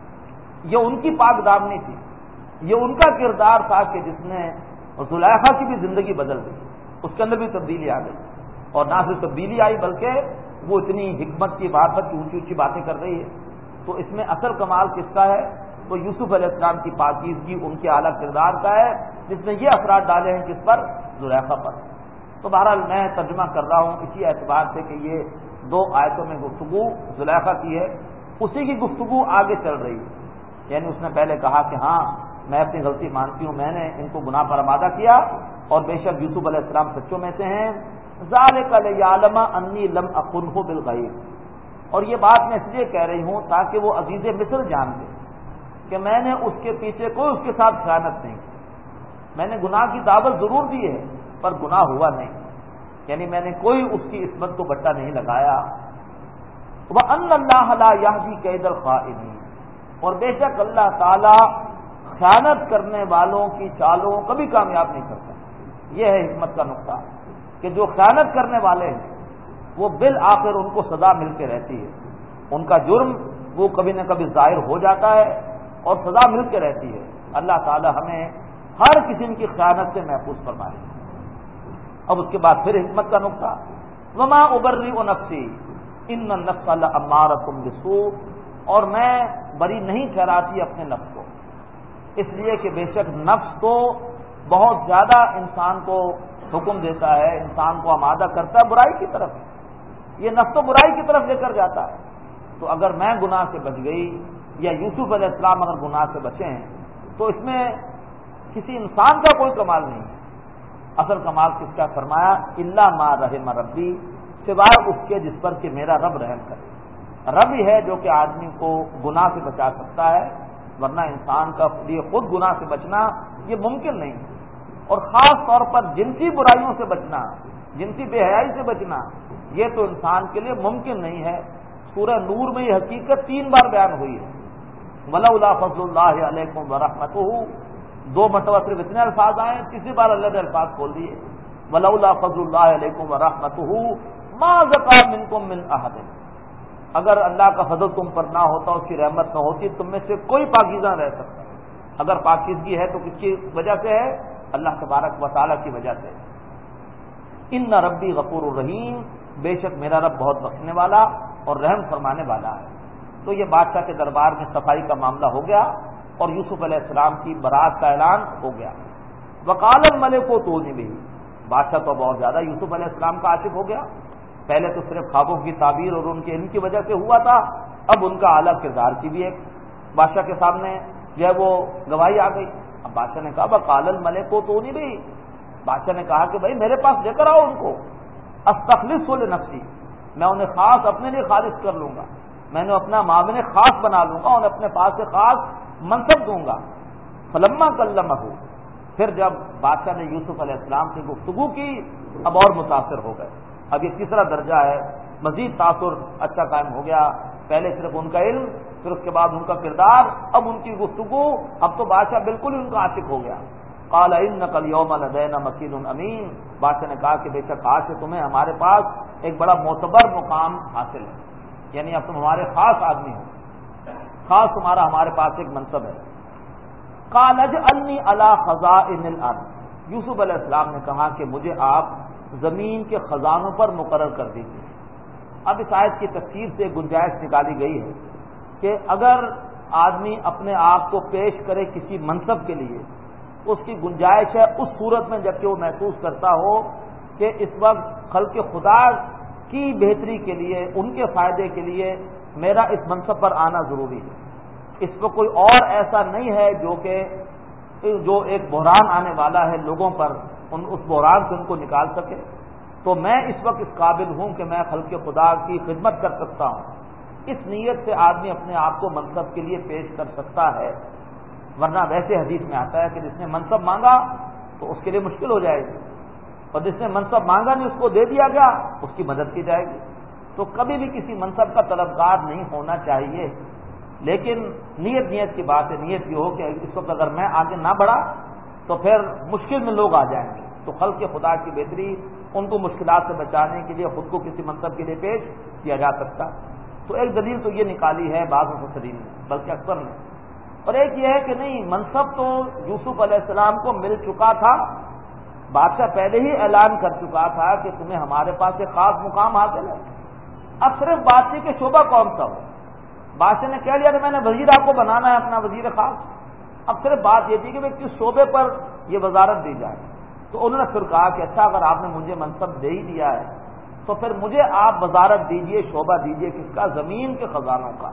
یہ ان کی پاک دامنی تھی، یہ ان کا کردار تھا کہ جس نے زلیخا کی بھی زندگی بدل دی، اس کے اندر بھی تبدیلی آ گئی، اور نہ صرف تبدیلی آئی بلکہ وہ اتنی حکمت کی بات پر اونچی اونچی باتیں کر رہی ہے۔ تو اس میں اصل کمال کس کا ہے؟ تو یوسف علیہ السلام کی پاکیزگی، ان کے اعلیٰ کردار کا ہے، جس نے یہ اثرات ڈالے ہیں کس پر؟ زلیخا پر۔ تو بہرحال میں ترجمہ کر رہا ہوں اسی اعتبار سے کہ یہ دو آیتوں میں گفتگو زلیخا کی ہے، اسی کی گفتگو آگے چل رہی ہے۔ یعنی اس نے پہلے کہا کہ ہاں میں اپنی غلطی مانتی ہوں، میں نے ان کو گناہ پر آمادہ کیا، اور بے شک یوسف علیہ السلام سچوں میں سے ہیں۔ ذالک لیعلم انی لم اخنہ بالغیب، اور یہ بات میں اس لیے کہہ رہی ہوں تاکہ وہ عزیز مصر جان لے کہ میں نے اس کے پیچھے کوئی اس کے ساتھ خیانت نہیں کی، میں نے گناہ کی دعوت ضرور دی ہے پر گناہ ہوا نہیں، یعنی میں نے کوئی اس کی عصمت کو بٹا نہیں لگایا۔ وَأَنَّ اللَّهَ لَا يَهْدِي كَيْدَ الْخَائِنِينَ، اور بے شک اللہ تعالی خیانت کرنے والوں کی چالوں کبھی کامیاب نہیں کرتا۔ یہ ہے حکمت کا نقطہ کہ جو خیانت کرنے والے ہیں وہ بالآخر ان کو سزا مل کے رہتی ہے، ان کا جرم وہ کبھی نہ کبھی ظاہر ہو جاتا ہے اور سزا مل کے رہتی ہے۔ اللہ تعالی ہمیں ہر قسم کی خیانت سے محفوظ فرمائے۔ اب اس کے بعد پھر حکمت کا نقطہ، وما ابرئ نفسی ان النفس لامارۃ بالسوء، اور میں بری نہیں ٹھہراتی اپنے نفس کو، اس لیے کہ بے شک نفس تو بہت زیادہ انسان کو حکم دیتا ہے، انسان کو آمادہ کرتا ہے برائی کی طرف، یہ نفس تو برائی کی طرف لے کر جاتا ہے۔ تو اگر میں گناہ سے بچ گئی یا یوسف علیہ السلام اگر گناہ سے بچیں تو اس میں کسی انسان کا کوئی کمال نہیں ہے، اصل کمال کس کا؟ فرمایا الا ما رحم ربی، سوائے اس کے جس پر کہ میرا رب رحم کرے۔ رب ہی ہے جو کہ آدمی کو گناہ سے بچا سکتا ہے، ورنہ انسان کا لیے خود گناہ سے بچنا یہ ممکن نہیں ہے، اور خاص طور پر جنسی برائیوں سے بچنا، جنسی بے حیائی سے بچنا، یہ تو انسان کے لیے ممکن نہیں ہے۔ سورہ نور میں یہ حقیقت 3 بار بیان ہوئی ہے، ولولا فضل اللہ علیکم ورحمتہ، 2 مرتبہ صرف اتنے الفاظ آئے ہیں، تیسری بار اللہ نے الفاظ کھول دیے، ولولا فضل اللہ علیکم ورحمتہ ما زکا منکم من احد، اگر اللہ کا فضل تم پر نہ ہوتا، اس کی رحمت نہ ہوتی، تم میں سے کوئی پاکیزہ نہ رہ سکتا۔ اگر پاکیزگی ہے تو کس کی وجہ سے ہے؟ اللہ تبارک و تعالیٰ کی وجہ سے۔ ان ربی غفور الرحیم، بے شک میرا رب بہت بخشنے والا اور رحم فرمانے والا ہے۔ تو یہ بادشاہ کے دربار میں صفائی کا معاملہ ہو گیا اور یوسف علیہ السلام کی برات کا اعلان ہو گیا۔ وقال الملک ائتونی بہ، بادشاہ تو بہت زیادہ یوسف علیہ السلام کا عاشق ہو گیا، پہلے تو صرف خوابوں کی تعبیر اور ان کے علم کی وجہ سے ہوا تھا، اب ان کا اعلیٰ کردار کی بھی ایک بادشاہ کے سامنے جو ہے وہ گواہی آ گئی۔ اب بادشاہ نے کہا وقال الملک ائتونی بہ، بادشاہ نے کہا کہ بھائی میرے پاس لے کر آؤ ان کو، استخلص لنفسی، میں انہیں خاص اپنے لیے خالص کر لوں گا، میں نے اپنا معاون خاص بنا لوں گا، انہیں اپنے پاس سے خاص منصب دوں گا۔ فلما کلمہ، پھر جب بادشاہ نے یوسف علیہ السلام سے گفتگو کی اب اور متاثر ہو گئے۔ اب یہ تیسرا درجہ ہے، مزید تاثر اچھا قائم ہو گیا، پہلے صرف ان کا علم، پھر اس کے بعد ان کا کردار، اب ان کی گفتگو، اب تو بادشاہ بالکل ہی ان کا عاشق ہو گیا۔ قال انک اليوم لدینا مکین امین، بادشاہ نے کہا کہ بے شک آج سے تمہیں ہمارے پاس ایک بڑا معتبر مقام حاصل ہے، یعنی اب تم ہمارے خاص آدمی ہو، خاص تمہارا ہمارے پاس ایک منصب ہے۔ قال اجعلنی علی خزائن الارض، یوسف علیہ السلام نے کہا کہ مجھے آپ زمین کے خزانوں پر مقرر کر دیجیے۔ اب اس آیت کی تفسیر سے گنجائش نکالی گئی ہے کہ اگر آدمی اپنے آپ کو پیش کرے کسی منصب کے لیے، اس کی گنجائش ہے اس صورت میں جبکہ وہ محسوس کرتا ہو کہ اس وقت خلق خدا کی بہتری کے لیے، ان کے فائدے کے لیے میرا اس منصب پر آنا ضروری ہے۔ اس میں کوئی اور ایسا نہیں ہے جو ایک بحران آنے والا ہے لوگوں پر، اس بحران سے ان کو نکال سکے۔ تو میں اس وقت اس قابل ہوں کہ میں خلق خدا کی خدمت کر سکتا ہوں۔ اس نیت سے آدمی اپنے آپ کو منصب کے لیے پیش کر سکتا ہے، ورنہ ویسے حدیث میں آتا ہے کہ جس نے منصب مانگا تو اس کے لیے مشکل ہو جائے گی، اور جس نے منصب مانگا نہیں اس کو دے دیا گیا، اس کی مدد کی جائے گی۔ تو کبھی بھی کسی منصب کا طلبگار نہیں ہونا چاہیے، لیکن نیت کی بات ہے۔ نیت یہ ہو کہ اس وقت اگر میں آگے نہ بڑھا تو پھر مشکل میں لوگ آ جائیں گے، تو خلق خدا کی بہتری، ان کو مشکلات سے بچانے کے لیے خود کو کسی منصب کے لیے پیش کیا جا سکتا۔ تو ایک دلیل تو یہ نکالی ہے بعض مفسرین نے، بلکہ اکثر نے، اور ایک یہ ہے کہ نہیں، منصب تو یوسف علیہ السلام کو مل چکا تھا، بادشاہ پہلے ہی اعلان کر چکا تھا کہ تمہیں ہمارے پاس ایک خاص مقام حاصل ہے۔ اب صرف بات تھی کہ شعبہ کون سا ہو، بادشاہ نے کہہ لیا کہ میں نے وزیر آپ کو بنانا ہے اپنا وزیر خاص، اب صرف بات یہ تھی کہ کس شعبے پر یہ وزارت دی جائے۔ تو انہوں نے پھر کہا کہ اچھا اگر آپ نے مجھے منصب دے ہی دیا ہے تو پھر مجھے آپ وزارت دیجئے، شعبہ دیجئے، کس کا؟ زمین کے خزانوں کا۔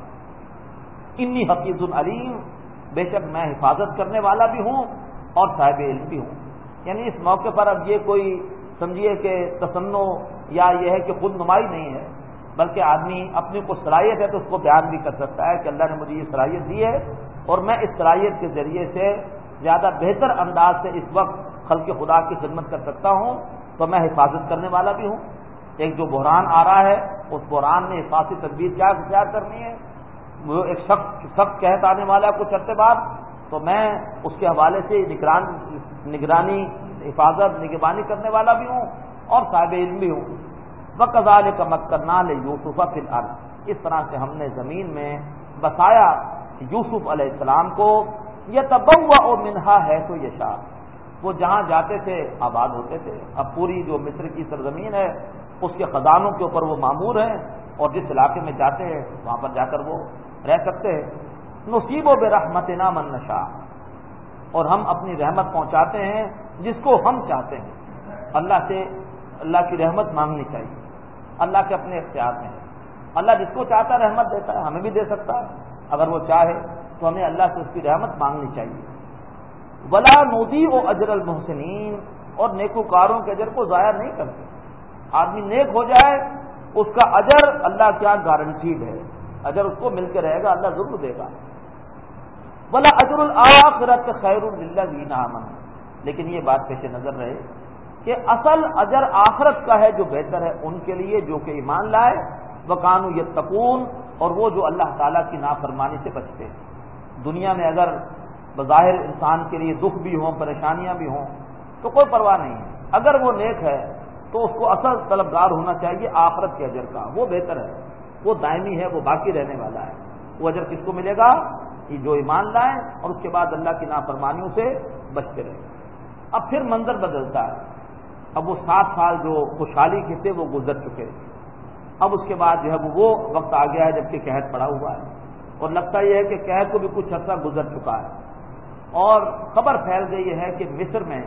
انی حفیظ علیم، بے شک میں حفاظت کرنے والا بھی ہوں اور صاحب علم بھی ہوں۔ یعنی اس موقع پر اب یہ کوئی سمجھیے کہ تصنع یا یہ ہے کہ خود نمائی نہیں ہے، بلکہ آدمی اپنی کو صلاحیت ہے تو اس کو بیان بھی کر سکتا ہے کہ اللہ نے مجھے یہ صلاحیت دی ہے اور میں اس صلاحیت کے ذریعے سے زیادہ بہتر انداز سے اس وقت خلق خدا کی خدمت کر سکتا ہوں، تو میں حفاظت کرنے والا بھی ہوں۔ ایک جو بحران آ رہا ہے اس بحران میں حفاظتی تدبیر کیا اختیار کرنی ہے، وہ ایک سخت قحط آنے والا ہے کچھ عرصے بعد، تو میں اس کے حوالے سے نگرانی، حفاظت، نگہبانی کرنے والا بھی ہوں اور صاحب علم بھی ہوں۔ وَكَذَلِكَ مَكَّنَّا لِيُوسُفَ فِي الْأَرْضِ، اس طرح سے ہم نے زمین میں بسایا یوسف علیہ السلام کو، يَتَبَوَّأُ مِنْهَا حَيْثُ يَشَاءُ، وہ جہاں جاتے تھے آباد ہوتے تھے۔ اب پوری جو مصر کی سرزمین ہے اس کے خزانوں کے اوپر وہ مامور ہیں، اور جس علاقے میں جاتے ہیں وہاں پر جا کر وہ رہ سکتے ہیں۔ نصیب برحمتنا من نشاء، اور ہم اپنی رحمت پہنچاتے ہیں جس کو ہم چاہتے ہیں۔ اللہ سے اللہ کی رحمت مانگنی چاہیے، اللہ کے اپنے اختیار میں ہے، اللہ جس کو چاہتا ہے رحمت دیتا ہے، ہمیں بھی دے سکتا ہے اگر وہ چاہے، تو ہمیں اللہ سے اس کی رحمت مانگنی چاہیے۔ ولا نضیع اجر المحسنین، اور نیکوکاروں کے اجر کو ضائع نہیں کرتے۔ آدمی نیک ہو جائے اس کا اجر اللہ کیا گارنٹیڈ ہے، اجر اس کو مل کے رہے گا، اللہ ضرور دے گا۔ ولا اجر الآخرۃ خیر للذین آمنوا، لیکن یہ بات پیش نظر رہے کہ اصل اجر آخرت کا ہے جو بہتر ہے ان کے لیے جو کہ ایمان لائے، وکانوا یتقون، اور وہ جو اللہ تعالیٰ کی نافرمانی سے بچتے ہیں۔ دنیا میں اگر بظاہر انسان کے لیے دکھ بھی ہوں، پریشانیاں بھی ہوں، تو کوئی پرواہ نہیں ہے، اگر وہ نیک ہے تو اس کو اصل طلبگار ہونا چاہیے آخرت کے اجر کا، وہ بہتر ہے، وہ دائمی ہے، وہ باقی رہنے والا ہے۔ وہ اجر کس کو ملے گا؟ کہ جو ایمان لائیں اور اس کے بعد اللہ کی نافرمانیوں سے بچتے رہیں۔ اب پھر منظر بدلتا ہے، اب وہ 7 سال جو خوشحالی کے تھے وہ گزر چکے، اب اس کے بعد جو ہے وہ وقت آ گیا ہے جب کہ قحط پڑا ہوا ہے، اور لگتا یہ ہے کہ قحط کو بھی کچھ عرصہ گزر چکا ہے، اور خبر پھیل گئی ہے کہ مصر میں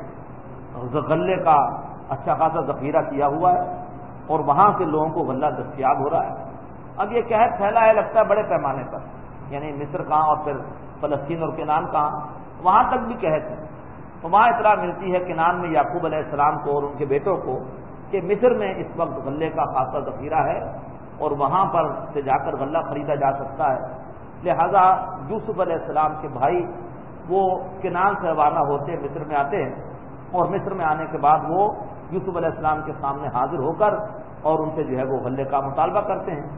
غلے کا اچھا خاصا ذخیرہ کیا ہوا ہے اور وہاں سے لوگوں کو غلہ دستیاب ہو رہا ہے۔ اب یہ قحط پھیلا ہے لگتا ہے بڑے پیمانے پر، یعنی مصر کہاں اور پھر فلسطین اور کنعان کہاں، وہاں تک بھی قحط ہے۔ تو وہاں اطلاع ملتی ہے کنعان میں یعقوب علیہ السلام کو اور ان کے بیٹوں کو کہ مصر میں اس وقت غلے کا خاصا ذخیرہ ہے اور وہاں پر سے جا کر غلہ خریدا جا سکتا ہے، لہذا یوسف علیہ السلام کے بھائی وہ کنعان سے روانہ ہوتے مصر میں آتے ہیں، اور مصر میں آنے کے بعد وہ یوسف علیہ السلام کے سامنے حاضر ہو کر اور ان سے جو ہے وہ غلے کا مطالبہ کرتے ہیں۔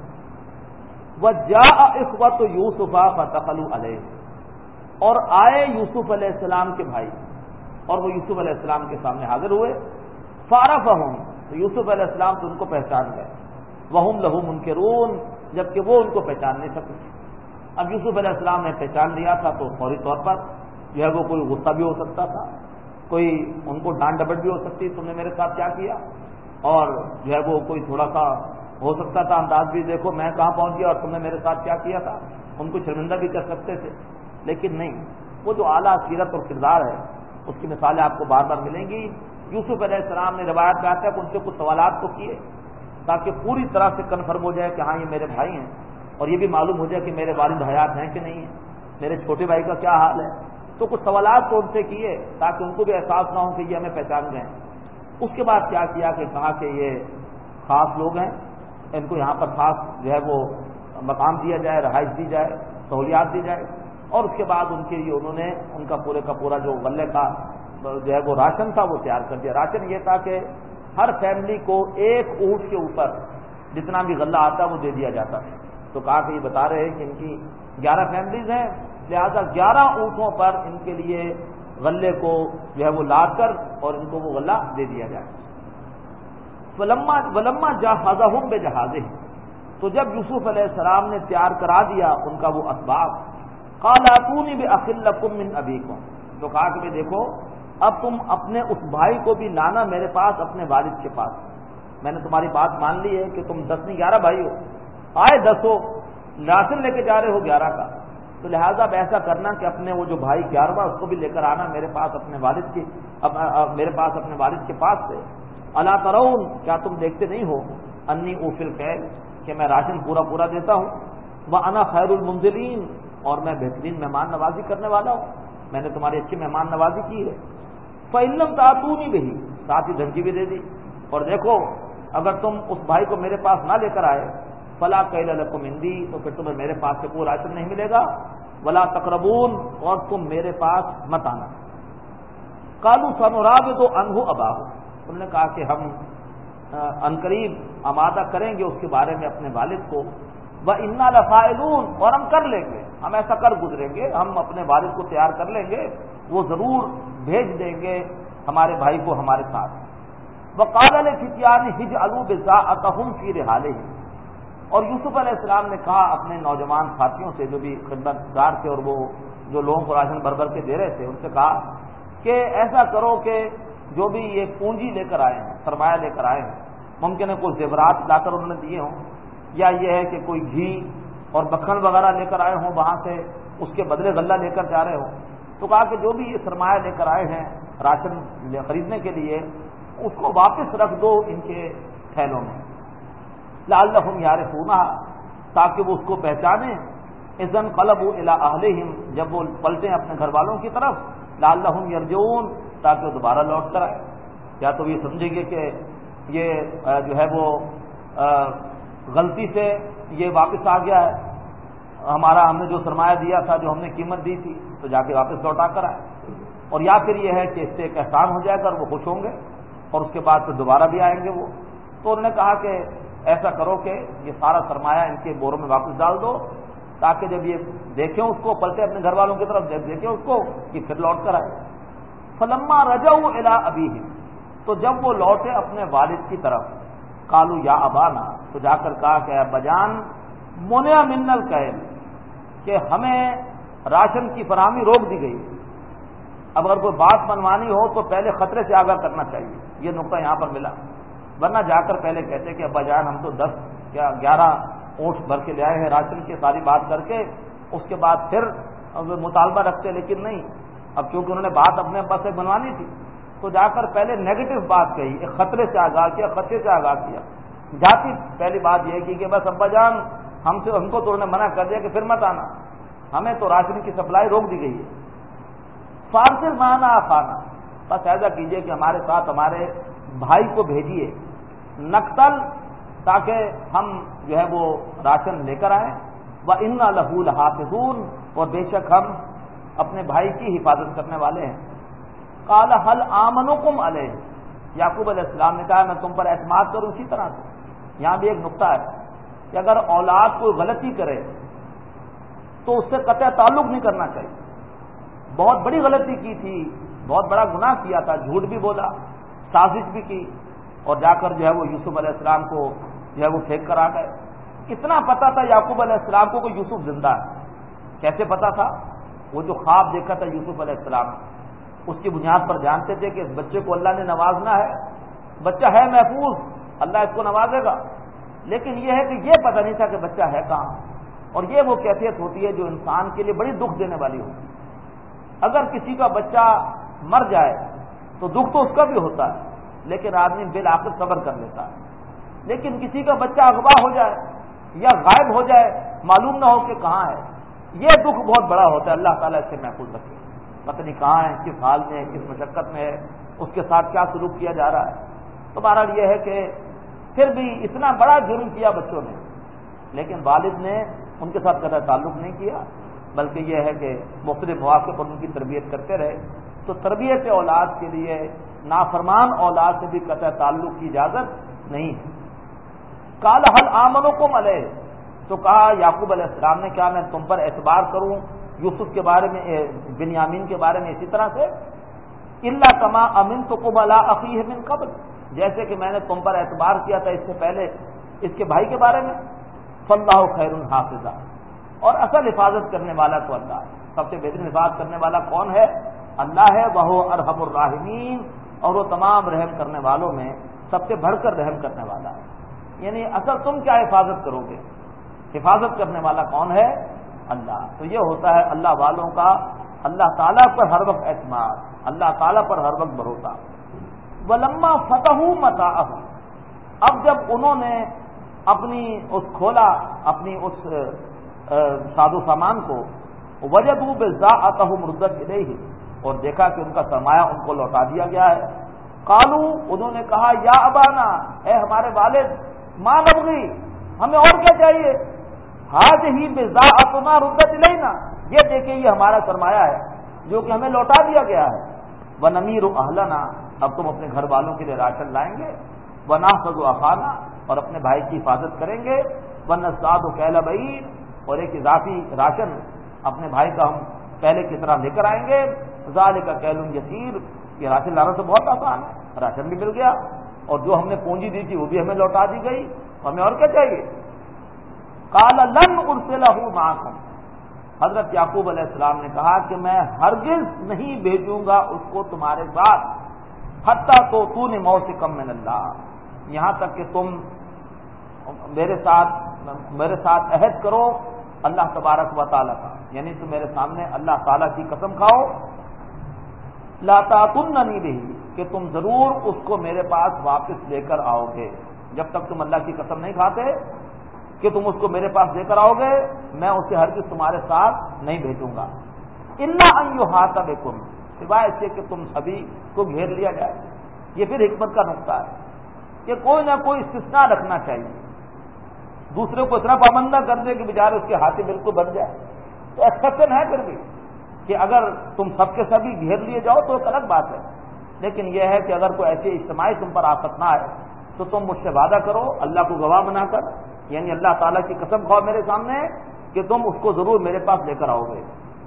وَجَاءَ إِخْوَةُ يُوسُفَ فَدَخَلُوا عَلَيْهِ، اور آئے یوسف علیہ السلام کے بھائی اور وہ یوسف علیہ السلام کے سامنے حاضر ہوئے۔ فَعَرَفَهُمْ، تو یوسف علیہ السلام تو ان کو پہچان گئے، وَهُمْ لَهُ مُنْكِرُونَ، جبکہ وہ ان کو پہچان نہیں سکے۔ اب یوسف علیہ السلام نے پہچان لیا تھا تو فوری طور پر جو ہے وہ کوئی غصہ بھی ہو سکتا تھا، کوئی ان کو ڈانٹ ڈپٹ بھی ہو سکتی، تم نے میرے ساتھ کیا کیا، اور جو ہے وہ کوئی تھوڑا سا ہو سکتا تھا انداز بھی، دیکھو میں کہاں پہنچ گیا اور تم نے میرے ساتھ کیا کیا تھا، ان کو شرمندہ بھی کر سکتے تھے، لیکن نہیں، وہ جو اعلیٰ سیرت اور کردار ہے اس کی مثالیں آپ کو بار بار ملیں گی۔ یوسف علیہ السلام نے روایت میں آتا ہے کہ ان سے کچھ سوالات تو کیے تاکہ پوری طرح سے کنفرم ہو جائے کہ ہاں یہ میرے بھائی ہیں، اور یہ بھی معلوم ہو جائے کہ میرے والد حیات ہیں کہ نہیں ہیں، میرے چھوٹے بھائی کا کیا حال ہے۔ تو کچھ سوالات تو ان سے کیے تاکہ ان کو بھی احساس نہ ہو کہ یہ ہمیں پہچان گئے ہیں۔ اس کے بعد کیا کیا کہ کہا کہ یہ خاص لوگ ہیں، ان کو یہاں پر خاص جو ہے وہ مقام دیا جائے، رہائش دی جائے، سہولیات دی جائے، اور اس کے بعد ان کے لیے انہوں نے ان کا پورا جو غلے کا جو ہے وہ راشن تھا وہ تیار کر دیا۔ راشن یہ تھا کہ ہر فیملی کو ایک اونٹ کے اوپر جتنا بھی غلہ آتا وہ دے دیا جاتا ہے۔ تو کہا کہ یہ بتا رہے ہیں کہ ان کی 11 فیملیز ہیں، لہذا 11 اونٹوں پر ان کے لیے غلے کو جو ہے وہ لاد کر اور ان کو وہ غلہ دے دیا جائے۔ ولما جہزہم بجہازہم، تو جب یوسف علیہ السلام نے تیار کرا دیا ان کا وہ اسباب، قال اتونی باخ لکم من ابیکم، تو کہا کہ دیکھو اب تم اپنے اس بھائی کو بھی لانا میرے پاس، اپنے والد کے پاس۔ میں نے تمہاری بات مان لی ہے کہ تم 10 نہیں 11 بھائی ہو، آئے 10 ہو، راشن لے کے جا رہے ہو 11 کا، تو لہٰذا اب ایسا کرنا کہ اپنے وہ جو بھائی 11واں اس کو بھی لے کر آنا میرے پاس اپنے والد کی، میرے پاس اپنے والد کے پاس سے۔ الا ترون، کیا تم دیکھتے نہیں ہو، انی اوفی الکیل، کہ میں راشن پورا دیتا ہوں، وانا خیر المنزلین، اور میں بہترین مہمان نوازی کرنے والا ہوں، میں نے تمہاری اچھی مہمان نوازی کی ہے۔ فإن لم تأتونی بہ، ساتھ ہی دھمکی بھی دے دی، اور دیکھو اگر تم اس بھائی کو میرے پاس نہ لے کر آئے، فلا کیل لکم عندی، تو پھر تمہیں میرے پاس سے کوئی راشن نہیں ملے گا، ولا تقربون، اور تم میرے پاس مت آنا۔ قالوا سنراود عنہ اباہ، انہوں نے کہا کہ ہم عنقریب آمادہ کریں گے اس کے بارے میں اپنے والد کو، وَإِنَّا لَفَاعِلُونَ، اور ہم کر لیں گے، ہم ایسا کر گزریں گے، ہم اپنے والد کو تیار کر لیں گے، وہ ضرور بھیج دیں گے ہمارے بھائی کو ہمارے ساتھ۔ وَقَالَ لِفِتْيَانِهِ اجْعَلُوا بِضَاعَتَهُمْ فِي رِحَالِهِمْ، اور یوسف علیہ السلام نے کہا اپنے نوجوان ساتھیوں سے جو بھی خدمتگار تھے اور وہ جو لوگوں کو راشن بھر کے دے رہے تھے، ان سے کہا کہ ایسا کرو کہ جو بھی یہ پونجی لے کر آئے ہیں، سرمایہ لے کر آئے ہیں، ممکن ہے کوئی زیورات لا کر انہوں نے دیے ہوں، یا یہ ہے کہ کوئی گھی اور مکھن وغیرہ لے کر آئے ہوں وہاں سے، اس کے بدلے غلہ لے کر جا رہے ہوں، تو کہا کہ جو بھی یہ سرمایہ لے کر آئے ہیں راشن خریدنے کے لیے، اس کو واپس رکھ دو ان کے تھیلوں میں، لعلہم یعرفونہا، تاکہ وہ اس کو پہچانیں، اذ انقلبوا الی اہلہم، جب وہ پلٹیں اپنے گھر والوں کی طرف، لعلہم یرجعون، تاکہ وہ دوبارہ لوٹ کر آئے۔ یا تو یہ سمجھیں گے کہ یہ جو ہے وہ غلطی سے یہ واپس آ گیا ہے، ہم نے جو سرمایہ دیا تھا، جو ہم نے قیمت دی تھی، تو جا کے واپس لوٹا کر آئے، اور یا پھر یہ ہے کہ اس سے ایک احسان ہو جائے گا اور وہ خوش ہوں گے، اور اس کے بعد پھر دوبارہ بھی آئیں گے وہ۔ تو انہوں نے کہا کہ ایسا کرو کہ یہ سارا سرمایہ ان کے بوروں میں واپس ڈال دو، تاکہ جب یہ دیکھیں اس کو، پلٹے اپنے گھر والوں کی طرف، جب دیکھیں اس کو کہ پھر لوٹ کر آئے۔ فلما رجعوا الی ابیہم، تو جب وہ لوٹے اپنے والد کی طرف، قالوا یا ابانا، تو جا کر کہا کہ ابا جان، منع منا الکیل، کہ ہمیں راشن کی فراہمی روک دی گئی، اب اگر کوئی بات منوانی ہو تو پہلے خطرے سے آگاہ کرنا چاہیے، یہ نقطہ یہاں پر ملا، ورنہ جا کر پہلے کہتے کہ ابا جان ہم تو 10 یا 11 اونٹ بھر کے لے آئے ہیں راشن کی، ساری بات کر کے اس کے بعد پھر مطالبہ رکھتے، لیکن نہیں، اب کیونکہ انہوں نے بات اپنے ابا سے بنوانی تھی، تو جا کر پہلے نیگیٹو بات کہی، ایک خطرے سے آگاہ کیا، خطرے سے آگاہ کیا، جاتی پہلی بات یہ کی کہ بس ابا جان ہم کو تو انہوں نے منع کر دیا کہ پھر مت آنا، ہمیں تو راشن کی سپلائی روک دی گئی ہے، فارسل معنا اخانا، بس ایسا کیجئے کہ ہمارے ساتھ ہمارے بھائی کو بھیجیے، نقتل، تاکہ ہم جو ہے وہ راشن لے کر آئیں، وَإِنَّا لَهُ لَحَافِظُونَ، اور بے شک ہم اپنے بھائی کی حفاظت کرنے والے ہیں۔ قال هل آمنكم علیہ، یعقوب علیہ السلام نے کہا میں تم پر اعتماد کروں اسی طرح سے۔ یہاں بھی ایک نقطہ ہے کہ اگر اولاد کوئی غلطی کرے تو اس سے قطع تعلق نہیں کرنا چاہیے، بہت بڑی غلطی کی تھی، بہت بڑا گناہ کیا تھا، جھوٹ بھی بولا، سازش بھی کی، اور جا کر جو ہے وہ یوسف علیہ السلام کو جو ہے وہ پھینک کر آ گئے۔ اتنا پتا تھا یعقوب علیہ السلام کو کہ یوسف زندہ ہے، کیسے پتا تھا؟ وہ جو خواب دیکھا تھا یوسف علیہ السلام، اس کی بنیاد پر جانتے تھے کہ اس بچے کو اللہ نے نوازنا ہے، بچہ ہے محفوظ، اللہ اس کو نوازے گا، لیکن یہ ہے کہ یہ پتہ نہیں تھا کہ بچہ ہے کہاں، اور یہ وہ کیفیت ہوتی ہے جو انسان کے لیے بڑی دکھ دینے والی ہوتی ہے۔ اگر کسی کا بچہ مر جائے تو دکھ تو اس کا بھی ہوتا ہے، لیکن آدمی بالآخر صبر کر لیتا ہے، لیکن کسی کا بچہ اغوا ہو جائے یا غائب ہو جائے، معلوم نہ ہو کہ کہاں ہے، یہ دکھ بہت بڑا ہوتا ہے۔ اللہ تعالیٰ اس سے محفوظ رکھے، پتہ نہیں کہاں ہے، کس حال میں ہے، کس مشقت میں ہے، اس کے ساتھ کیا سلوک کیا جا رہا ہے۔ تو بہرحال یہ ہے کہ پھر بھی اتنا بڑا جرم کیا بچوں نے، لیکن والد نے ان کے ساتھ قطع تعلق نہیں کیا، بلکہ یہ ہے کہ مختلف مواقع پر ان کی تربیت کرتے رہے۔ تو تربیت اولاد کے لیے نافرمان اولاد سے بھی قطع تعلق کی اجازت نہیں ہے۔ قال هل آمنکم علیہ، تو کہا یعقوب علیہ السلام نے کیا میں تم پر اعتبار کروں یوسف کے بارے میں، بنیامین کے بارے میں اسی طرح سے؟ الا کما امنتکم علی اخیہ من قبل، جیسے کہ میں نے تم پر اعتبار کیا تھا اس سے پہلے اس کے بھائی کے بارے میں۔ فاللہ خیر حافظا، اور اصل حفاظت کرنے والا تو اللہ ہے، سب سے بہترین حفاظت کرنے والا کون ہے؟ اللہ ہے، وہ ارحم الراحمین، اور وہ تمام رحم کرنے والوں میں سب سے بڑھ کر رحم کرنے والا ہے۔ یعنی اصل تم کیا حفاظت کرو گے، حفاظت کرنے والا کون ہے؟ اللہ۔ تو یہ ہوتا ہے اللہ والوں کا اللہ تعالیٰ پر ہر وقت اعتماد، اللہ تعالیٰ پر ہر وقت بھروسہ۔ ولما فتحوا متاعهم، اب جب انہوں نے اپنی اس ساز و سامان کو، وجدوا بضاعتهم ردت الیہ، اور دیکھا کہ ان کا سرمایہ ان کو لوٹا دیا گیا ہے۔ قالوا، انہوں نے کہا یا ابانا، اے ہمارے والد، ما نبغی، ہمیں اور کیا چاہیے، هذه بضاعتنا ردت الینا، یہ دیکھیں یہ ہمارا سرمایہ ہے جو کہ ہمیں لوٹا دیا گیا ہے۔ ونمیر اہلنا، اب تم اپنے گھر والوں کے لیے راشن لائیں گے، ونحفظ اخانا، اور اپنے بھائی کی حفاظت کریں گے، ونزداد کیل بعیر، اور ایک اضافی راشن اپنے بھائی کا ہم پہلے کی طرح لے کر آئیں گے۔ ذالک کیل یسیر، یہ راشن لانا تو بہت آسان ہے، راشن بھی مل گیا اور جو ہم نے پونجی دی تھی وہ بھی ہمیں لوٹا دی گئی، ہمیں اور کیا چاہیے۔ قال لن ارسلہ معکم، حضرت یعقوب علیہ السلام نے کہا کہ میں ہرگز نہیں بھیجوں گا اس کو تمہارے ساتھ، حتیٰ تؤتونی موثقا من اللہ، یہاں تک کہ تم میرے ساتھ عہد کرو اللہ تبارک و تعالیٰ کا، یعنی تم میرے سامنے اللہ تعالیٰ کی قسم کھاؤ، لا تأتوننی بہ، کہ تم ضرور اس کو میرے پاس واپس لے کر آؤ گے۔ جب تک تم اللہ کی قسم نہیں کھاتے کہ تم اس کو میرے پاس لے کر آؤ گے، میں اسے ہرگز تمہارے ساتھ نہیں بھیجوں گا۔ الا ان یحاط بکم، سوائے اس کے کہ تم سبھی کو گھیر لیا جائے۔ یہ پھر حکمت کا نقطہ ہے کہ کوئی نہ کوئی استثناء رکھنا چاہیے، دوسرے کو اتنا پابند نہ کر دے کہ بیچارے اس کے ہاتھی بالکل بن جائے، تو ایکسپشن ہے پھر بھی کہ اگر تم سب کے سبھی گھیر لیے جاؤ تو ایک الگ بات ہے، لیکن یہ ہے کہ اگر کوئی ایسی اجتماعی تم پر آفت نہ آئے تو تم مجھ سے وعدہ کرو اللہ کو گواہ بنا کر، یعنی اللہ تعالیٰ کی قسم کھاؤ میرے سامنے کہ تم اس کو ضرور میرے پاس لے کر آؤ گے۔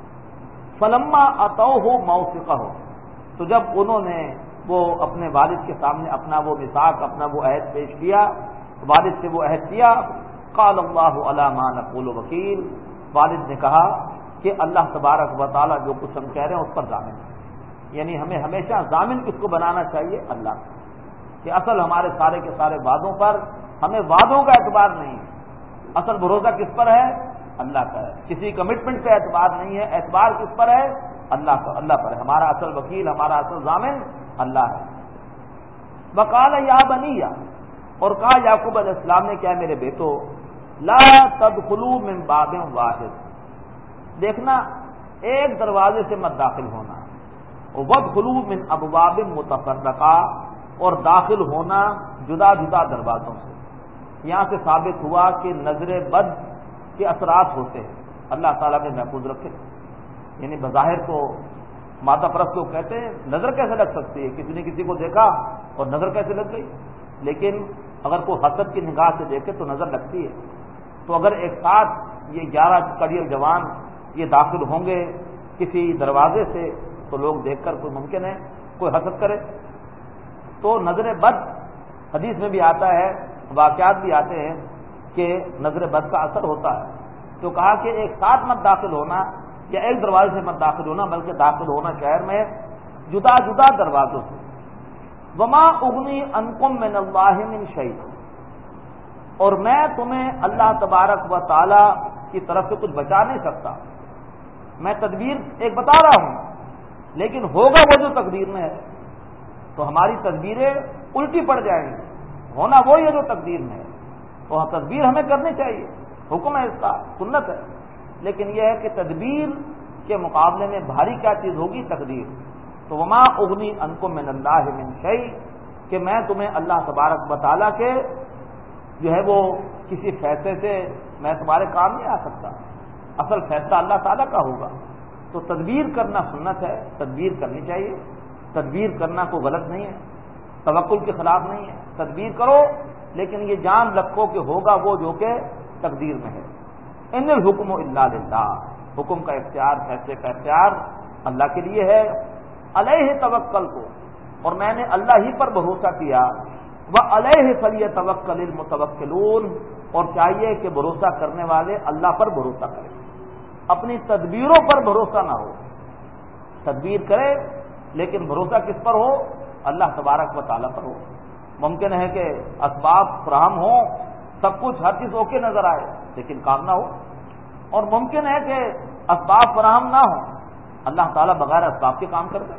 فلما اتوہ موثقہ، تو جب انہوں نے وہ اپنے والد کے سامنے اپنا وہ میثاق، اپنا وہ عہد پیش کیا، والد سے وہ عہد کیا، قال اللہ علی ما نقول وکیل، والد نے کہا کہ اللہ تبارک و تعالیٰ جو کچھ ہم کہہ رہے ہیں اس پر ضامن ہے، یعنی ہمیں ہمیشہ ضامن کس کو بنانا چاہیے؟ اللہ، کہ اصل ہمارے سارے کے سارے وعدوں پر ہمیں وعدوں کا اعتبار نہیں ہے، اصل بھروسہ کس پر ہے؟ اللہ کا ہے، کسی کمٹمنٹ پہ اعتبار نہیں ہے، اعتبار کس پر ہے؟ اللہ کا، اللہ پر ہے، ہمارا اصل وکیل، ہمارا اصل ضامن اللہ ہے۔ وقال یا بنی، اور کہا یعقوب علیہ السلام نے، کیا میرے بیٹو، لا تدخلوا من باب واحد، دیکھنا ایک دروازے سے مت داخل ہونا، وادخلوا من ابواب متفرقہ، اور داخل ہونا جدا جدا دروازوں سے۔ یہاں سے ثابت ہوا کہ نظر بد کے اثرات ہوتے ہیں، اللہ تعالیٰ نے محفوظ رکھے، یعنی بظاہر تو مادہ پرست لوگ کہتے ہیں نظر کیسے لگ سکتی ہے، کسی نے کسی کو دیکھا اور نظر کیسے لگ گئی، لیکن اگر کوئی حسد کی نگاہ سے دیکھے تو نظر لگتی ہے۔ تو اگر ایک ساتھ یہ 11 کڑیل جوان یہ داخل ہوں گے کسی دروازے سے تو لوگ دیکھ کر کوئی ممکن ہے کوئی حسد کرے، تو نظر بد حدیث میں بھی آتا ہے، واقعات بھی آتے ہیں کہ نظر بد کا اثر ہوتا ہے۔ تو کہا کہ ایک ساتھ مت داخل ہونا یا ایک دروازے سے مت داخل ہونا، بلکہ داخل ہونا شہر میں جدا جدا دروازوں سے۔ وما اغنی عنکم من اللہ من شیء، اور میں تمہیں اللہ تبارک و تعالی کی طرف سے کچھ بچا نہیں سکتا، میں تدبیر ایک بتا رہا ہوں لیکن ہوگا وہ جو تقدیر میں ہے، تو ہماری تدبیریں الٹی پڑ جائیں گی، ہونا وہی ہے جو تقدیر میں ہے. تو تدبیر ہمیں کرنی چاہیے، حکم ہے اس کا، سنت ہے. لیکن یہ ہے کہ تدبیر کے مقابلے میں بھاری کیا چیز ہوگی؟ تقدیر. تو وما اغنی عنکم من اللہ من شیء، کہ میں تمہیں اللہ تبارک و تعالیٰ کے جو ہے وہ کسی فیصلے سے میں تمہارے کام نہیں آ سکتا. اصل فیصلہ اللہ تعالیٰ کا ہوگا. تو تدبیر کرنا سنت ہے، تدبیر کرنی چاہیے. تدبیر کرنا کوئی غلط نہیں ہے، توکل کے خلاف نہیں ہے. تدبیر کرو لیکن یہ جان رکھو کہ ہوگا وہ جو کہ تقدیر میں ہے. ان الحکم الا للہ، حکم کا اختیار، فیصلے کا اختیار اللہ کے لیے ہے. علیہ توکل کو، اور میں نے اللہ ہی پر بھروسہ کیا. وعلیہ فلیتوکل المتوکلون، اور چاہیے کہ بھروسہ کرنے والے اللہ پر بھروسہ کریں، اپنی تدبیروں پر بھروسہ نہ ہو. تدبیر کرے لیکن بھروسہ کس پر ہو؟ اللہ تبارک و تعالیٰ پر ہو. ممکن ہے کہ اسباب فراہم ہوں، سب کچھ ہر چیز اوکے نظر آئے لیکن کام نہ ہو، اور ممکن ہے کہ اسباب فراہم نہ ہوں، اللہ تعالیٰ بغیر اسباب کے کام کر دے.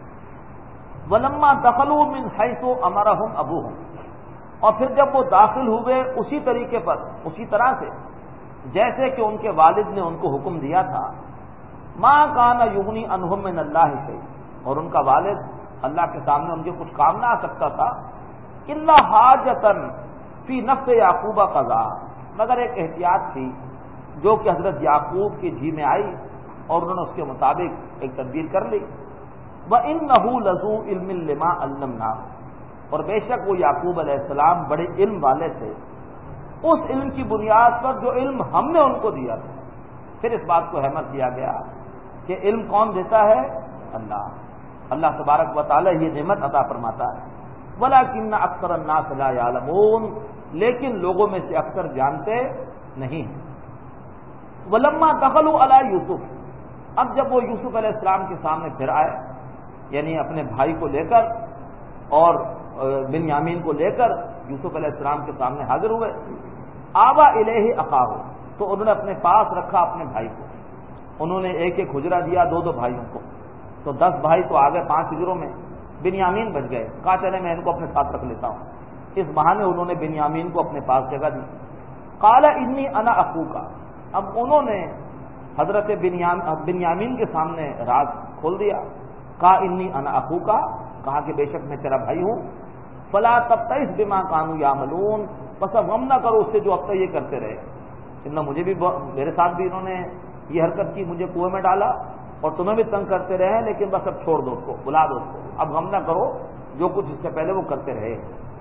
وَلَمَّا دَخَلُوا مِنْ حَيْثُ أَمَرَهُمْ أَبُوهُمْ، اور پھر جب وہ داخل ہوئے اسی طریقے پر، اسی طرح سے جیسے کہ ان کے والد نے ان کو حکم دیا تھا. مَا كَانَ يُغْنِي عَنْهُم مِّنَ اللَّهِ شَيْءٌ، اور ان کا والد اللہ کے سامنے ان کے کچھ کام نہ آ سکتا تھا. إِلَّا حَاجَةً فِي نَفْسِ يَعْقُوبَ قَضَاهَا، مگر ایک احتیاط تھی جو کہ حضرت یعقوب کی جی میں آئی اور انہوں نے اس کے مطابق ایک تدبیر کر لی. وَإِنَّهُ لَذُو عِلْمٍ لِّمَا عَلَّمْنَاهُ، اور بے شک وہ یعقوب علیہ السلام بڑے علم والے تھے، اس علم کی بنیاد پر جو علم ہم نے ان کو دیا تھا. پھر اس بات کو احمد کیا گیا کہ علم کون دیتا ہے؟ اللہ. اللہ تبارک و تعالی یہ نعمت عطا فرماتا ہے. وَلَكِنَّ أَكْثَرَ النَّاسِ لَا يَعْلَمُونَ، لیکن لوگوں میں سے اکثر جانتے نہیں ہیں. وَلَمَّا دَخَلُوا عَلَى يُوسُف، اب جب وہ یوسف علیہ السلام کے سامنے پھر آئے، یعنی اپنے بھائی کو لے کر اور بنیامین کو لے کر یوسف علیہ السلام کے سامنے حاضر ہوئے. آبا الیہ اخاہ، تو انہوں نے اپنے پاس رکھا اپنے بھائی کو. انہوں نے ایک ایک حجرہ دیا دو دو بھائیوں کو، تو 10 بھائی تو آ گئے 5 حجروں میں. بنیامین بچ گئے. کہا چلے میں ان کو اپنے ساتھ رکھ لیتا ہوں. اس بہانے انہوں نے بنیامین کو اپنے پاس جگہ دی. قال انی انا اخوک، اب انہوں نے حضرت بنیامین کے سامنے راز کھول دیا. کہا انی انا اخوک، کہا کہ بے شک میں تیرا بھائی ہوں. فلا تبتئس بما كانوا يعملون، پس اب غم نہ کرو اس سے جو اب تک یہ کرتے رہے. مجھے بھی میرے ساتھ بھی انہوں نے یہ حرکت کی، مجھے کنویں میں ڈالا اور تمہیں بھی تنگ کرتے رہے، لیکن بس اب چھوڑ دو اس کو، بلا دو اس کو، اب غم نہ کرو جو کچھ اس سے پہلے وہ کرتے رہے.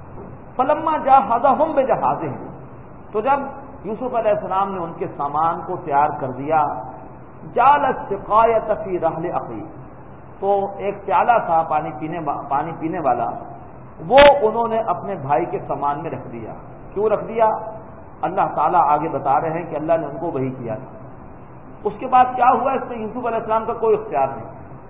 فلما جاہزهم بجہازهم، تو جب یوسف علیہ السلام نے ان کے سامان کو تیار کر دیا. جعل السقایۃ فی رحل اخیہ، تو ایک پیالہ تھا پانی پینے والا، وہ انہوں نے اپنے بھائی کے سامان میں رکھ دیا. کیوں رکھ دیا؟ اللہ تعالیٰ آگے بتا رہے ہیں کہ اللہ نے ان کو وحی کیا تھا. اس کے بعد کیا ہوا؟ اس میں یوسف علیہ السلام کا کوئی اختیار نہیں،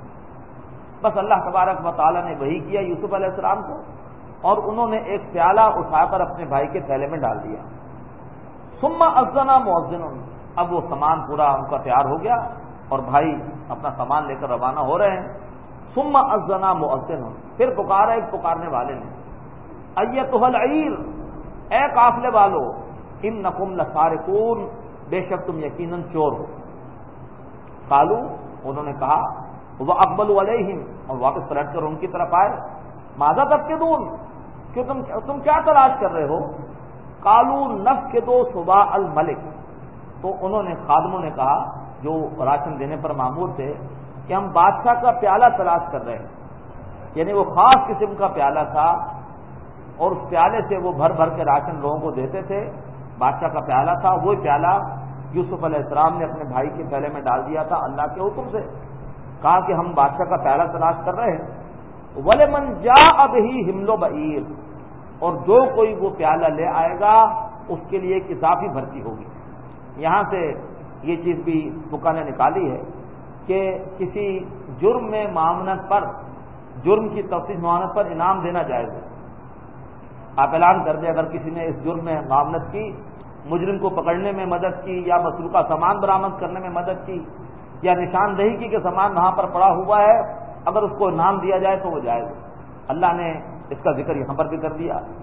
بس اللہ تبارک و تعالیٰ نے وحی کیا یوسف علیہ السلام کو، اور انہوں نے ایک پیالہ اٹھا کر اپنے بھائی کے تھیلے میں ڈال دیا. ثم اذن مؤذن، اب وہ سامان پورا ان کا تیار ہو گیا اور بھائی اپنا سامان لے کر روانہ ہو رہے ہیں. ثم اذن مؤذن، پھر پکارا ایک پکارنے والے نے. ایتھا العیر، اے قافلے والو، انکم لسارقون، بے شک تم یقیناً چور ہو. قالو، انہوں نے کہا. واقبلوا علیہم، اور واپس پلٹ کر ان کی طرف آئے. ماذا تفقدون، کہ تم کیا تلاش کر رہے ہو؟ قالو نفقد صباع الملک، تو انہوں نے خادموں نے کہا جو راشن دینے پر مامور تھے کہ ہم بادشاہ کا پیالہ تلاش کر رہے ہیں. یعنی وہ خاص قسم کا پیالہ تھا اور اس پیالے سے وہ بھر بھر کے راشن لوگوں کو دیتے تھے. بادشاہ کا پیالہ تھا، وہی پیالہ یوسف علیہ السلام نے اپنے بھائی کے پیالے میں ڈال دیا تھا اللہ کے حکم سے. کہا کہ ہم بادشاہ کا پیالہ تلاش کر رہے ہیں. وَلِمَنْ جَاءَ بِهِ حِمْلُ بَعِيرٍ، اور جو کوئی وہ پیالہ لے آئے گا اس کے لیے ایک اضافی بھرتی ہوگی. یہاں سے یہ چیز بھی فقہ نے نکالی ہے کہ کسی جرم میں معاونت پر، جرم کی تفتیش معاونت پر انعام دینا جائز ہے. آپ اعلان کر دیں اگر کسی نے اس جرم میں معاونت کی، مجرم کو پکڑنے میں مدد کی یا مسروقہ سامان برآمد کرنے میں مدد کی یا نشاندہی کی کہ سامان وہاں پر پڑا ہوا ہے، اگر اس کو انعام دیا جائے تو وہ جائز ہے. اللہ نے اس کا ذکر یہاں پر بھی کر دیا.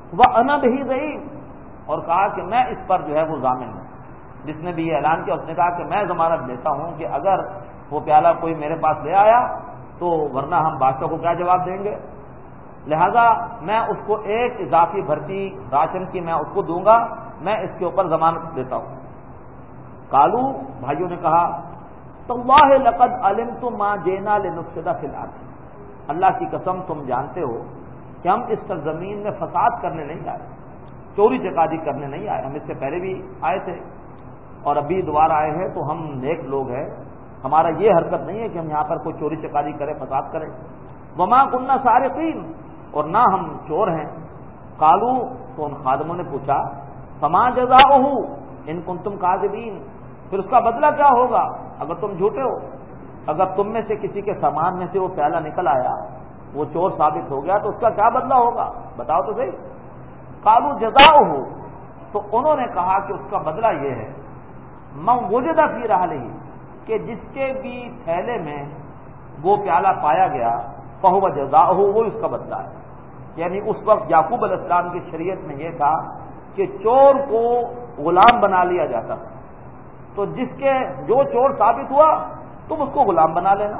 وَأَنَا بِهِ ضَعِيفٌ، اور کہا کہ میں اس پر جو ہے وہ ضامن ہوں. جس نے بھی یہ اعلان کیا اس نے کہا کہ میں ضمانت لیتا ہوں کہ اگر وہ پیالہ کوئی میرے پاس لے آیا تو ورنہ ہم بادشاہ کو کیا جواب دیں گے، لہذا میں اس کو ایک اضافی بھرتی راشن کی میں اس کو دوں گا، میں اس کے اوپر ضمانت دیتا ہوں. قالو، بھائیوں نے کہا تاللہ لقد علمت ما جئنا لنفسد فی الارض، اللہ کی قسم تم جانتے ہو کہ ہم اس سرزمین میں فساد کرنے نہیں آئے، چوری چکاری کرنے نہیں آئے. ہم اس سے پہلے بھی آئے تھے اور ابھی دوبارہ آئے ہیں، تو ہم نیک لوگ ہیں، ہمارا یہ حرکت نہیں ہے کہ ہم یہاں پر کوئی چوری چکاری کرے، فساد کرے. وما کننا سارقین، اور نہ ہم چور ہیں. قالو، تو ان خادموں نے پوچھا فما جزاؤہ ان کنتم کاذبین، پھر اس کا بدلہ کیا ہوگا اگر تم جھوٹے ہو؟ اگر تم میں سے کسی کے سامان میں سے وہ پیالہ نکل آیا، وہ چور ثابت ہو گیا، تو اس کا کیا بدلہ ہوگا، بتاؤ تو صحیح. قالو جزاؤہ، تو انہوں نے کہا کہ اس کا بدلہ یہ ہے من وجد فی رحلہ، کہ جس کے بھی تھیلے میں وہ پیالہ پایا گیا فہو جزاؤہ، وہ اس کا بدلہ ہے. یعنی اس وقت یعقوب علیہ السلام کی شریعت میں یہ تھا کہ چور کو غلام بنا لیا جاتا تھا، تو جس کے جو چور ثابت ہوا تم اس کو غلام بنا لینا.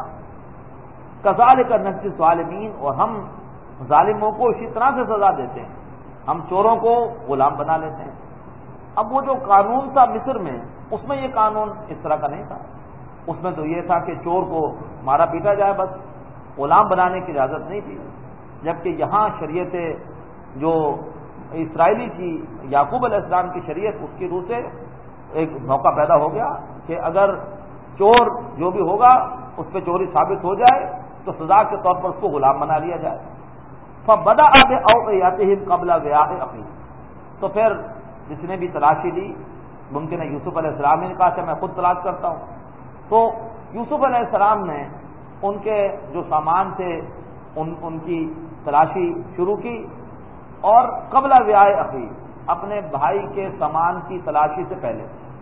کذالک نجزی الظالمین، اور ہم ظالموں کو اسی طرح سے سزا دیتے ہیں، ہم چوروں کو غلام بنا لیتے ہیں. اب وہ جو قانون تھا مصر میں، اس میں یہ قانون اس طرح کا نہیں تھا. اس میں تو یہ تھا کہ چور کو مارا پیٹا جائے، بس غلام بنانے کی اجازت نہیں تھی. جبکہ یہاں شریعت جو اسرائیلی تھی، یعقوب علیہ السلام کی شریعت، اس کی روح سے ایک موقع پیدا ہو گیا کہ اگر چور جو بھی ہوگا اس پہ چوری ثابت ہو جائے تو سزا کے طور پر اس کو غلام بنا لیا جائے. فبدأ بأوعیتہم قبل وعاء اخیہ، تو پھر جس نے بھی تلاشی لی، ممکن ہے یوسف علیہ السلام نے کہا کہ میں خود تلاش کرتا ہوں، تو یوسف علیہ السلام نے ان کے جو سامان تھے ان کی تلاشی شروع کی، اور قبل وعاء اخیہ، اپنے بھائی کے سامان کی تلاشی سے پہلے.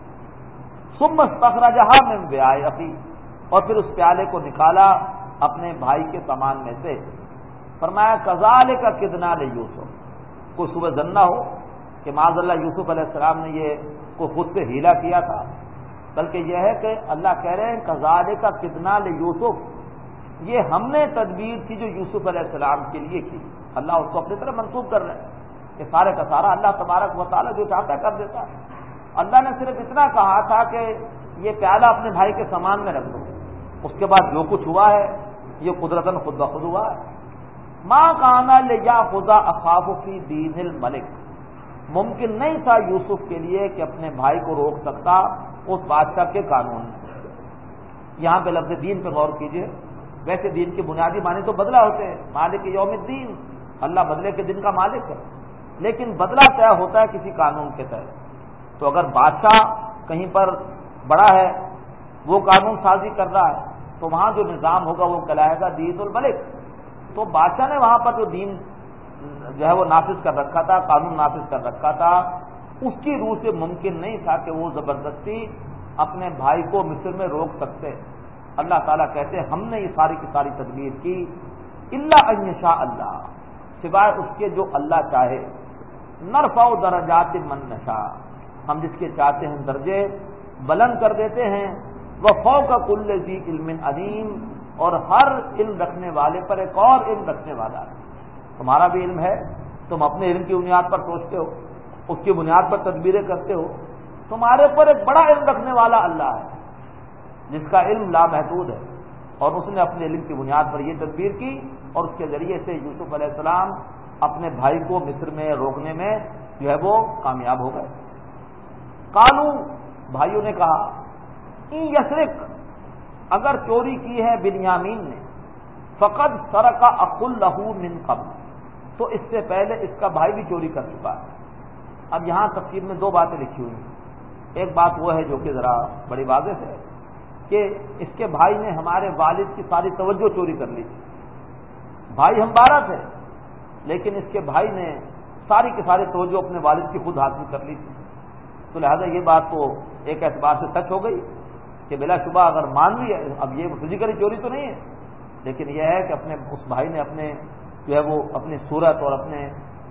ثم استخرجها من وعاء اخیہ، اور پھر اس پیالے کو نکالا اپنے بھائی کے سامان میں سے. فرمایا کذالک کدنا لیوسف، کوئی صبح ظن نہ ہو کہ معاذ اللہ یوسف علیہ السلام نے یہ کو خود سے ہیلا کیا تھا، بلکہ یہ ہے کہ اللہ کہہ رہے ہیں کذالک کدنا لیوسف، یہ ہم نے تدبیر کی جو یوسف علیہ السلام کے لیے کی. اللہ اس کو اپنی طرف منسوب کر رہے ہیں کہ سارے کا سارا اللہ تبارک و تعالیٰ جو چاہتا ہے کر دیتا ہے. اللہ نے صرف اتنا کہا تھا کہ یہ پیالہ اپنے بھائی کے سامان میں رکھ دو، اس کے بعد جو کچھ ہوا ہے یہ قدرتاً خود بخود ہوا ہے. ما کان لیأخذ اخاہ فی دین الملک، ممکن نہیں تھا یوسف کے لیے کہ اپنے بھائی کو روک سکتا اس بادشاہ کے قانون میں. یہاں پہ لفظ دین پہ غور کیجئے. ویسے دین کے بنیادی معنی تو بدلہ ہوتے ہیں، مالک یوم الدین، اللہ بدلے کے دن کا مالک ہے، لیکن بدلہ طے ہوتا ہے کسی قانون کے تحت. تو اگر بادشاہ کہیں پر بڑا ہے، وہ قانون سازی کر رہا ہے، تو وہاں جو نظام ہوگا وہ کہلائے گا دین الملک. تو بادشاہ نے وہاں پر جو دین جو ہے وہ نافذ کر رکھا تھا، قانون نافذ کر رکھا تھا، اس کی روح سے ممکن نہیں تھا کہ وہ زبردستی اپنے بھائی کو مصر میں روک سکتے. اللہ تعالیٰ کہتے ہیں ہم نے یہ ساری کی ساری تدبیر کی، الا ان یشاء اللہ، سوائے اس کے جو اللہ چاہے. نرفع درجات من نشاء، ہم جس کے چاہتے ہیں درجے بلند کر دیتے ہیں. وفوق کل ذی علم علیم، اور ہر علم رکھنے والے پر ایک اور علم رکھنے والا ہے. تمہارا بھی علم ہے، تم اپنے علم کی بنیاد پر سوچتے ہو، اس کی بنیاد پر تدبیریں کرتے ہو. تمہارے اوپر ایک بڑا علم رکھنے والا اللہ ہے جس کا علم لامحدود ہے، اور اس نے اپنے علم کی بنیاد پر یہ تدبیر کی، اور اس کے ذریعے سے یوسف علیہ السلام اپنے بھائی کو مصر میں روکنے میں جو ہے وہ کامیاب ہو گئے. قالو، بھائیوں نے کہا ان یسرق، اگر چوری کی ہے بنیامین نے، فقد سرق اخ لہ من قبل، تو اس سے پہلے اس کا بھائی بھی چوری کر چکا ہے. اب یہاں تفسیر میں دو باتیں لکھی ہوئی ہیں. ایک بات وہ ہے جو کہ ذرا بڑی واضح ہے کہ اس کے بھائی نے ہمارے والد کی ساری توجہ چوری کر لی تھی. بھائی ہم 12 تھے، لیکن اس کے بھائی نے ساری کی ساری توجہ اپنے والد کی خود حاصل کر لی تھی. تو لہذا یہ بات تو ایک اعتبار سے سچ ہو گئی کہ بلا شبہ اگر مان لی ہے، اب یہ فزیکلی چوری تو نہیں ہے، لیکن یہ ہے کہ اپنے اس بھائی نے اپنے جو ہے وہ اپنی صورت اور اپنے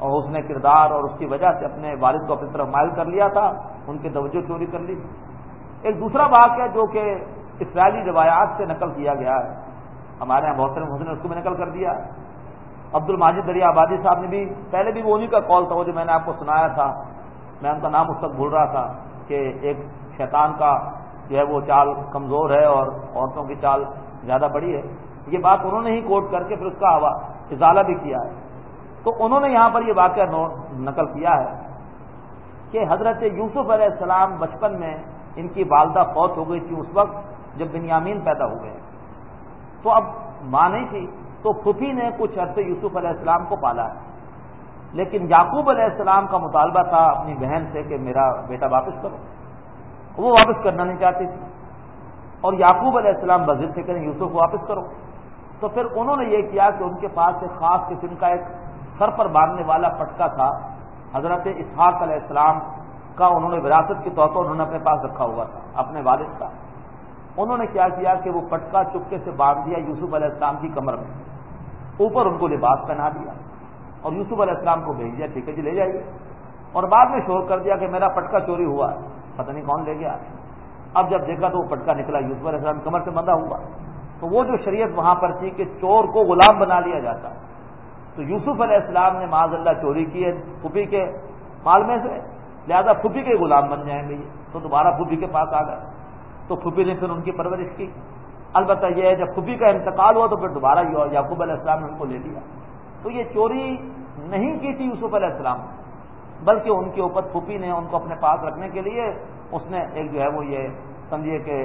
اور حسن کردار اور اس کی وجہ سے اپنے والد کو اپنی طرف مائل کر لیا تھا، ان کی توجہ چوری کر لی تھی۔ ایک دوسرا واقعہ جو کہ اسرائیلی روایات سے نقل کیا گیا ہے، ہمارے یہاں بہت سارے محدثین نے اس کو بھی نقل کر دیا ہے۔ عبد الماجد دریا آبادی صاحب نے بھی، پہلے بھی وہ انہیں کا قول تھا وہ جو میں نے آپ کو سنایا تھا، میں ان کا نام اس وقت بھول رہا تھا، کہ ایک شیطان کا جو ہے وہ چال کمزور ہے اور عورتوں کی چال زیادہ بڑی ہے، یہ بات انہوں نے ہی کوٹ کر کے پھر اس کا ازالہ بھی کیا ہے۔ تو انہوں نے یہاں پر یہ واقعہ نقل کیا ہے کہ حضرت یوسف علیہ السلام بچپن میں ان کی والدہ فوت ہو گئی تھی اس وقت جب بنیامین پیدا ہو گئے، تو اب ماں نہیں تھی، تو پھوپھی نے کچھ عرصے یوسف علیہ السلام کو پالا ہے، لیکن یعقوب علیہ السلام کا مطالبہ تھا اپنی بہن سے کہ میرا بیٹا واپس کرو، وہ واپس کرنا نہیں چاہتی تھی، اور یعقوب علیہ السلام بضد تھے کہ یوسف کو واپس کرو۔ تو پھر انہوں نے یہ کیا کہ ان کے پاس ایک خاص قسم کا ایک سر پر باندھنے والا پٹکا تھا، حضرت اسحاق علیہ السلام کا انہوں نے وراثت کے طور پر انہوں نے اپنے پاس رکھا ہوا تھا اپنے والد کا۔ انہوں نے کیا کیا کہ وہ پٹکا چپکے سے باندھ دیا یوسف علیہ السلام کی کمر میں، اوپر ان کو لباس پہنا دیا اور یوسف علیہ السلام کو بھیج دیا، ٹھیک ہے جی لے جائیے، اور بعد میں شور کر دیا کہ میرا پٹکا چوری ہوا ہے، پتہ نہیں کون لے گیا۔ اب جب دیکھا تو وہ پٹکا نکلا یوسف علیہ السلام کمر سے بندھا ہوا، تو وہ جو شریعت وہاں پر تھی کہ چور کو غلام بنا لیا جاتا، تو یوسف علیہ السلام نے معاذ اللہ چوری کی ہے پھوپھی کے مال میں سے، لہذا پھوپھی کے غلام بن جائیں گے، تو دوبارہ پھوپھی کے پاس آ گئے، تو پھوپھی نے پھر ان کی پرورش کی۔ البتہ یہ ہے جب پھوپھی کا انتقال ہوا تو پھر دوبارہ یعقوب علیہ السلام نے ان کو لے لیا۔ تو یہ چوری نہیں کی تھی یوسف علیہ السلام نے، بلکہ ان کے اوپر پھوپھی نے ان کو اپنے پاس رکھنے کے لیے اس نے ایک جو ہے وہ یہ سمجھیے کہ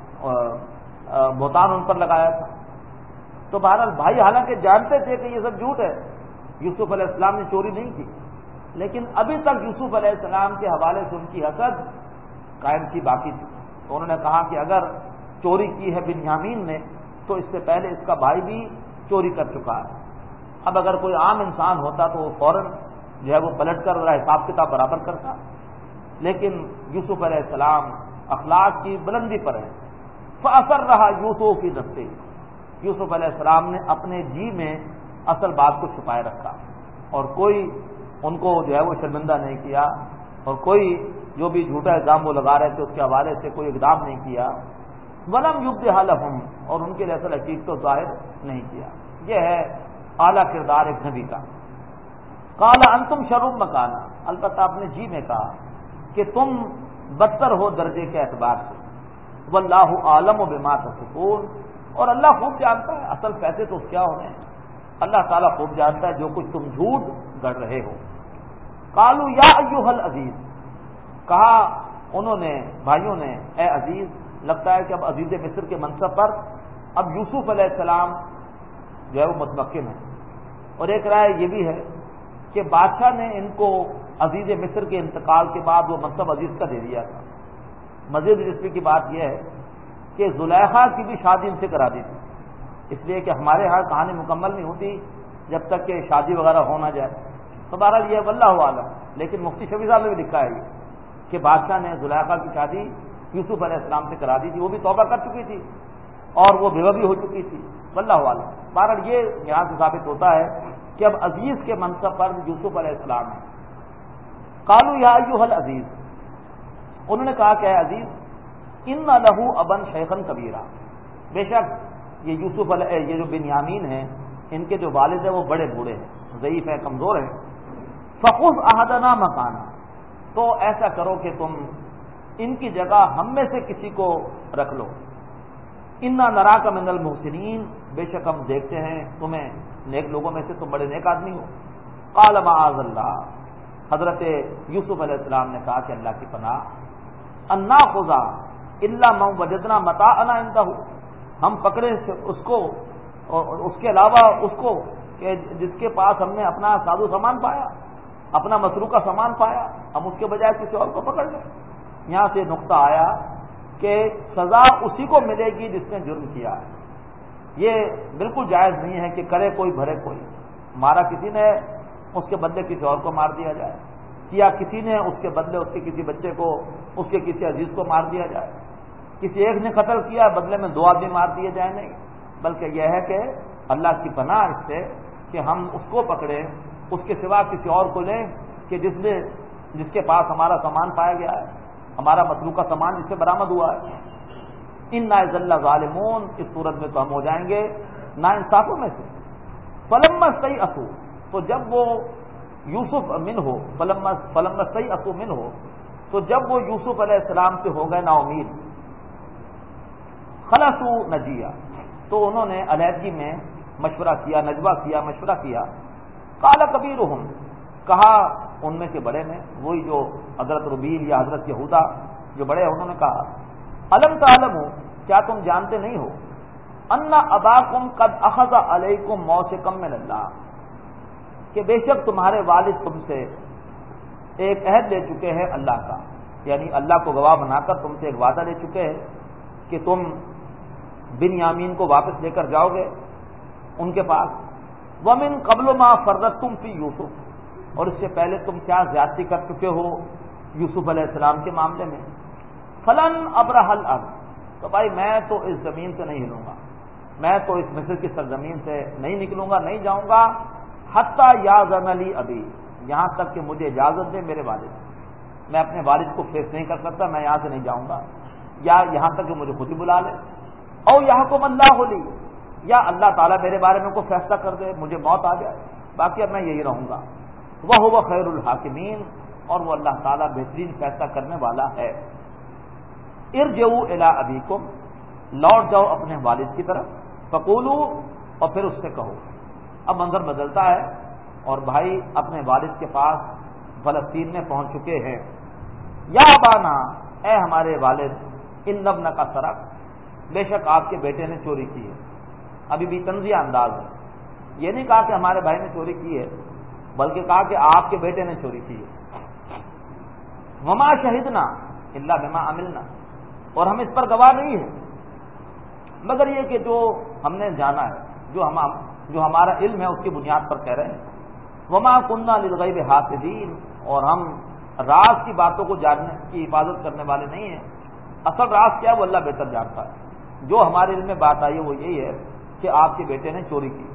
بہتان ان پر لگایا تھا۔ تو بہرحال بھائی حالانکہ جانتے تھے کہ یہ سب جھوٹ ہے، یوسف علیہ السلام نے چوری نہیں کی، لیکن ابھی تک یوسف علیہ السلام کے حوالے سے ان کی حسد قائم کی باقی تھی۔ تو انہوں نے کہا کہ اگر چوری کی ہے بنیامین نے تو اس سے پہلے اس کا بھائی بھی چوری کر چکا ہے۔ اب اگر کوئی عام انسان ہوتا تو وہ فوراً جو ہے وہ پلٹ کر حساب کتاب برابر کرتا، لیکن یوسف علیہ السلام اخلاق کی بلندی پر ہے۔ فَأَسَرَّ رہا یوسف کی نفسہ، یوسف علیہ السلام نے اپنے جی میں اصل بات کو چھپائے رکھا، اور کوئی ان کو جو ہے وہ شرمندہ نہیں کیا، اور کوئی جو بھی جھوٹا الزام وہ لگا رہے تھے اس کے حوالے سے کوئی اقدام نہیں کیا۔ وَلَمْ يُبْدِهَا لَهُمْ، اور ان کے لیے اصل حقیقت کو ظاہر نہیں کیا۔ یہ ہے اعلیٰ کردار ایک نبی کا۔ قَالَ أَنْتُمْ شَرٌّ مَكَانًا، البتہ اپنے جی میں کہا کہ تم بدتر ہو درجے کے اعتبار سے، وَاللَّهُ أَعْلَمُ بِمَا تَصِفُونَ، اور اللہ خوب جانتا ہے اصل فیصلے تو کیا ہونے ہیں، اللہ تعالیٰ خوب جانتا ہے جو کچھ تم جھوٹ گڑھ رہے ہو۔ قالوا یا ایھا العزیز، کہا انہوں نے بھائیوں نے اے عزیز، لگتا ہے کہ اب عزیز مصر کے منصب پر اب یوسف علیہ السلام جو ہے وہ متمکن ہے، اور ایک رائے یہ بھی ہے کہ بادشاہ نے ان کو عزیز مصر کے انتقال کے بعد وہ منصب عزیز کا دے دیا تھا۔ مزید دلچسپی کی بات یہ ہے کہ زلیخا کی بھی شادی ان سے کرا دی تھی، اس لیے کہ ہمارے ہاں کہانی مکمل نہیں ہوتی جب تک کہ شادی وغیرہ ہو نہ جائے۔ تو بہرحال یہ واللہ عالم، لیکن مفتی شفیع صاحب نے بھی لکھا ہے یہ کہ بادشاہ نے زلیخا کی شادی یوسف علیہ السلام سے کرا دی تھی، وہ بھی توبہ کر چکی تھی اور وہ بیوہ بھی ہو چکی تھی، واللہ عالم۔ بہرحال یہ یہاں سے ثابت ہوتا ہے کہ اب عزیز کے منصب پر یوسف علیہ السلام ہے۔ قالوا یا ایھا العزیز، انہوں نے کہا کہ اے عزیز، ان لہ ابا شیخا کبیرا، بے شک یہ یوسف علیہ یہ جو بنیامین ہیں ان کے جو والد ہیں وہ بڑے بوڑھے ہیں، ضعیف ہیں، کمزور ہیں۔ فخذ احدنا مکانا، تو ایسا کرو کہ تم ان کی جگہ ہم میں سے کسی کو رکھ لو۔ انا نراک من المحسنین، بے شک ہم دیکھتے ہیں تمہیں نیک لوگوں میں سے تم بڑے نیک آدمی ہو۔ قال معاذ اللہ، حضرت یوسف علیہ السلام نے کہا کہ اللہ کی پناہ، ان ناخذ الا من وجدنا متاعنا عنده، ہم پکڑے اس کو اور اس کے علاوہ اس کو کہ جس کے پاس ہم نے اپنا ساز و سامان پایا، اپنا مسروقہ سامان پایا، ہم اس کے بجائے کسی اور کو پکڑ لیں۔ یہاں سے نقطہ آیا کہ سزا اسی کو ملے گی جس نے جرم کیا ہے۔ یہ بالکل جائز نہیں ہے کہ کرے کوئی بھرے کوئی، مارا کسی نے اس کے بدلے کسی اور کو مار دیا جائے، کیا کسی نے اس کے بدلے اس کے کسی بچے کو، اس کے کسی عزیز کو مار دیا جائے، کسی ایک نے قتل کیا بدلے میں 2 آدمی مار دیے جائیں، نہیں، بلکہ یہ ہے کہ اللہ کی پناہ اس سے کہ ہم اس کو پکڑیں اس کے سوا کسی اور کو لیں کہ جس کے پاس ہمارا سامان پایا گیا ہے، ہمارا متروکہ سامان جس سے برآمد ہوا ہے۔ انا اذا ظالمون، اس صورت میں تو ہم ہو جائیں گے نا انصافوں میں سے۔ فلما استيئسوا، تو جب وہ یوسف من ہو، فلما استيئسوا من ہو، تو جب وہ یوسف علیہ السلام سے ہو گئے نا امید، خلصوا نجیہ، تو انہوں نے علیحدگی میں مشورہ کیا، نجوہ کیا، مشورہ کیا۔ قال کبیرہم، کہا ان میں سے بڑے نے، وہی جو حضرت ربیل یا حضرت یہودا جو بڑے ہیں، انہوں نے کہا الم تعلموا، کیا تم جانتے نہیں ہو ان اباکم قد اخذ علیکم موثقا من اللہ، کہ بے شک تمہارے والد تم سے ایک عہد لے چکے ہیں اللہ کا، یعنی اللہ کو گواہ بنا کر تم سے ایک وعدہ لے چکے ہیں کہ تم بنیامین کو واپس لے کر جاؤ گے ان کے پاس۔ ومن قبل ما فرطتم فی یوسف، اور اس سے پہلے تم کیا زیادتی کر چکے ہو یوسف علیہ السلام کے معاملے میں۔ فلن ابرح الارض، تو بھائی میں تو اس زمین سے نہیں ہلوں گا، میں تو اس مصر کی سرزمین سے نہیں نکلوں گا، نہیں جاؤں گا، حتی یاذن لی ابی، یہاں تک کہ مجھے اجازت دے میرے والد۔ میں اپنے والد کو فیس نہیں کر سکتا، میں یہاں سے نہیں جاؤں گا، یا یہاں تک کہ مجھے خود ہی بلا لے، او یحکم اللہ لی، یا اللہ تعالیٰ میرے بارے میں کوئی فیصلہ کر دے، مجھے موت آ جائے، باقی اب میں یہی رہوں گا۔ وہو خیر الحاکمین، اور وہ اللہ تعالیٰ بہترین فیصلہ کرنے والا ہے۔ ارجعوا الی ابیکم، لوٹ جاؤ اپنے والد کی طرف، فقولوا، اور پھر اس سے کہو۔ اب منظر بدلتا ہے اور بھائی اپنے والد کے پاس فلسطین میں پہنچ چکے ہیں۔ یا ابانا، اے ہمارے والد، ان ابنک سرق، بے شک آپ کے بیٹے نے چوری کی ہے۔ ابھی بھی طنزیہ انداز ہے، یہ نہیں کہا کہ ہمارے بھائی نے چوری کی ہے، بلکہ کہا کہ آپ کے بیٹے نے چوری کی ہے۔ وما شہدنا الا بما عملنا، اور ہم اس پر گواہ نہیں ہیں مگر یہ کہ جو ہم نے جانا ہے، جو ہمارا علم ہے اس کی بنیاد پر کہہ رہے ہیں۔ وما كنا للغیب حافظین، اور ہم راز کی باتوں کو جاننے کی حفاظت کرنے والے نہیں ہیں، اصل راز کیا ہے وہ اللہ بہتر جانتا ہے۔ جو ہمارے علم میں بات آئی ہے وہ یہی ہے کہ آپ کے بیٹے نے چوری کی۔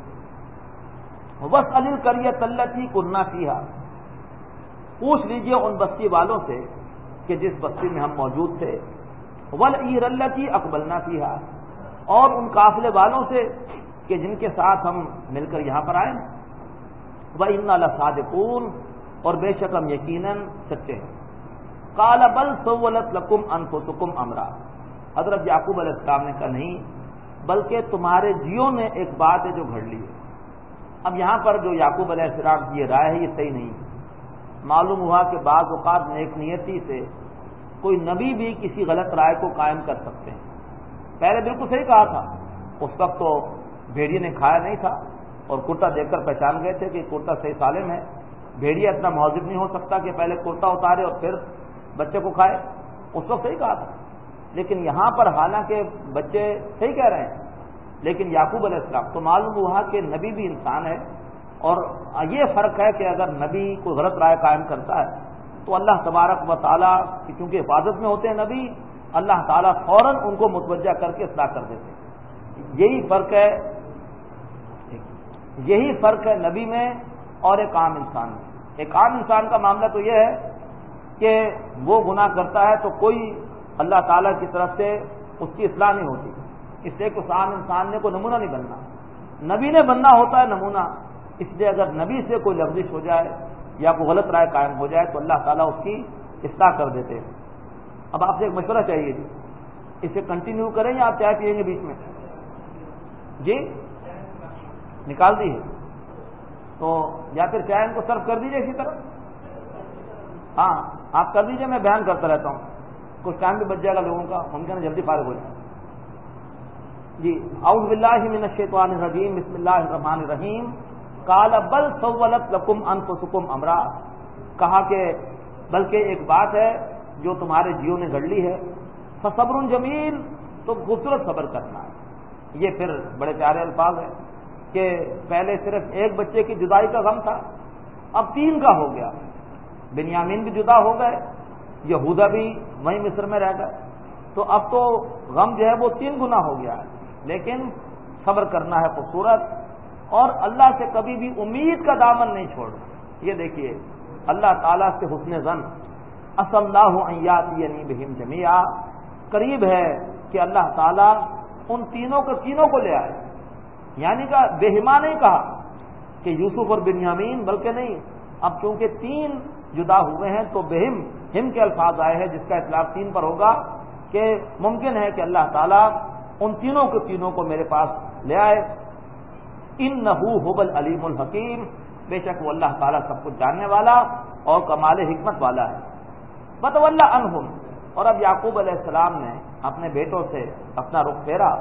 واسأل القریۃ التی کنا فیہا، پوچھ لیجئے ان بستی والوں سے کہ جس بستی میں ہم موجود تھے، والعیر التی اقبلنا فیہا، اور ان قافلے والوں سے کہ جن کے ساتھ ہم مل کر یہاں پر آئے۔ وَإِنَّا لَصَادِقُونَ، اور بے شک ہم یقیناً سچے ہیں۔ قَالَ بَلْ سَوَّلَتْ لَكُمْ أَنفُسُكُمْ أَمْرًا، حضرت یعقوب علیہ السلام نے کہا نہیں، بلکہ تمہارے جیوں نے ایک بات ہے جو گھڑ لی ہے۔ اب یہاں پر جو یعقوب علیہ السلام کی یہ رائے ہے یہ صحیح نہیں ہے۔ معلوم ہوا کہ بعض اوقات نیک نیتی سے کوئی نبی بھی کسی غلط رائے کو قائم کر سکتے ہیں۔ پہلے بالکل صحیح کہا تھا، اس وقت تو بھیڑیے نے کھایا نہیں تھا اور کرتا دیکھ کر پہچان گئے تھے کہ کرتا صحیح سالم ہے۔ بھیڑیا اتنا مہذب نہیں ہو سکتا کہ پہلے کرتا اتارے اور پھر بچے کو کھائے، اس وقت صحیح کہا تھا۔ لیکن یہاں پر حالانکہ بچے صحیح کہہ رہے ہیں، لیکن یعقوب علیہ السلام تو معلوم ہوا کہ نبی بھی انسان ہے، اور یہ فرق ہے کہ اگر نبی کوئی غلط رائے قائم کرتا ہے تو اللہ تبارک و تعالیٰ کی چونکہ حفاظت میں ہوتے ہیں نبی، اللہ تعالیٰ فوراً ان کو متوجہ کر کے اصلاح کر دیتے ہیں۔ یہی فرق ہے نبی میں اور ایک عام انسان میں۔ ایک عام انسان کا معاملہ تو یہ ہے کہ وہ گناہ کرتا ہے تو کوئی اللہ تعالیٰ کی طرف سے اس کی اصلاح نہیں ہوتی، اس لیے کہ اس عام انسان نے کوئی نمونہ نہیں بننا، نبی نے بننا ہوتا ہے نمونہ۔ اس لیے اگر نبی سے کوئی لفظش ہو جائے یا کوئی غلط رائے قائم ہو جائے تو اللہ تعالیٰ اس کی اصلاح کر دیتے ہیں۔ اب آپ سے ایک مشورہ چاہیے جی، اسے کنٹینیو کریں یا آپ چائے پیئیں گے بیچ میں؟ جی نکال دی ہے تو یا پھر چائے ان کو سرو کر دیجیے اسی طرح۔ ہاں آپ کر دیجیے، میں بیان کرتا رہتا ہوں، کچھ ٹائم بھی بچ جائے گا لوگوں کا، ممکن ہے جلدی فارغ ہو جائے۔ جی اعوذ باللہ من الشیطان الرجیم، بسم اللہ الرحمن الرحیم۔ قال بل سولت لکم انفسکم امرا، کہا کہ بلکہ ایک بات ہے جو تمہارے جیوں نے گھڑ لی ہے، فصبر جمیل، تو خوبصورت صبر کرنا ہے۔ یہ پھر بڑے پیارے الفاظ ہیں کہ پہلے صرف ایک بچے کی جدائی کا غم تھا، اب 3 کا ہو گیا، بنیامین بھی جدا ہو گئے، یہودا بھی وہیں مصر میں رہ گئے، تو اب تو غم جو ہے وہ 3 گنا ہو گیا ہے، لیکن صبر کرنا ہے خوبصورت۔ اور اللہ سے کبھی بھی امید کا دامن نہیں چھوڑنا. یہ دیکھیے اللہ تعالیٰ سے حسن ظن، عسى اللہ ان یاتینی بہم جمیعا، قریب ہے کہ اللہ تعالیٰ ان تینوں کو لے آئے. یعنی کہ بہما نہیں کہا کہ یوسف اور بنیامین، بلکہ نہیں، اب چونکہ تین جدا ہوئے ہیں تو بہم ہم کے الفاظ آئے ہیں، جس کا اطلاق تین پر ہوگا کہ ممکن ہے کہ اللہ تعالیٰ ان تینوں کو میرے پاس لے آئے. انہ هو العلیم الحکیم، بے شک وہ اللہ تعالیٰ سب کچھ جاننے والا اور کمال حکمت والا ہے. فتولی عنہم، اور اب یعقوب علیہ السلام نے اپنے بیٹوں سے اپنا رخ پھیرا.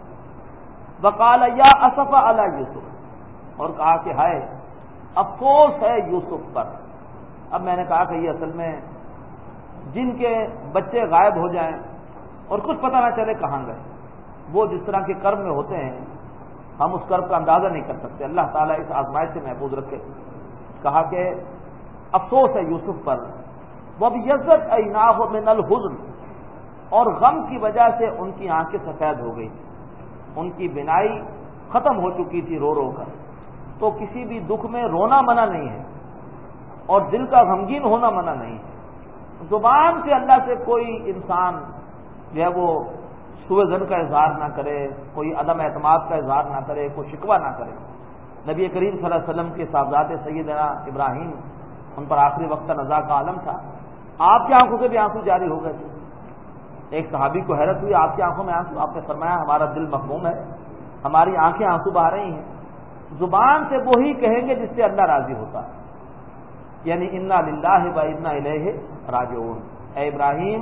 وقال یا اسف علی یوسف، اور کہا کہ ہائے افسوس ہے یوسف پر. اب میں نے کہا کہ یہ اصل میں جن کے بچے غائب ہو جائیں اور کچھ پتہ نہ چلے کہاں گئے، وہ جس طرح کے کرب میں ہوتے ہیں ہم اس کرب کا اندازہ نہیں کر سکتے. اللہ تعالیٰ اس آزمائش سے محفوظ رکھے. کہا کہ افسوس ہے یوسف پر. وَابْيَضَّتْ عَيْنَاهُ مِنَ الْحُزْنِ، اور غم کی وجہ سے ان کی آنکھیں سفید ہو گئی، ان کی بینائی ختم ہو چکی تھی رو رو کر. تو کسی بھی دکھ میں رونا منع نہیں ہے اور دل کا غمگین ہونا منع نہیں ہے. زبان سے اللہ سے کوئی انسان جو ہے وہ سوء ظن کا اظہار نہ کرے، کوئی عدم اعتماد کا اظہار نہ کرے، کوئی شکوہ نہ کرے. نبی کریم صلی اللہ علیہ وسلم کے صاحبزادے سیدنا ابراہیم، ان پر آخری وقت نزا کا عالم تھا، آپ کی آنکھوں سے بھی آنسو جاری ہو گئے تھے. ایک صحابی کو حیرت ہوئی، آپ کی آنکھوں میں آنسو؟ آپ نے فرمایا ہمارا دل مخموم ہے، ہماری آنکھیں آنسو بہا رہی ہیں. زبان سے وہی کہیں گے جس سے اللہ راضی ہوتا ہے، یعنی انا للہ و انا الیہ راجعون. اے ابراہیم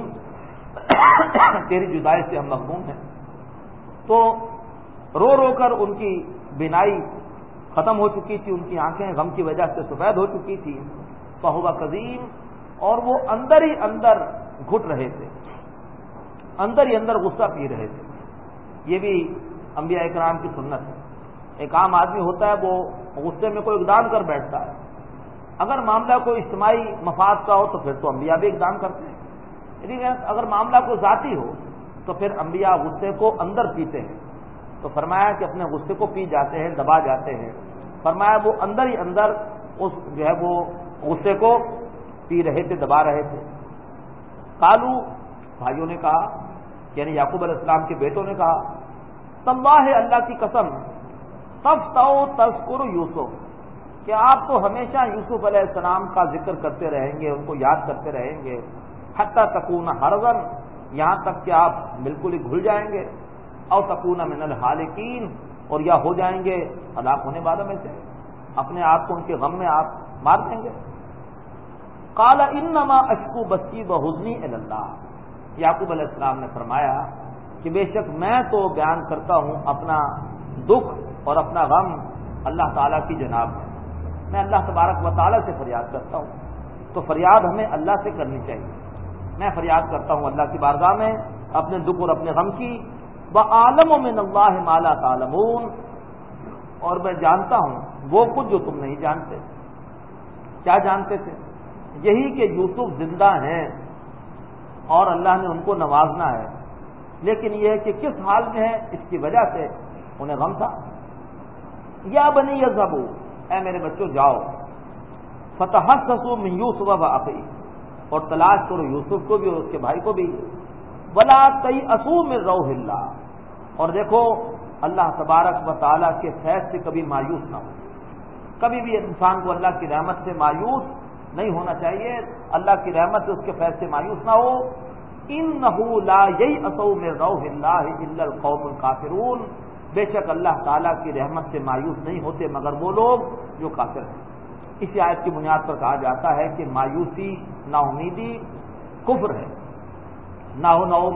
تیری جدائی سے ہم مغموم ہیں. تو رو رو کر ان کی بینائی ختم ہو چکی تھی، ان کی آنکھیں غم کی وجہ سے سفید ہو چکی تھی. فہو قدیم، اور وہ اندر ہی اندر گھٹ رہے تھے، اندر ہی اندر غصہ پی رہے تھے. یہ بھی انبیاء کرام کی سنت ہے. ایک عام آدمی ہوتا ہے وہ غصے میں کوئی اقدام کر بیٹھتا ہے، اگر معاملہ کوئی اجتماعی مفاد کا ہو تو پھر تو انبیاء بھی اقدام کرتے ہیں، لیکن اگر معاملہ کوئی ذاتی ہو تو پھر انبیاء غصے کو اندر پیتے ہیں. تو فرمایا کہ اپنے غصے کو پی جاتے ہیں، دبا جاتے ہیں. فرمایا وہ اندر ہی اندر اس جو ہے وہ غصے کو پی رہے تھے، دبا رہے تھے. قالو، بھائیوں نے کہا، یعنی یعقوب علیہ السلام کے بیٹوں نے کہا، تاللہ اللہ کی قسم، تفتؤ تذکر یوسف، کہ آپ تو ہمیشہ یوسف علیہ السلام کا ذکر کرتے رہیں گے، ان کو یاد کرتے رہیں گے، حتی تکون حرضا، یہاں تک کہ آپ بالکل ہی گھل جائیں گے، او تکون من الحالکین، اور یا ہو جائیں گے ہلاک ہونے والوں میں سے، اپنے آپ کو ان کے غم میں آپ مار دیں گے. قال انما اشکو بثی وحزنی الی اللہ، یعقوب علیہ السلام نے فرمایا کہ بے شک میں تو بیان کرتا ہوں اپنا دکھ اور اپنا غم اللہ تعالیٰ کی جناب میں، میں اللہ تبارک و تعالیٰ سے فریاد کرتا ہوں. تو فریاد ہمیں اللہ سے کرنی چاہیے. میں فریاد کرتا ہوں اللہ کی بارگاہ میں اپنے دکھ اور اپنے غم کی. وَأَعْلَمُ مِنَ اللَّهِ مَا لَا تَعْلَمُونَ، اور میں جانتا ہوں وہ کچھ جو تم نہیں جانتے. کیا جانتے تھے؟ یہی کہ یوسف زندہ ہیں اور اللہ نے ان کو نوازنا ہے، لیکن یہ ہے کہ کس حال میں ہے اس کی وجہ سے انہیں غم تھا. یا بنی یذهبوا، اے میرے بچوں جاؤ، فتحسسوا من یوسف واخیہ، اور تلاش کرو یوسف کو بھی اور اس کے بھائی کو بھی. ولا تیأسوا من روح اللہ، اور دیکھو اللہ تبارک و تعالیٰ کے فیض سے کبھی مایوس نہ ہو. کبھی بھی انسان کو اللہ کی رحمت سے مایوس نہیں ہونا چاہیے، اللہ کی رحمت سے اس کے فیض سے مایوس نہ ہو. انہ لا ییأس من روح اللہ الا القوم الکافرون، بے شک اللہ تعالیٰ کی رحمت سے مایوس نہیں ہوتے مگر وہ لوگ جو کافر ہیں. اسی آیت کی بنیاد پر کہا جاتا ہے کہ مایوسی، نا امیدی کفر ہے. نا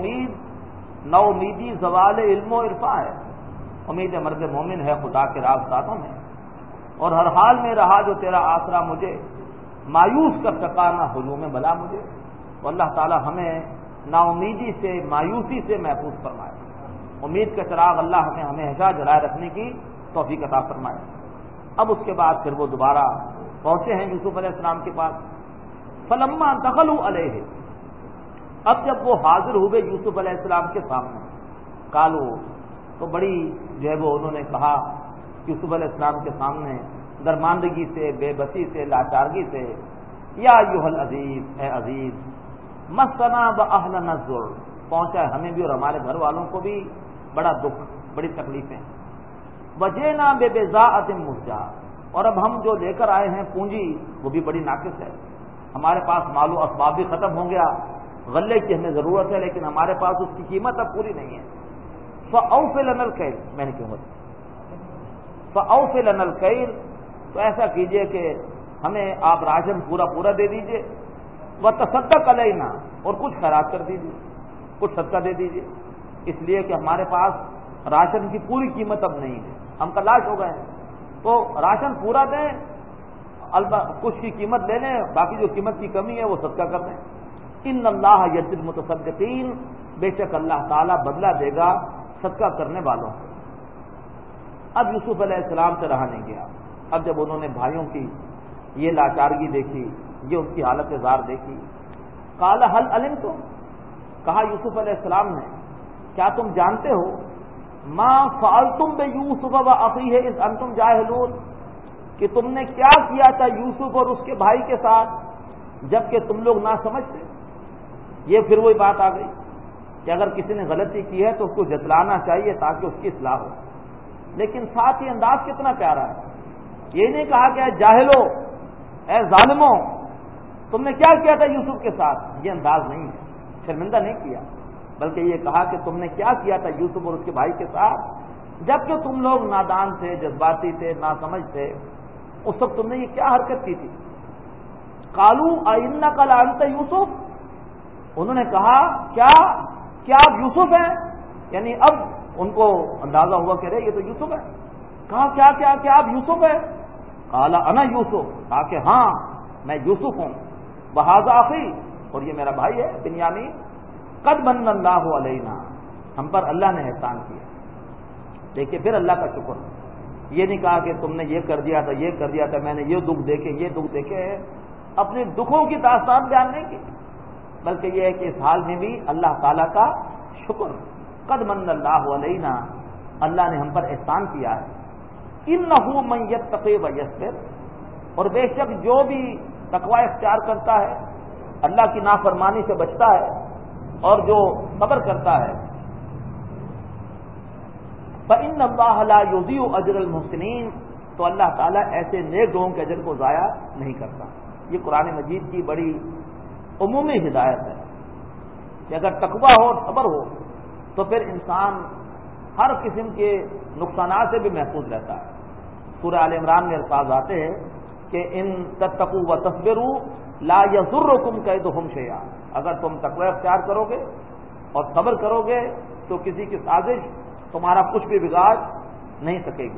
امیدی زوال علم و عرفاں ہے. امید مرد مومن ہے خدا کے راز دانوں میں. اور ہر حال میں رہا جو تیرا آسرا مجھے، مایوس کر سکا نہ ہجوم بلا مجھے. تو اللہ تعالیٰ ہمیں نا امیدی سے، مایوسی سے محفوظ فرمائے. امید کا چراغ اللہ ہمیں ہمیشہ جلائے رکھنے کی توفیق عطا فرمائے. اب اس کے بعد پھر وہ دوبارہ پہنچے ہیں یوسف علیہ السلام کے پاس. فلما دخلوا علیہ، اب جب وہ حاضر ہوئے یوسف علیہ السلام کے سامنے، قالوا، تو بڑی جو ہے وہ انہوں نے کہا یوسف علیہ السلام کے سامنے درماندگی سے، بے بسی سے، لاچارگی سے، یا ایھا العزیز، اے عزیز، مسنا واہلنا الضر، پہنچا ہے ہمیں بھی اور ہمارے گھر والوں کو بھی بڑا دکھ، بڑی تکلیفیں، وجئنا ببضاعۃ مزجاۃ، اور اب ہم جو لے کر آئے ہیں پونجی وہ بھی بڑی ناقص ہے، ہمارے پاس مال و اسباب بھی ختم ہو گیا، غلے کی ہمیں ضرورت ہے لیکن ہمارے پاس اس کی قیمت اب پوری نہیں ہے، فأوف لنا الکیل، میں نے کیوں بولا فأوف لنا الکیل، تو ایسا کیجئے کہ ہمیں آپ راشن پورا پورا دے دیجئے، وتصدق علینا، اور کچھ خیرات کر دیجئے، کچھ صدقہ دے دیجئے، اس لیے کہ ہمارے پاس راشن کی پوری قیمت اب نہیں ہے، ہم تلاش ہو گئے ہیں، تو راشن پورا دیں، کچھ کی قیمت لے لیں، باقی جو قیمت کی کمی ہے وہ صدقہ کر دیں۔ ان اللہ یجزی المتصدقین، بے شک اللہ تعالیٰ بدلہ دے گا صدقہ کرنے والوں کو۔ اب یوسف علیہ السلام سے رہا نہیں گیا، اب جب انہوں نے بھائیوں کی یہ لاچارگی دیکھی، یہ ان کی حالت زار دیکھی، قال هل علمتم، کہا یوسف علیہ السلام نے کیا تم جانتے ہو، ما فعلتم بیوسف واخیہ اذ انتم جاہلون، کہ تم نے کیا کیا تھا یوسف اور اس کے بھائی کے ساتھ جبکہ تم لوگ نہ سمجھتے۔ یہ پھر وہی بات آ گئی کہ اگر کسی نے غلطی کی ہے تو اس کو جتلانا چاہیے تاکہ اس کی اصلاح ہو، لیکن ساتھ ہی انداز کتنا پیارا ہے، یہ نہیں کہا کہ اے جاہلو، اے ظالموں، تم نے کیا کیا تھا یوسف کے ساتھ، یہ انداز نہیں ہے، شرمندہ نہیں کیا، بلکہ یہ کہا کہ تم نے کیا کیا تھا یوسف اور اس کے بھائی کے ساتھ جبکہ تم لوگ نادان تھے، جذباتی تھے، ناسمجھ تھے، اس وقت تم نے یہ کیا حرکت کی تھی۔ قالوا اِنَّكَ لَأَنْتَ یوسف، انہوں نے کہا کیا آپ یوسف ہیں، یعنی اب ان کو اندازہ ہوا کہ یہ تو یوسف ہے، کہا کیا آپ یوسف ہیں، قال انا یوسف، کہا کہ ہاں میں یوسف ہوں، وہذا اخی، اور یہ میرا بھائی ہے بنیامین، قد من اللہ علینا، ہم پر اللہ نے احسان کیا۔ دیکھیے پھر اللہ کا شکر، یہ نہیں کہا کہ تم نے یہ کر دیا تھا، یہ کر دیا تھا، میں نے یہ دکھ دیکھے، اپنے دکھوں کی داستان بیان نہیں کی، بلکہ یہ ہے کہ اس حال میں بھی اللہ تعالیٰ کا شکر، قد من اللہ علینا، اللہ نے ہم پر احسان کیا ہے، انہ من یتقی ویصبر، اور بے شک جو بھی تقوی اختیار کرتا ہے، اللہ کی نافرمانی سے بچتا ہے اور جو صبر کرتا ہے، فإن اللہ لا یضیع اجر المحسنین، تو اللہ تعالیٰ ایسے نیک لوگوں کے اجر کو ضائع نہیں کرتا۔ یہ قرآن مجید کی بڑی عمومی ہدایت ہے کہ اگر تقویٰ ہو اور صبر ہو تو پھر انسان ہر قسم کے نقصانات سے بھی محفوظ رہتا ہے۔ سورہ آل عمران میں الفاظ آتے ہیں کہ ان تتقوا وتصبروا لا یضرکم کیدہم شیئا، اگر تم تقوی اختیار کرو گے اور صبر کرو گے تو کسی کی سازش تمہارا کچھ بھی بگاڑ نہیں سکے گی۔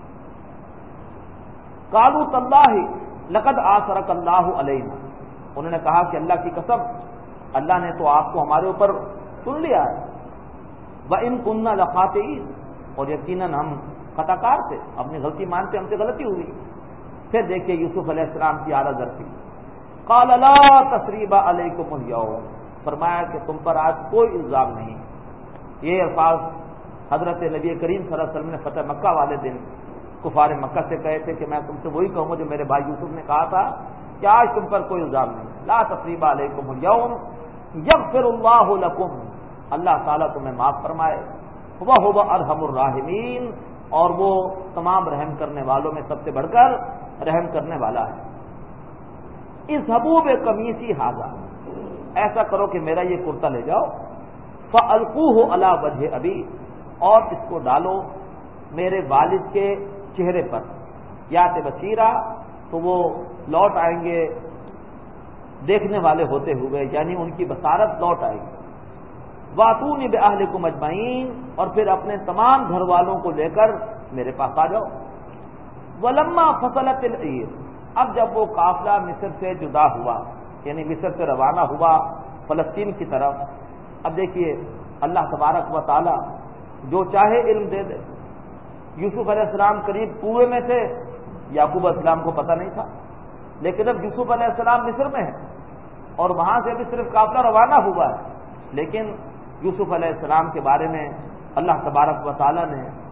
قالوا تاللہ لقد آثرک اللہ علینا، انہوں نے کہا کہ اللہ کی قسم، اللہ نے تو آپ کو ہمارے اوپر چن لیا ہے، وَإِن كُنَّا لَخَاطِئِينَ، اور یقیناً ہم خطا کار تھے، اپنی غلطی مانتے، ہم سے غلطی ہوئی۔ پھر دیکھیے یوسف علیہ السلام کی اعلیٰ ظرفی، قَالَ لَا تَثْرِيبَ عَلَيْكُمُ الْيَوْمَ، فرمایا کہ تم پر آج کوئی الزام نہیں۔ یہ الفاظ حضرت نبی کریم صلی اللہ علیہ وسلم نے فتح مکہ والے دن کفار مکہ سے کہے تھے کہ میں تم سے وہی کہوں گا جو میرے بھائی یوسف نے کہا تھا کہ آج تم پر کوئی الزام نہیں، لا تثریب علیکم اليوم یغفر اللہ لکم، اللہ تعالیٰ تمہیں معاف فرمائے، وہو ارحم الراحمین، اور وہ تمام رحم کرنے والوں میں سب سے بڑھ کر رحم کرنے والا ہے۔ اذهبوا بقمیصی ھذا، ایسا کرو کہ میرا یہ کرتا لے جاؤ، فالقوه علی وجه ابی، اور اس کو ڈالو میرے والد کے چہرے پر، یات بصیرہ، تو وہ لوٹ آئیں گے دیکھنے والے ہوتے ہوئے، یعنی ان کی بصارت لوٹ آئے گی۔ واتونی باہلکم اجمعین، اور پھر اپنے تمام گھر والوں کو لے کر میرے پاس آ جاؤ۔ ولما فصلت العیر، اب جب وہ قافلہ مصر سے جدا ہوا، یعنی مصر سے روانہ ہوا فلسطین کی طرف، اب دیکھیے اللہ تبارک و تعالی جو چاہے علم دے دے۔ یوسف علیہ السلام قریب کنویں میں تھے، یعقوب علیہ السلام کو پتہ نہیں تھا، لیکن اب یوسف علیہ السلام مصر میں ہیں اور وہاں سے بھی صرف قافلہ روانہ ہوا ہے، لیکن یوسف علیہ السلام کے بارے میں اللہ تبارک و تعالی نے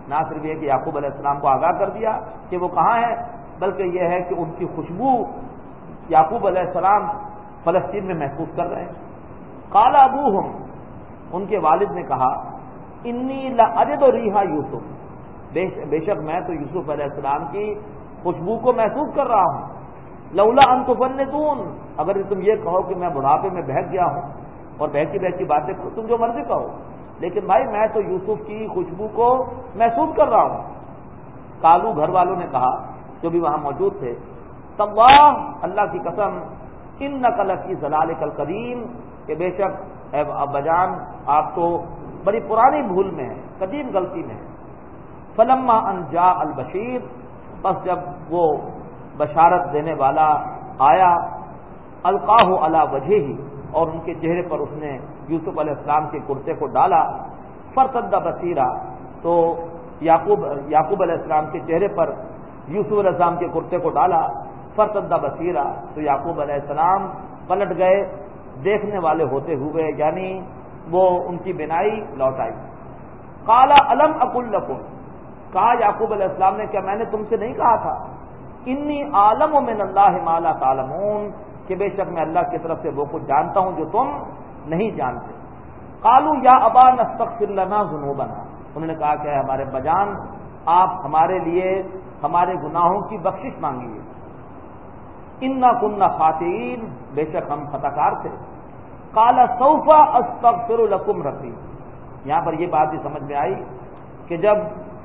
نہ صرف یہ کہ یعقوب علیہ السلام کو آگاہ کر دیا کہ وہ کہاں ہے، بلکہ یہ ہے کہ ان کی خوشبو یعقوب علیہ السلام فلسطین میں محفوظ کر رہے ہیں۔ قال ابوہم، ان کے والد نے کہا، انی لاجد ریح یوسف، بے شک میں تو یوسف علیہ السلام کی خوشبو کو محسوس کر رہا ہوں، لولا ان تفندون، اگر تم یہ کہو کہ میں بڑھاپے میں بہک گیا ہوں اور بہکی بہکی باتیں کرو، تم جو مرضی کہو، لیکن بھائی میں تو یوسف کی خوشبو کو محسوس کر رہا ہوں۔ کالو، گھر والوں نے کہا جو بھی وہاں موجود تھے، تاللہ، اللہ کی قسم، انک لفی ضلالک القدیم، کہ بے شک اے ابا جان آپ تو بڑی پرانی بھول میں ہیں، قدیم غلطی میں ہیں۔ فلما ان جاء البشیر، بس جب وہ بشارت دینے والا آیا، القاہ علی وجہہ، اور ان کے چہرے پر اس نے یوسف علیہ السلام کے کرتے کو ڈالا، فرتد بصیرا، تو یعقوب علیہ السلام کے چہرے پر یوسف علیہ السلام کے کرتے کو ڈالا، فرتد بصیرا، تو یعقوب علیہ السلام پلٹ گئے دیکھنے والے ہوتے ہوئے، یعنی وہ ان کی بینائی لوٹ آئی۔ قال الم اقل لکم، کہا یعقوب علیہ السلام نے، کیا میں نے تم سے نہیں کہا تھا، انی عالم من اللہ ما لا تعلمون، کہ بے شک میں اللہ کی طرف سے وہ کچھ جانتا ہوں جو تم نہیں جانتے۔ قالوا یا ابا نستغفر لنا ذنوبنا، انہوں نے کہا کہ ہمارے بجان آپ ہمارے لیے ہمارے گناہوں کی بخشش مانگیے، انا کنا خاطئین، بے شک ہم خطا کار تھے۔ قال سوف استغفر لکم ربی، یہاں پر یہ بات بھی سمجھ میں آئی کہ جب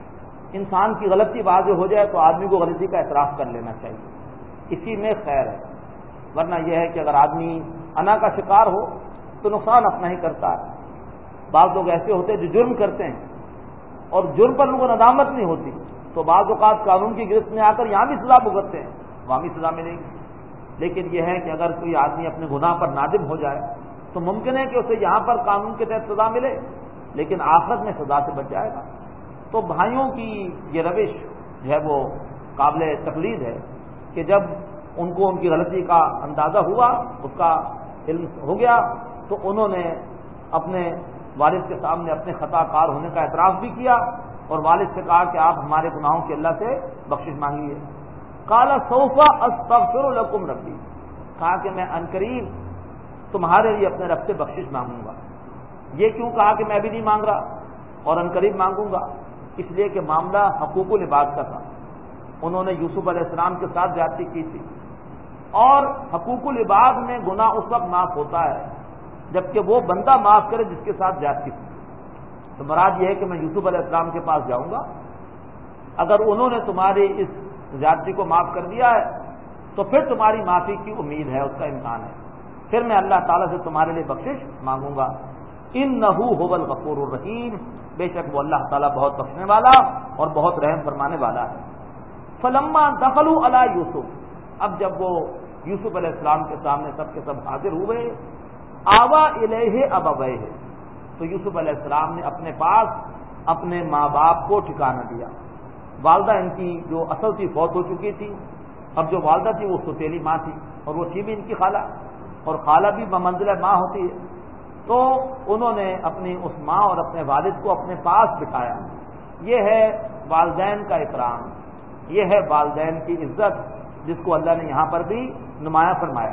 انسان کی غلطی واضح ہو جائے تو آدمی کو غلطی کا اعتراف کر لینا چاہیے، اسی میں خیر ہے، ورنہ یہ ہے کہ اگر آدمی انا کا شکار ہو تو نقصان اپنا ہی کرتا ہے۔ بعض لوگ ایسے ہوتے ہیں جو جرم کرتے ہیں اور جرم پر ان کو ندامت نہیں ہوتی، تو بعض اوقات قانون کی گرفت میں آ کر یہاں بھی سزا بھگتتے ہیں، وہاں بھی سزا ملے گی۔ لیکن یہ ہے کہ اگر کوئی آدمی اپنے گناہ پر نادم ہو جائے تو ممکن ہے کہ اسے یہاں پر قانون کے تحت سزا ملے، لیکن آخرت میں سزا سے بچ جائے گا۔ تو بھائیوں کی یہ روش جو ہے وہ قابل تقلید ہے کہ جب ان کو ان کی غلطی کا اندازہ ہوا، اس کا علم ہو گیا، تو انہوں نے اپنے والد کے سامنے اپنے خطا کار ہونے کا اعتراف بھی کیا اور والد سے کہا کہ آپ ہمارے گناہوں کی اللہ سے بخشش مانگیے۔ قال سوف استغفر لکم ربی، کہا کہ میں عنقریب تمہارے لیے اپنے رب سے بخشش مانگوں گا۔ یہ کیوں کہا کہ میں ابھی نہیں مانگ رہا اور عنقریب مانگوں گا؟ اس لیے کہ معاملہ حقوق العباد کا تھا، انہوں نے یوسف علیہ السلام کے ساتھ زیادتی کی تھی، اور حقوق العباد میں گناہ اس وقت معاف ہوتا ہے جبکہ وہ بندہ معاف کرے جس کے ساتھ زیادتی کی۔ تو مراد یہ ہے کہ میں یوسف علیہ السلام کے پاس جاؤں گا، اگر انہوں نے تمہاری اس زیادتی کو معاف کر دیا ہے تو پھر تمہاری معافی کی امید ہے، اس کا امکان ہے، پھر میں اللہ تعالیٰ سے تمہارے لیے بخشش مانگوں گا۔ انہ هو الغفور الرحیم، بے شک وہ اللہ تعالیٰ بہت بخشنے والا اور بہت رحم فرمانے والا ہے۔ فلما دخلوا علی یوسف، اب جب وہ یوسف علیہ السلام کے سامنے سب کے سب حاضر ہوئے، آوا الیہ ابویہ، تو یوسف علیہ السلام نے اپنے پاس اپنے ماں باپ کو ٹھکانہ دیا۔ والدہ ان کی جو اصل تھی فوت ہو چکی تھی، اب جو والدہ تھی وہ سوتیلی ماں تھی، اور وہ تھی بھی ان کی خالہ، اور خالہ بھی بمنزلہ ماں ہوتی ہے، تو انہوں نے اپنی اس ماں اور اپنے والد کو اپنے پاس بٹھایا۔ یہ ہے والدین کا اکرام، یہ ہے والدین کی عزت جس کو اللہ نے یہاں پر بھی نمایاں فرمایا۔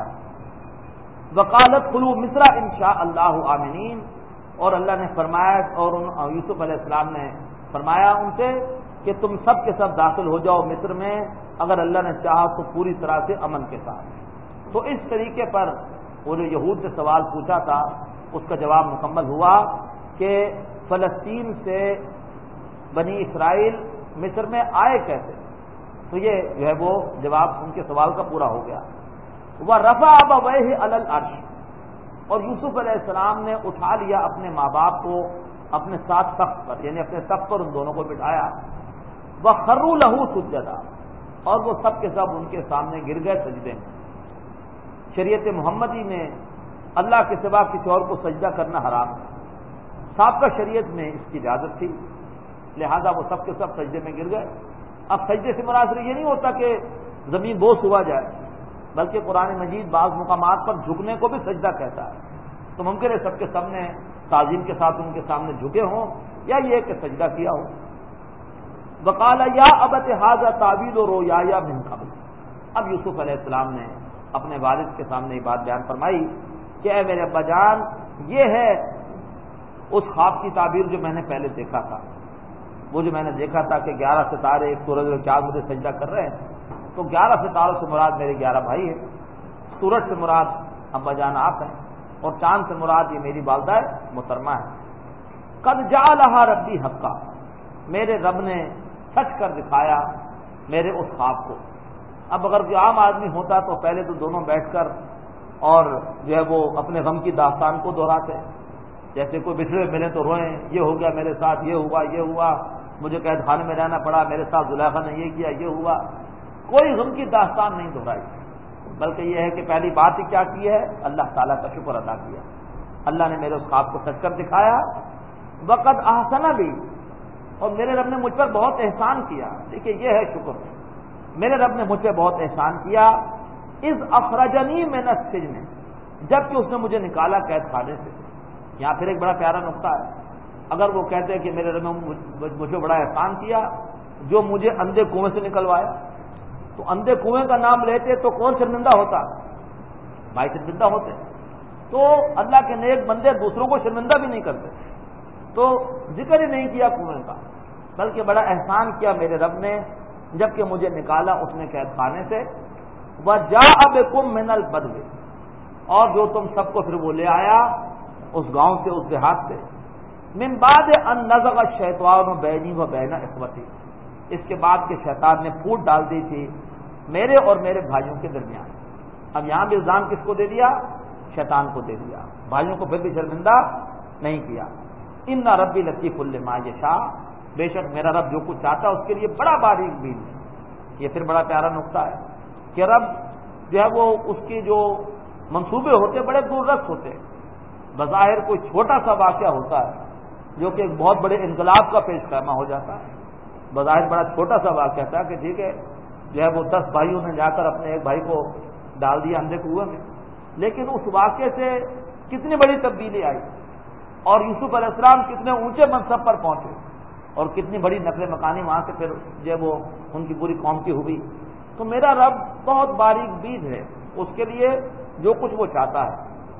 وقالت خلو مصر ان شاء اللہ آمنین، اور اللہ نے فرمایا، اور یوسف علیہ السلام نے فرمایا ان سے کہ تم سب کے سب داخل ہو جاؤ مصر میں، اگر اللہ نے چاہا تو پوری طرح سے امن کے ساتھ۔ تو اس طریقے پر وہ جو یہود نے سوال پوچھا تھا اس کا جواب مکمل ہوا کہ فلسطین سے بنی اسرائیل مصر میں آئے کیسے، تو یہ جو ہے وہ جواب ان کے سوال کا پورا ہو گیا۔ وَرَفَعَ أَبَوَيْهِ عَلَى الْعَرْشِ، اور یوسف علیہ السلام نے اٹھا لیا اپنے ماں باپ کو اپنے ساتھ تخت پر، یعنی اپنے تخت پر ان دونوں کو بٹھایا۔ وَخَرُّوا لَهُ سُجَّدًا، اور وہ سب کے سب ان کے سامنے گر گئے سجدے میں۔ شریعت محمدی میں اللہ کے سوا کسی اور کو سجدہ کرنا حرام ہے، سابقہ شریعت میں اس کی اجازت تھی، لہذا وہ سب کے سب سجدے میں گر گئے۔ اب سجدے سے مراد یہ نہیں ہوتا کہ زمین بوس ہوا جائے، بلکہ قرآن مجید بعض مقامات پر جھکنے کو بھی سجدہ کہتا ہے، تو ممکن ہے سب کے سامنے تعظیم کے ساتھ ان کے سامنے جھکے ہوں، یا یہ کہ سجدہ کیا ہو۔ وقال یا ابت ھذا تعویل رؤیایا من قبل. اب یوسف علیہ السلام نے اپنے والد کے سامنے یہ بات بیان فرمائی کہ اے میرے ابا جان، یہ ہے اس خواب کی تعبیر جو میں نے پہلے دیکھا تھا. وہ جو میں نے دیکھا تھا کہ 11 ستارے ایک سورج اور چاند مجھے سجدہ کر رہے ہیں، تو 11 ستاروں سے مراد میرے 11 بھائی ہیں، سورج سے مراد ابا جان آپ ہیں، اور چاند سے مراد یہ میری والدہ محترمہ ہے. قد جعلها ربی حقا، میرے رب نے سچ کر دکھایا میرے اس خواب کو. اب اگر جو عام آدمی ہوتا تو پہلے تو دونوں بیٹھ کر اور جو ہے وہ اپنے غم کی داستان کو دہراتے، جیسے کوئی بچھڑے ملے تو روئیں، یہ ہو گیا میرے ساتھ، یہ ہوا، مجھے قید خانے میں رہنا پڑا، میرے ساتھ زلیخا نے یہ کیا، یہ ہوا. کوئی غم کی داستان نہیں دہرائی، بلکہ یہ ہے کہ پہلی بات ہی کیا کی ہے، اللہ تعالیٰ کا شکر ادا کیا. اللہ نے میرے اس خواب کو سچ کر دکھایا. وقد احسن بھی، اور میرے رب نے مجھ پر بہت احسان کیا. دیکھیے یہ ہے شکر، میرے رب نے مجھ پہ بہت احسان کیا. اذ اخرجنی من السجن، جبکہ اس نے مجھے نکالا قید خانے سے. یہاں پھر ایک بڑا پیارا نقطہ ہے. اگر وہ کہتے ہیں کہ میرے رب نے مجھے بڑا احسان کیا جو مجھے اندھے کنویں سے نکلوایا، تو اندھے کنویں کا نام لیتے تو کون شرمندہ ہوتا؟ بھائی شرمندہ ہوتے. تو اللہ کے نیک بندے دوسروں کو شرمندہ بھی نہیں کرتے، تو ذکر ہی نہیں کیا کنویں کا، بلکہ بڑا احسان کیا میرے رب نے جبکہ مجھے نکالا اس نے قید خانے سے. وَجَاءَ بِكُم مِّنَ الْبَدْوِ، اور جو تم سب کو پھر وہ لے آیا اس گاؤں سے، اس دیہات سے. مِن بَعْدِ أَن نَزَغَ الشَّيْطَانُ بَيْنِي وَبَيْنَ إِخْوَتِي، اس کے بعد کہ شیطان نے پھوٹ ڈال دی تھی میرے اور میرے بھائیوں کے درمیان. اب یہاں بھی الزام کس کو دے دیا؟ شیطان کو دے دیا. بھائیوں کو پھر بھی شرمندہ نہیں کیا. اِنَّ رَبِّي لَطِیفٌ لِّمَا یَشَاءُ، بے شک میرا رب جو کچھ چاہتا ہے اس کے لیے بڑا باریک بین ہے. یہ پھر بڑا پیارا نقطہ ہے کہ رب جو ہے وہ اس کے جو منصوبے ہوتے بڑے دور رس ہوتے. بظاہر کوئی چھوٹا سا واقعہ ہوتا ہے جو کہ ایک بہت بڑے انقلاب کا پیش خیمہ ہو جاتا ہے. بظاہر بڑا چھوٹا سا واقعہ تھا کہ ٹھیک ہے جو ہے وہ 10 بھائیوں نے جا کر اپنے ایک بھائی کو ڈال دیا اندھے کنویں میں، لیکن اس واقعے سے کتنی بڑی تبدیلی آئی، اور یوسف علیہ السلام کتنے اونچے منصب پر پہنچے، اور کتنی بڑی نقل مکانی وہاں سے پھر جو ہے وہ ان کی پوری قوم کی ہوئی. تو میرا رب بہت باریک بین ہے، اس کے لیے جو کچھ وہ چاہتا ہے.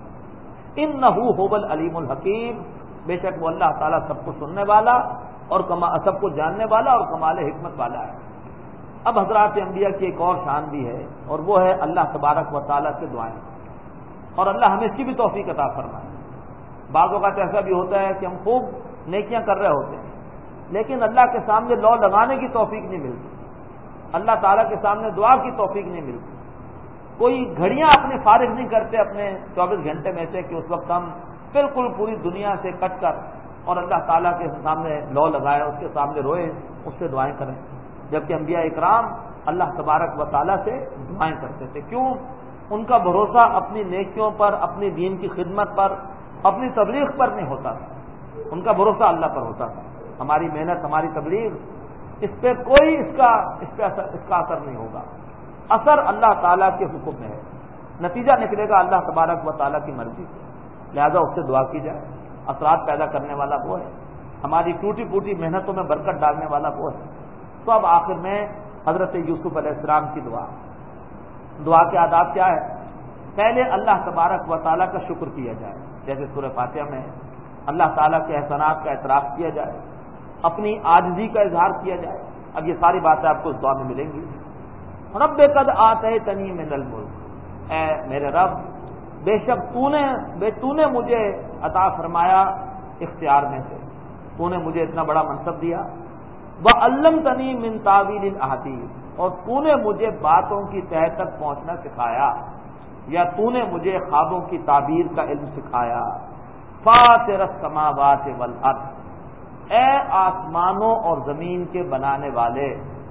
انہ هو العلیم الحکیم، بے شک وہ اللہ تعالیٰ سب کو سننے والا اور سب کو جاننے والا اور کمال حکمت والا ہے. اب حضرات انبیاء کی ایک اور شان بھی ہے، اور وہ ہے اللہ تبارک و تعالیٰ سے دعائیں، اور اللہ ہمیں اس کی بھی توفیق عطا فرمائے. بعض اوقات ایسا بھی ہوتا ہے کہ ہم خوب نیکیاں کر رہے ہوتے ہیں لیکن اللہ کے سامنے لو لگانے کی توفیق نہیں ملتی، اللہ تعالیٰ کے سامنے دعا کی توفیق نہیں ملتی. کوئی گھڑیاں اپنے فارغ نہیں کرتے اپنے 24 گھنٹے میں سے کہ اس وقت ہم بالکل پوری دنیا سے کٹ کر اور اللہ تعالیٰ کے سامنے لو لگائے، اس کے سامنے روئے، اس سے دعائیں کریں. جبکہ انبیاء اکرام اللہ تبارک و تعالیٰ سے دعائیں کرتے تھے. کیوں؟ ان کا بھروسہ اپنی نیکیوں پر، اپنی دین کی خدمت پر، اپنی تبلیغ پر نہیں ہوتا تھا، ان کا بھروسہ اللہ پر ہوتا تھا. ہماری محنت، ہماری تبلیغ، اس پہ کوئی اس کا اثر نہیں ہوگا. اثر اللہ تعالیٰ کے حکم میں ہے، نتیجہ نکلے گا اللہ تبارک و تعالیٰ کی مرضی سے. لہذا اس سے دعا کی جائے. اثرات پیدا کرنے والا وہ ہے، ہماری ٹوٹی پھوٹی محنتوں میں برکت ڈالنے والا وہ ہے. تو اب آخر میں حضرت یوسف علیہ السلام کی دعا کے آداب کیا ہے؟ پہلے اللہ تبارک و تعالیٰ کا شکر کیا جائے، جیسے سورہ فاتحہ میں اللہ تعالیٰ کے احسانات کا اعتراف کیا جائے، اپنی عاجزی کا اظہار کیا جائے. اب یہ ساری باتیں آپ کو اس دعا میں ملیں گی. رب قد آتیتنی من الملک، اے میرے رب بے شک تو نے مجھے عطا فرمایا اختیار میں سے، تو نے مجھے اتنا بڑا منصب دیا. وعلمتنی من تاویل الاحادیث، اور تو نے مجھے باتوں کی تہ تک پہنچنا سکھایا، یا تو نے مجھے خوابوں کی تعبیر کا علم سکھایا. فاطر السماوات والارض، اے آسمانوں اور زمین کے بنانے والے.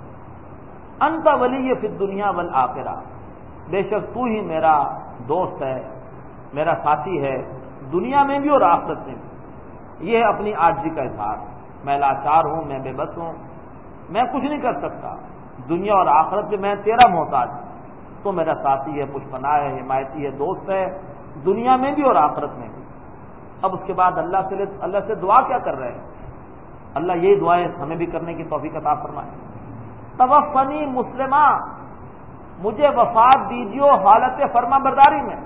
انت ولی فی الدنیا والآخرہ، بے شک تو ہی میرا دوست ہے، میرا ساتھی ہے، دنیا میں بھی اور آخرت میں بھی. یہ ہے اپنی عاجزی کا اظہار. میں لاچار ہوں، میں بے بس ہوں، میں کچھ نہیں کر سکتا، دنیا اور آخرت میں میں تیرا محتاج ہوں. تو میرا ساتھی ہے، پشپناہ ہے، حمایتی ہے، دوست ہے، دنیا میں بھی اور آخرت میں بھی. اب اس کے بعد اللہ سے دعا کیا کر رہے ہیں؟ اللہ یہی دعائیں ہمیں بھی کرنے کی توفیق عطا فرمائے۔ توفنی مسلمہ، مجھے وفات دیجیو حالت فرما برداری میں،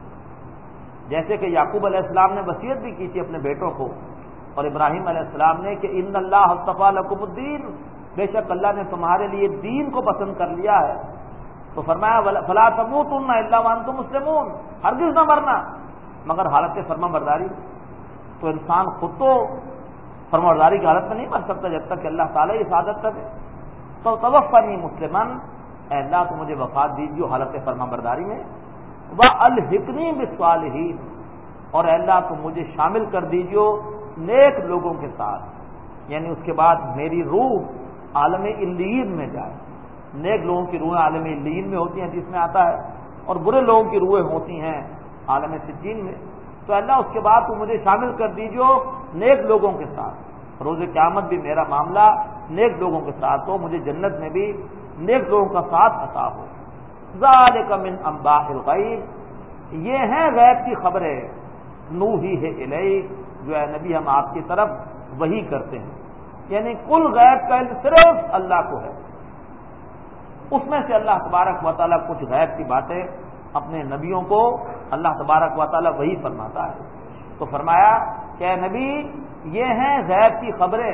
جیسے کہ یعقوب علیہ السلام نے وصیت بھی کی تھی اپنے بیٹوں کو، اور ابراہیم علیہ السلام نے کہ ان اللہ اصطفیٰ لکم الدین، بے شک اللہ نے تمہارے لیے دین کو پسند کر لیا ہے، تو فرمایا فلا تموتن الا وانتم مسلمون، ہرگز نہ مرنا مگر حالت فرما برداری۔ تو انسان خود تو فرما برداری کی حالت میں نہیں مر سکتا جب تک کہ اللہ تعالیٰ ہی سعادت کرے۔ تو توفنی مسلمن، اے اللہ تو مجھے وفات دیجیے حالت فرما برداری میں، والحقنی بالصالحین، اور اے اللہ تو مجھے شامل کر دیجیے نیک لوگوں کے ساتھ، یعنی اس کے بعد میری روح عالم علیین میں جائے۔ نیک لوگوں کی روحیں عالم علیین میں ہوتی ہیں جس میں آتا ہے، اور برے لوگوں کی روحیں ہوتی ہیں عالم سجین میں۔ تو اللہ اس کے بعد تو مجھے شامل کر دیجیے نیک لوگوں کے ساتھ، روز قیامت بھی میرا معاملہ نیک لوگوں کے ساتھ ہو، مجھے جنت میں بھی نیک لوگوں کا ساتھ عطا ہو۔ ذالک من انباء الغیب، یہ ہیں غیب کی خبریں، نوحیہ الیک، جو ہے نبی ہم آپ کی طرف وحی کرتے ہیں، یعنی کل غیب کا علم صرف اللہ کو ہے، اس میں سے اللہ تبارک و تعالیٰ کچھ غیب کی باتیں اپنے نبیوں کو اللہ تبارک و تعالیٰ وحی فرماتا ہے۔ تو فرمایا کہ اے نبی یہ ہیں غیب کی خبریں،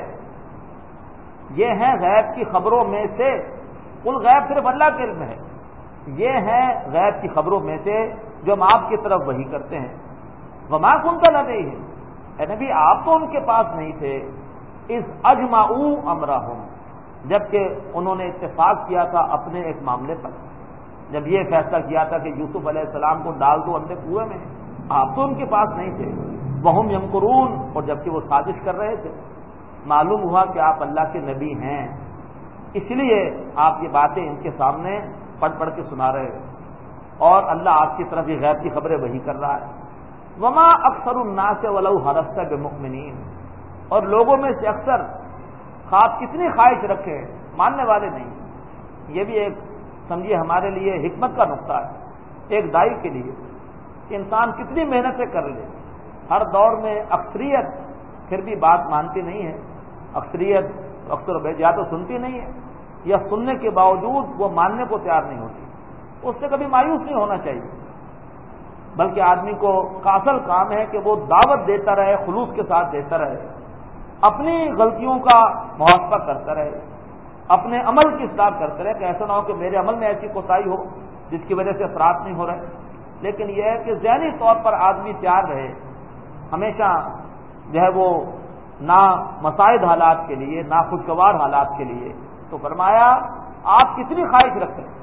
یہ ہیں غیب کی خبروں میں سے، کل غیب صرف اللہ کے علم ہے، یہ ہیں غیب کی خبروں میں سے جو ہم آپ کی طرف وحی کرتے ہیں۔ وما کنت لدیہم، اے نبی آپ تو ان کے پاس نہیں تھے، اذ اجمعوا امرہم، جبکہ انہوں نے اتفاق کیا تھا اپنے ایک معاملے پر، جب یہ فیصلہ کیا تھا کہ یوسف علیہ السلام کو ڈال دو اندھے کنویں میں، آپ تو ان کے پاس نہیں تھے۔ وہم یمکرون، اور جبکہ وہ سازش کر رہے تھے۔ معلوم ہوا کہ آپ اللہ کے نبی ہیں، اس لیے آپ یہ باتیں ان کے سامنے پڑھ کے سنا رہے ہیں، اور اللہ آپ کی طرف یہ غیب کی خبریں وحی کر رہا ہے۔ وما اکثر الناس ولو حرصت بمؤمنین، اور لوگوں میں سے اکثر خواب کتنی خواہش رکھے ماننے والے نہیں۔ یہ بھی ایک سمجھیے ہمارے لیے حکمت کا نقطہ ہے ایک داعی کے لیے، کہ انسان کتنی محنتیں کر لے، ہر دور میں اکثریت پھر بھی بات مانتی نہیں ہے، اکثریت اکثر یا تو سنتی نہیں ہے، یا سننے کے باوجود وہ ماننے کو تیار نہیں ہوتی۔ اس سے کبھی مایوس نہیں ہونا چاہیے، بلکہ آدمی کو اصل کام ہے کہ وہ دعوت دیتا رہے، خلوص کے ساتھ دیتا رہے، اپنی غلطیوں کا محاسبہ کرتا رہے، اپنے عمل کی اصلاح کرتے رہے، کہ ایسا نہ ہو کہ میرے عمل میں ایسی کوتاہی ہو جس کی وجہ سے افراد نہیں ہو رہے۔ لیکن یہ ہے کہ ذہنی طور پر آدمی تیار رہے ہمیشہ، جو ہے وہ نہ مساعد حالات کے لیے، نہ خوشگوار حالات کے لیے۔ تو فرمایا آپ کتنی خواہش رکھتے ہیں؟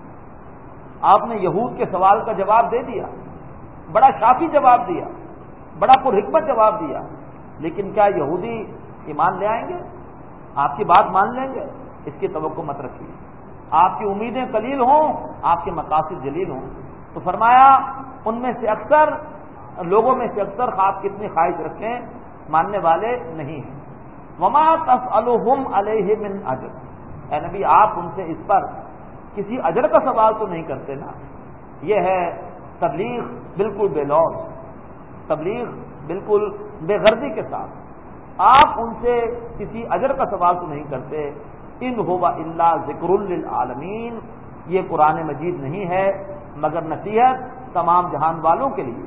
آپ نے یہود کے سوال کا جواب دے دیا، بڑا شافی جواب دیا، بڑا پر حکمت جواب دیا، لیکن کیا یہودی ایمان لے آئیں گے؟ آپ کی بات مان لیں گے؟ اس کی توقع مت رکھیے۔ آپ کی امیدیں قلیل ہوں، آپ کے مقاصد جلیل ہوں۔ تو فرمایا ان میں سے اکثر لوگوں میں سے اکثر خواب کتنی خواہش رکھیں ماننے والے نہیں ہیں۔ وما تسألهم علیہ من اجر، اے نبی آپ ان سے اس پر کسی اجر کا سوال تو نہیں کرتے نا۔ یہ ہے تبلیغ بالکل بے لوث، تبلیغ بالکل بے غرضی کے ساتھ، آپ ان سے کسی اجر کا سوال تو نہیں کرتے۔ ان هو الا ذکر للعالمین، یہ قرآن مجید نہیں ہے مگر نصیحت تمام جہان والوں کے لیے۔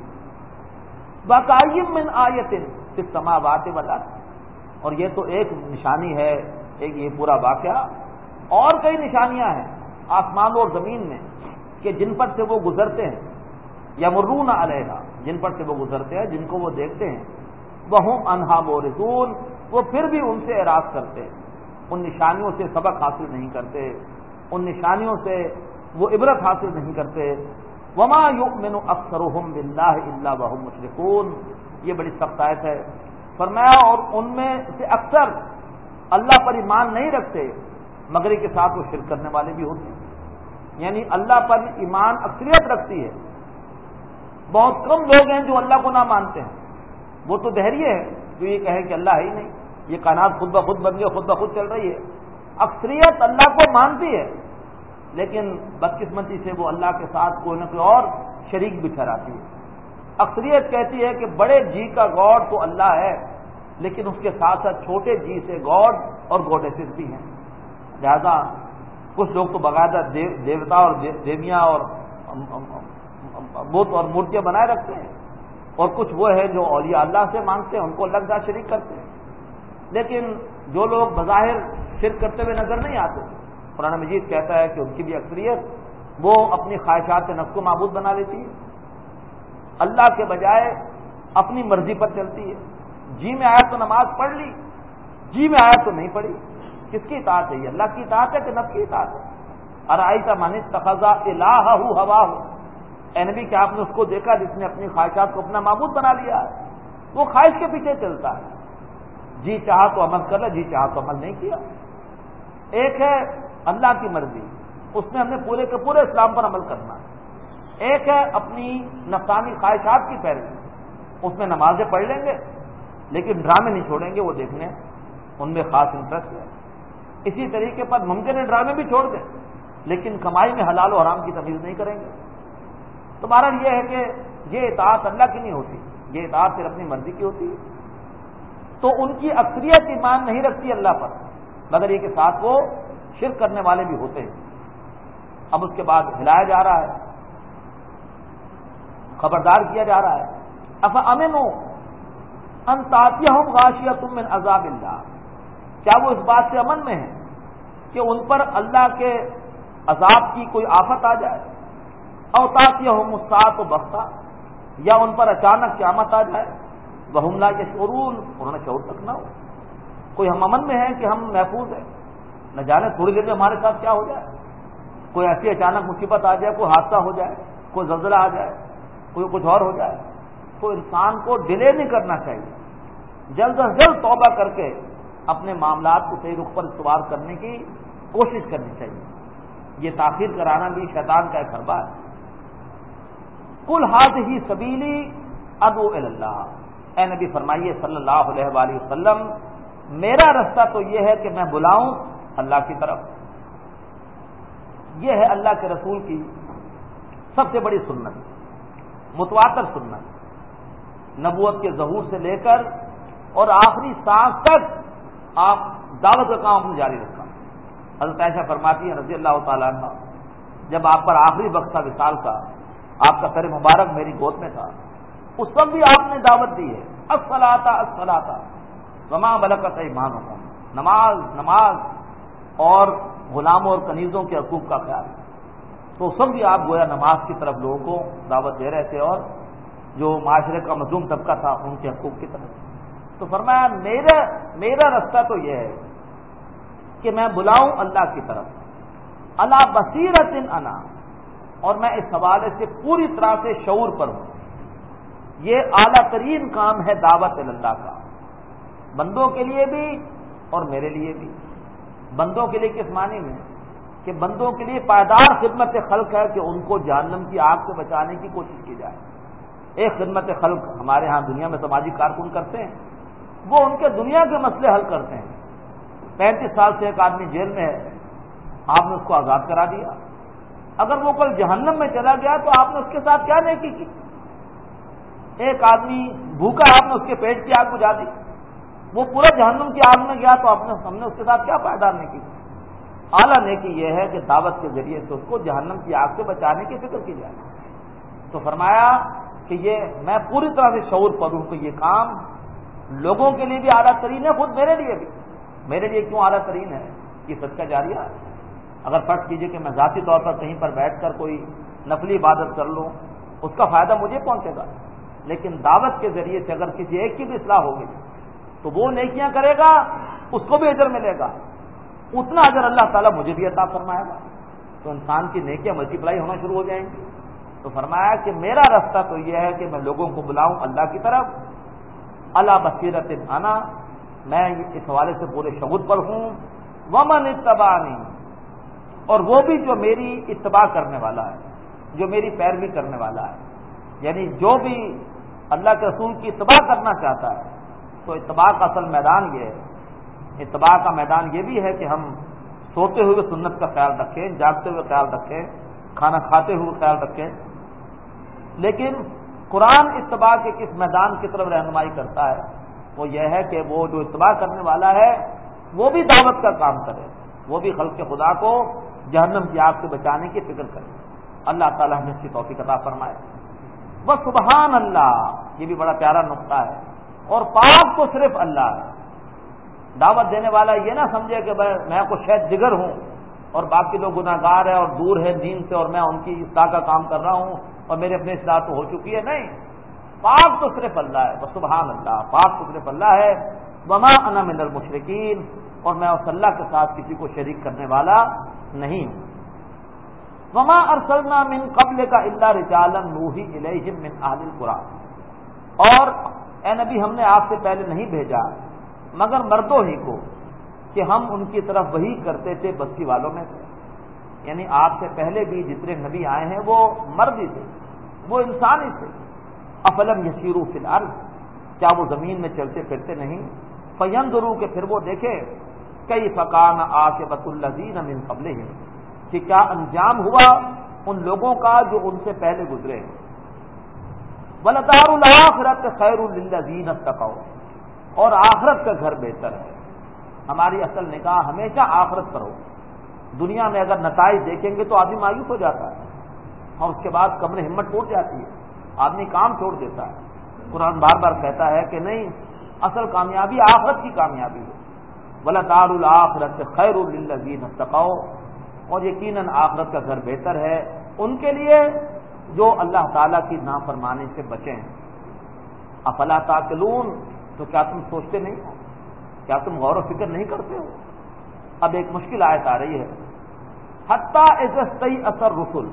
وَكَأَيٍّ مِّنْ آیَةٍ فِي السَّمَاوَاتِ وَالْأَرْضِ، اور یہ تو ایک نشانی ہے، ایک یہ پورا واقعہ، اور کئی نشانیاں ہیں آسمان اور زمین میں کہ جن پر سے وہ گزرتے ہیں، یمرون علیہا، جن پر سے وہ گزرتے ہیں، جن کو وہ دیکھتے ہیں، وَهُمْ عَنْهَا مُعْرِضُونَ، وہ پھر بھی ان سے اعراض کرتے ہیں، ان نشانیوں سے سبق حاصل نہیں کرتے، ان نشانیوں سے وہ عبرت حاصل نہیں کرتے۔ وما یؤمن اکثرهم باللہ الا وهم مشرکون، یہ بڑی سخت آیت ہے۔ فرمایا اور ان میں سے اکثر اللہ پر ایمان نہیں رکھتے مگر کے ساتھ وہ شرک کرنے والے بھی ہوتے ہیں، یعنی اللہ پر ایمان اکثریت رکھتی ہے، بہت کم لوگ ہیں جو اللہ کو نہ مانتے ہیں۔ وہ تو دہریے ہے جو یہ کہے کہ اللہ ہے ہی نہیں، یہ کائنات خود بخود بن گئی، خود بخود چل رہی ہے۔ اکثریت اللہ کو مانتی ہے لیکن بدقسمتی سے وہ اللہ کے ساتھ کوئی نہ کوئی اور شریک بھی ٹھہراتی ہے۔ اکثریت کہتی ہے کہ بڑے جی کا گاڈ تو اللہ ہے، لیکن اس کے ساتھ ساتھ چھوٹے جی سے گاڈ اور گوڈیسز بھی ہیں. لہذا کچھ لوگ تو باقاعدہ دیوتا اور دیویاں اور بت اور مورتیاں بنائے رکھتے ہیں، اور کچھ وہ ہے جو اولیاء اللہ سے مانگتے ہیں، ان کو اللہ کے ساتھ شریک کرتے ہیں. لیکن جو لوگ بظاہر شرک کرتے ہوئے نظر نہیں آتے، قرآن مجید کہتا ہے کہ ان کی بھی اکثریت وہ اپنی خواہشات نفس کو معبود بنا لیتی ہے، اللہ کے بجائے اپنی مرضی پر چلتی ہے. جی میں آیا تو نماز پڑھ لی، جی میں آیا تو نہیں پڑھی. کس کی اطاعت ہے یہ؟ اللہ کی اطاعت ہے کہ نفس کی اطاعت ہے؟ ارأیت من اتخذ الہہ ہواہ، اے نبی کیا آپ نے اس کو دیکھا جس نے اپنی خواہشات کو اپنا معبود بنا لیا ہے؟ وہ خواہش کے پیچھے چلتا ہے، جی چاہا تو عمل کر لے، جی چاہا تو عمل نہیں کیا. ایک ہے اللہ کی مرضی، اس میں ہم نے پورے کے پورے اسلام پر عمل کرنا ہے. ایک ہے اپنی نفسانی خواہشات کی پیروی، اس میں نمازیں پڑھ لیں گے لیکن ڈرامے نہیں چھوڑیں گے، وہ دیکھنے ان میں خاص انٹرسٹ ہے. اسی طریقے پر ممکن ہے ڈرامے بھی چھوڑ دیں لیکن کمائی میں حلال و حرام کی تمیز نہیں کریں گے. تو بہرحال یہ ہے کہ یہ اطاعت اللہ کی نہیں ہوتی، یہ اطاعت صرف اپنی مرضی کی ہوتی ہے. تو ان کی اکثریت ایمان نہیں رکھتی اللہ پر، مگر یہ کہ ساتھ وہ شرک کرنے والے بھی ہوتے ہیں. اب اس کے بعد ہلایا جا رہا ہے، خبردار کیا جا رہا ہے. افامنوا ان تاتیہم غاشیۃ من عذاب اللہ، کیا وہ اس بات سے امن میں ہیں کہ ان پر اللہ کے عذاب کی کوئی آفت آ جائے؟ او تاتیہم الساعۃ بغتہ، یا ان پر اچانک قیامت آ جائے، وہم لا یشعرون، انہوں نے شعور تک نہ ہو. کوئی ہم امن میں ہیں کہ ہم محفوظ ہیں؟ نہ جانے تھوڑی دیر میں ہمارے ساتھ کیا ہو جائے، کوئی ایسی اچانک مصیبت آ جائے، کوئی حادثہ ہو جائے، کوئی زلزلہ آ جائے، کوئی کچھ اور ہو جائے. تو انسان کو ڈیلے نہیں کرنا چاہیے، جلد از جلد توبہ کر کے اپنے معاملات کو صحیح رخ پر استوار کرنے کی کوشش کرنی چاہیے. یہ تاخیر کرانا بھی شیطان کا ایک حربہ ہے. قل ھذہ سبیلی ادعو الی اللہ، اے نبی فرمائیے صلی اللہ علیہ وآلہ وسلم، میرا رستہ تو یہ ہے کہ میں بلاؤں اللہ کی طرف. یہ ہے اللہ کے رسول کی سب سے بڑی سنت، متواتر سنت. نبوت کے ظہور سے لے کر اور آخری سانس تک آپ دعوت کا کام اپنے جاری رکھا. حضرت عائشہ فرماتی ہیں رضی اللہ تعالیٰ عنہ، جب آپ پر آخری وقت تھا وصال کا، آپ کا سر مبارک میری گود میں تھا، اس وقت بھی آپ نے دعوت دی ہے، الصلاۃ الصلاۃ وما ملکت ایمانکم، نماز نماز اور غلاموں اور کنیزوں کے حقوق کا خیال. تو اس وقت بھی آپ گویا نماز کی طرف لوگوں کو دعوت دے رہے تھے اور جو معاشرے کا مظلوم طبقہ تھا ان کے حقوق کی طرف. تو فرمایا میرا رستہ تو یہ ہے کہ میں بلاؤں اللہ کی طرف، علی بصیرۃ انا، اور میں اس حوالے سے پوری طرح سے شعور پر ہوں. یہ اعلیٰ ترین کام ہے دعوت اللہ کا، بندوں کے لیے بھی اور میرے لیے بھی. بندوں کے لیے کس معنی میں کہ بندوں کے لیے پائیدار خدمت خلق ہے کہ ان کو جہنم کی آگ سے بچانے کی کوشش کی جائے. ایک خدمت خلق ہمارے ہاں دنیا میں سماجی کارکن کرتے ہیں، وہ ان کے دنیا کے مسئلے حل کرتے ہیں. 35 سال سے ایک آدمی جیل میں ہے، آپ نے اس کو آزاد کرا دیا، اگر وہ کل جہنم میں چلا گیا تو آپ نے اس کے ساتھ کیا نیکی کی؟ ایک آدمی بھوکا، آپ نے اس کے پیٹ کی آگ بجھا دی، وہ پورا جہنم کی آگ میں گیا تو ہم نے اس کے ساتھ کیا پائیدار نیکی کی؟ اعلیٰ نیکی یہ ہے کہ دعوت کے ذریعے سے اس کو جہنم کی آگ سے بچانے کی فکر کی جائے. تو فرمایا کہ یہ میں پوری طرح سے شعور پر ہوں کہ یہ کام لوگوں کے لیے بھی اعلیٰ ترین ہے، خود میرے لیے بھی. میرے لیے کیوں اعلیٰ ترین ہے؟ یہ صدقہ جاریہ ہے. اگر فرض کیجئے کہ میں ذاتی طور پر کہیں پر بیٹھ کر کوئی نفلی عبادت کر لوں، اس کا فائدہ مجھے پہنچے گا، لیکن دعوت کے ذریعے سے اگر کسی ایک کی بھی اصلاح ہوگی تو وہ نیکیاں کرے گا، اس کو بھی اجر ملے گا، اتنا اجر اللہ تعالیٰ مجھے بھی عطا فرمائے گا. تو انسان کی نیکیاں ملٹیپلائی ہونا شروع ہو جائیں گی. تو فرمایا کہ میرا راستہ تو یہ ہے کہ میں لوگوں کو بلاؤں اللہ کی طرف، علی بصیرۃ انا، میں اس حوالے سے پورے شعور پر ہوں، ومن اتبعنی، اور وہ بھی جو میری اتباع کرنے والا ہے، جو میری پیروی کرنے والا ہے. یعنی جو بھی اللہ کے رسول کی اتباع کرنا چاہتا ہے. تو اتباع کا اصل میدان یہ ہے، اتباع کا میدان یہ بھی ہے کہ ہم سوتے ہوئے سنت کا خیال رکھیں، جاگتے ہوئے خیال رکھیں، کھانا کھاتے ہوئے خیال رکھیں. لیکن قرآن اتباع کے کس میدان کی طرف رہنمائی کرتا ہے وہ یہ ہے کہ وہ جو اتباع کرنے والا ہے وہ بھی دعوت کا کام کرے، وہ بھی خلق خدا کو جہنم کی آگ سے بچانے کی فکر کرے۔ اللہ تعالیٰ ہمیں اس کی توفیق عطا فرمائے۔ وہ سبحان اللہ، یہ بھی بڑا پیارا نقطہ ہے، اور پاک تو صرف اللہ ہے۔ دعوت دینے والا یہ نہ سمجھے کہ میں کو شاید جگر ہوں اور باقی لوگ گناہ گار ہیں اور دور ہے دین سے اور میں ان کی اصلاح کا کام کر رہا ہوں اور میرے اپنے اصلاح تو ہو چکی ہے، نہیں، پاک تو صرف اللہ ہے۔ وہ سبحان اللہ، پاک تو صرف اللہ ہے۔ وما انا من المشرکین، اور میں اس اللہ کے ساتھ کسی کو شریک کرنے والا نہیں ہوں۔ وما ارسلنا من قبلک الا رجالا نوحی الیہم من اہل القرى، اور اے نبی ہم نے آپ سے پہلے نہیں بھیجا مگر مردوں ہی کو کہ ہم ان کی طرف وحی کرتے تھے بستی والوں میں سے، یعنی آپ سے پہلے بھی جتنے نبی آئے ہیں وہ مرد ہی تھے، وہ انسان ہی تھے۔ افلم یسیروا فی الارض، کیا وہ زمین میں چلتے پھرتے نہیں؟ فینظروا، کہ پھر وہ دیکھیں، کیف کان عاقبۃ الذین من قبلہم، کہ کیا انجام ہوا ان لوگوں کا جو ان سے پہلے گزرے ہیں۔ وَلَدَارُ الْآخِرَةِ خَيْرٌ لِلَّذِينَ اتَّقَوْا، اور آخرت کا گھر بہتر ہے۔ ہماری اصل نگاہ ہمیشہ آخرت پر ہو۔ دنیا میں اگر نتائج دیکھیں گے تو آدمی مایوس ہو جاتا ہے اور اس کے بعد کمر ہمت ٹوٹ جاتی ہے، آدمی کام چھوڑ دیتا ہے۔ قرآن بار بار کہتا ہے کہ نہیں، اصل کامیابی آخرت کی کامیابی ہے۔ وَلَدَارُ الْآخِرَةِ خَيْرٌ لِلَّذِينَ اتَّقَوْا، اور یقیناً آخرت کا گھر بہتر ہے ان کے لیے جو اللہ تعالیٰ کی نافرمانی سے بچیں۔ افلا تعقلون، تو کیا تم سوچتے نہیں ہو؟ کیا تم غور و فکر نہیں کرتے ہو؟ اب ایک مشکل آیت آ رہی ہے، حتیٰ اذا استیأس الرسل،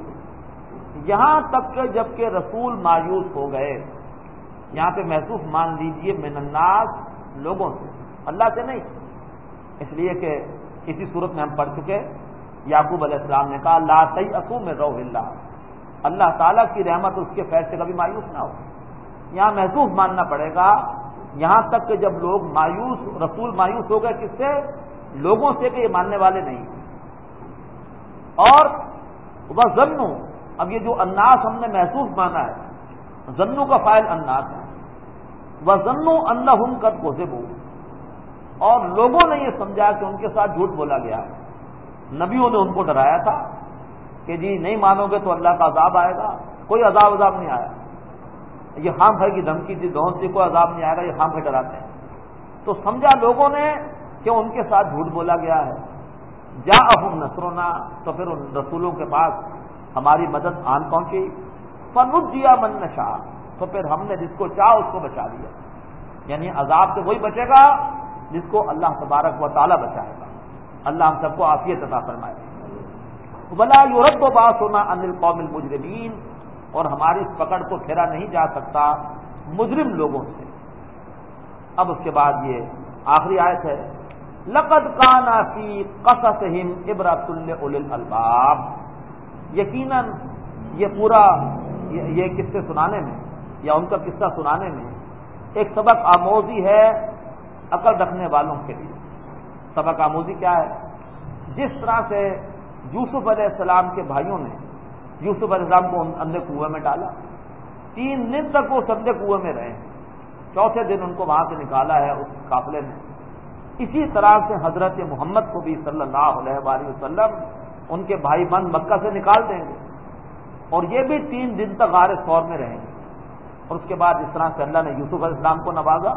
یہاں تک کہ جب کہ رسول مایوس ہو گئے، یہاں پہ محسوس مان لیجئے من الناس، لوگوں سے، اللہ سے نہیں، اس لیے کہ اسی صورت میں ہم پڑھ چکے، یعقوب علیہ السلام نے کہا لا تیأسوا من روح اللہ، اللہ تعالیٰ کی رحمت اس کے فیض سے کبھی مایوس نہ ہو۔ یہاں محسوس ماننا پڑے گا، یہاں تک کہ جب لوگ مایوس، رسول مایوس ہو گئے، کس سے؟ لوگوں سے، کہ یہ ماننے والے نہیں۔ اور وَظَنُّوا، اب یہ جو الناس ہم نے محسوس مانا ہے، ظنوا کا فاعل الناس ہے، وَظَنُّوا أَنَّهُمْ قَدْ كُذِبُوا، اور لوگوں نے یہ سمجھا کہ ان کے ساتھ جھوٹ بولا گیا ہے۔ نبیوں نے ان کو ڈرایا تھا کہ جی نہیں مانو گے تو اللہ کا عذاب آئے گا، کوئی عذاب نہیں آیا، یہ خام خواہ کی دھمکی دی، دون سے کوئی عذاب نہیں آئے گا، یہ خام خواہ ڈراتے ہیں۔ تو سمجھا لوگوں نے کہ ان کے ساتھ جھوٹ بولا گیا ہے۔ جاءہم نصرنا، تو پھر ان رسولوں کے پاس ہماری مدد آن پہنچی، فنجی من نشاء، تو پھر ہم نے جس کو چاہا اس کو بچا لیا، یعنی عذاب سے وہی بچے گا جس کو اللہ تبارک و تعالی بچائے گا۔ اللہ ہم سب کو عافیت عطا فرمائے۔ ولا يرد باسنا عن القوم المجرمین، اور ہماری اس پکڑ کو پھیرا نہیں جا سکتا مجرم لوگوں سے۔ اب اس کے بعد یہ آخری آیت ہے، لقد کان فی قصصہم عبرۃ لأولی الالباب، یقیناً یہ پورا یہ قصے سنانے میں یا ان کا قصہ سنانے میں ایک سبق آموزی ہے عقل رکھنے والوں کے لیے۔ سبق آموزی کیا ہے؟ جس طرح سے یوسف علیہ السلام کے بھائیوں نے یوسف علیہ السلام کو اندھے کنویں میں ڈالا، 3 دن تک وہ اندھے کنویں میں رہے، چوتھے دن ان کو وہاں سے نکالا ہے اس قافلے میں، اسی طرح سے حضرت محمد کو بھی صلی اللہ علیہ وآلہ وسلم ان کے بھائی بند مکہ سے نکال دیں گے، اور یہ بھی 3 دن تک غار ثور میں رہیں گے۔ اور اس کے بعد اس طرح سے اللہ نے یوسف علیہ السلام کو نوازا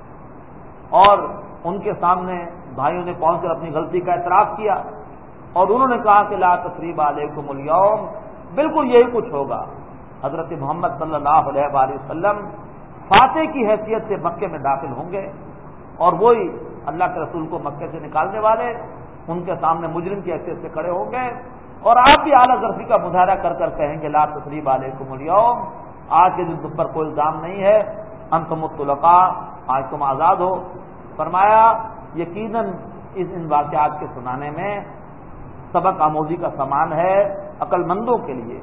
اور ان کے سامنے بھائیوں نے پہنچ کر اپنی غلطی کا اعتراف کیا، اور انہوں نے کہا کہ لا تثریب علیکم اليوم، بالکل یہی کچھ ہوگا۔ حضرت محمد صلی اللہ علیہ وآلہ وسلم فاتح کی حیثیت سے مکے میں داخل ہوں گے، اور وہی اللہ کے رسول کو مکے سے نکالنے والے ان کے سامنے مجرم کی حیثیت سے کھڑے ہوں گے، اور آپ بھی اعلیٰ ظرفی کا مظاہرہ کر کر کہیں گے لا تثریب علیکم اليوم، آج کے دن تم پر کوئی الزام نہیں ہے، انتم الطلقاء، آج تم آزاد ہو۔ فرمایا یقیناً ان واقعات کے سنانے میں سبق آموزی کا سامان ہے عقل مندوں کے لیے۔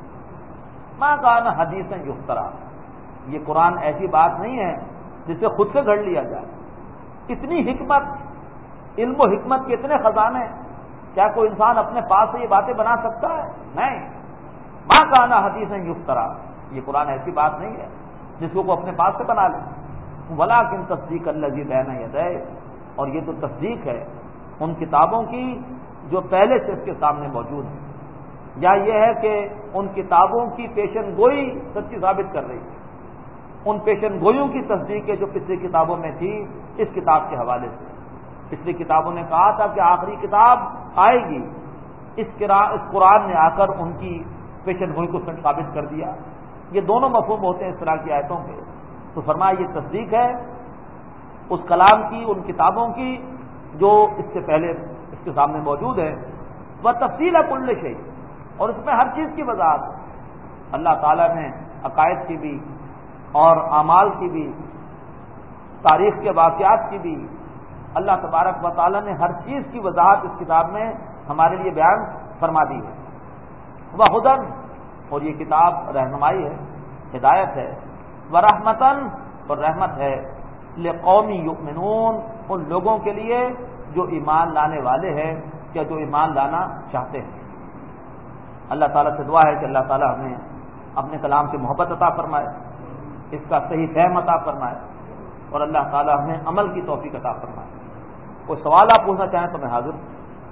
ما کان حدیثا یفترا، یہ قرآن ایسی بات نہیں ہے جسے خود سے گھڑ لیا جائے، اتنی حکمت، علم و حکمت کے اتنے خزانے، کیا کوئی انسان اپنے پاس سے یہ باتیں بنا سکتا ہے؟ نہیں، ما کان حدیثا یفترا، یہ قرآن ایسی بات نہیں ہے جس کو اپنے پاس سے بنا لے۔ ولیکن تصدیق الذی بین یدیہ، اور یہ تو تصدیق ہے ان کتابوں کی جو پہلے سے اس کے سامنے موجود ہیں، یا یہ ہے کہ ان کتابوں کی پیشن گوئی سچی ثابت کر رہی ہے، ان پیشن گوئیوں کی تصدیق ہے جو پچھلی کتابوں میں تھی اس کتاب کے حوالے سے۔ پچھلی کتابوں نے کہا تھا کہ آخری کتاب آئے گی، اس قرآن نے آ کر ان کی پیشن گوئی کو ثابت کر دیا۔ یہ دونوں مفہوم ہوتے ہیں اس طرح کی آیتوں کے، تو فرمایا یہ تصدیق ہے اس کلام کی، ان کتابوں کی جو اس سے پہلے اس کے سامنے موجود ہے، وہ تفصیل ہے کل شیء، اور اس میں ہر چیز کی وضاحت ہے۔ اللہ تعالیٰ نے عقائد کی بھی اور اعمال کی بھی، تاریخ کے واقعات کی بھی، اللہ تبارک و تعالیٰ نے ہر چیز کی وضاحت اس کتاب میں ہمارے لیے بیان فرما دی ہے۔ وہ ہدن، اور یہ کتاب رہنمائی ہے، ہدایت ہے، وہ رحمتن، اور رحمت ہے، لقوم یؤمنون، ان لوگوں کے لیے جو ایمان لانے والے ہیں یا جو ایمان لانا چاہتے ہیں۔ اللہ تعالیٰ سے دعا ہے کہ اللہ تعالیٰ ہمیں اپنے کلام سے محبت عطا فرمائے، اس کا صحیح فہم عطا فرمائے، اور اللہ تعالیٰ ہمیں عمل کی توفیق عطا فرمائے۔ کوئی سوال آپ پوچھنا چاہیں تو میں حاضر ہوں۔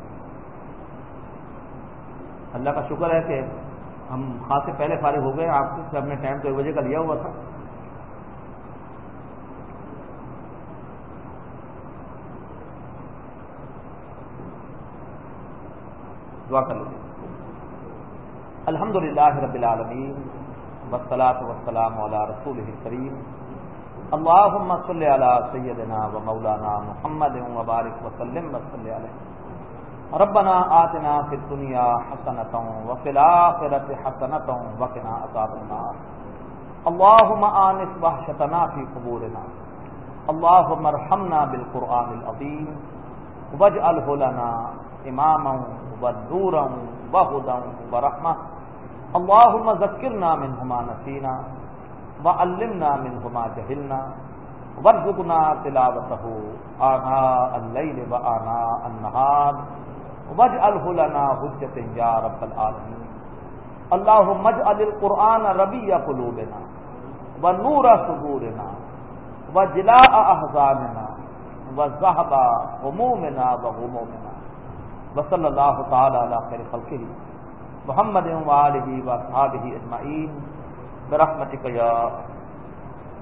اللہ کا شکر ہے کہ ہم خاصے پہلے فارغ ہو گئے، آپ سے ہم نے ٹائم تو 1 بجے کا لیا ہوا تھا۔ دعا کر لیجیے۔ الحمدللہ رب العالمین، والصلاۃ والسلام علی رسولہ الکریم، اللہم صل علی سیدنا و مولانا محمد وبارک وسلم وصلی علیہ۔ ربنا آتنا فی الدنیا حسنۃ وفی الآخرۃ حسنۃ وقنا عذاب النار۔ اللہم آنس وحشتنا فی قبورنا، اللہم ارحمنا بالقرآن العظیم واجعلہ لنا اماما ونورا وہدى ورحمہ۔ اللہم ذکرنا منہ ما نسینا وعلمنا منہ ما جہلنا وارزقنا تلاوتہ آناء اللیل وآناء النہار واجعلہ لنا حجۃ یا رب العالمین۔ اللہم اجعل القرآن ربیع قلوبنا ونور صدورنا وجلاء احزاننا وذہب غمومنا وغمومنا، وصلی اللہ تعالی علی خیر خلقہ محمد وآلہ واصحابہ اجمعین برحمتک یا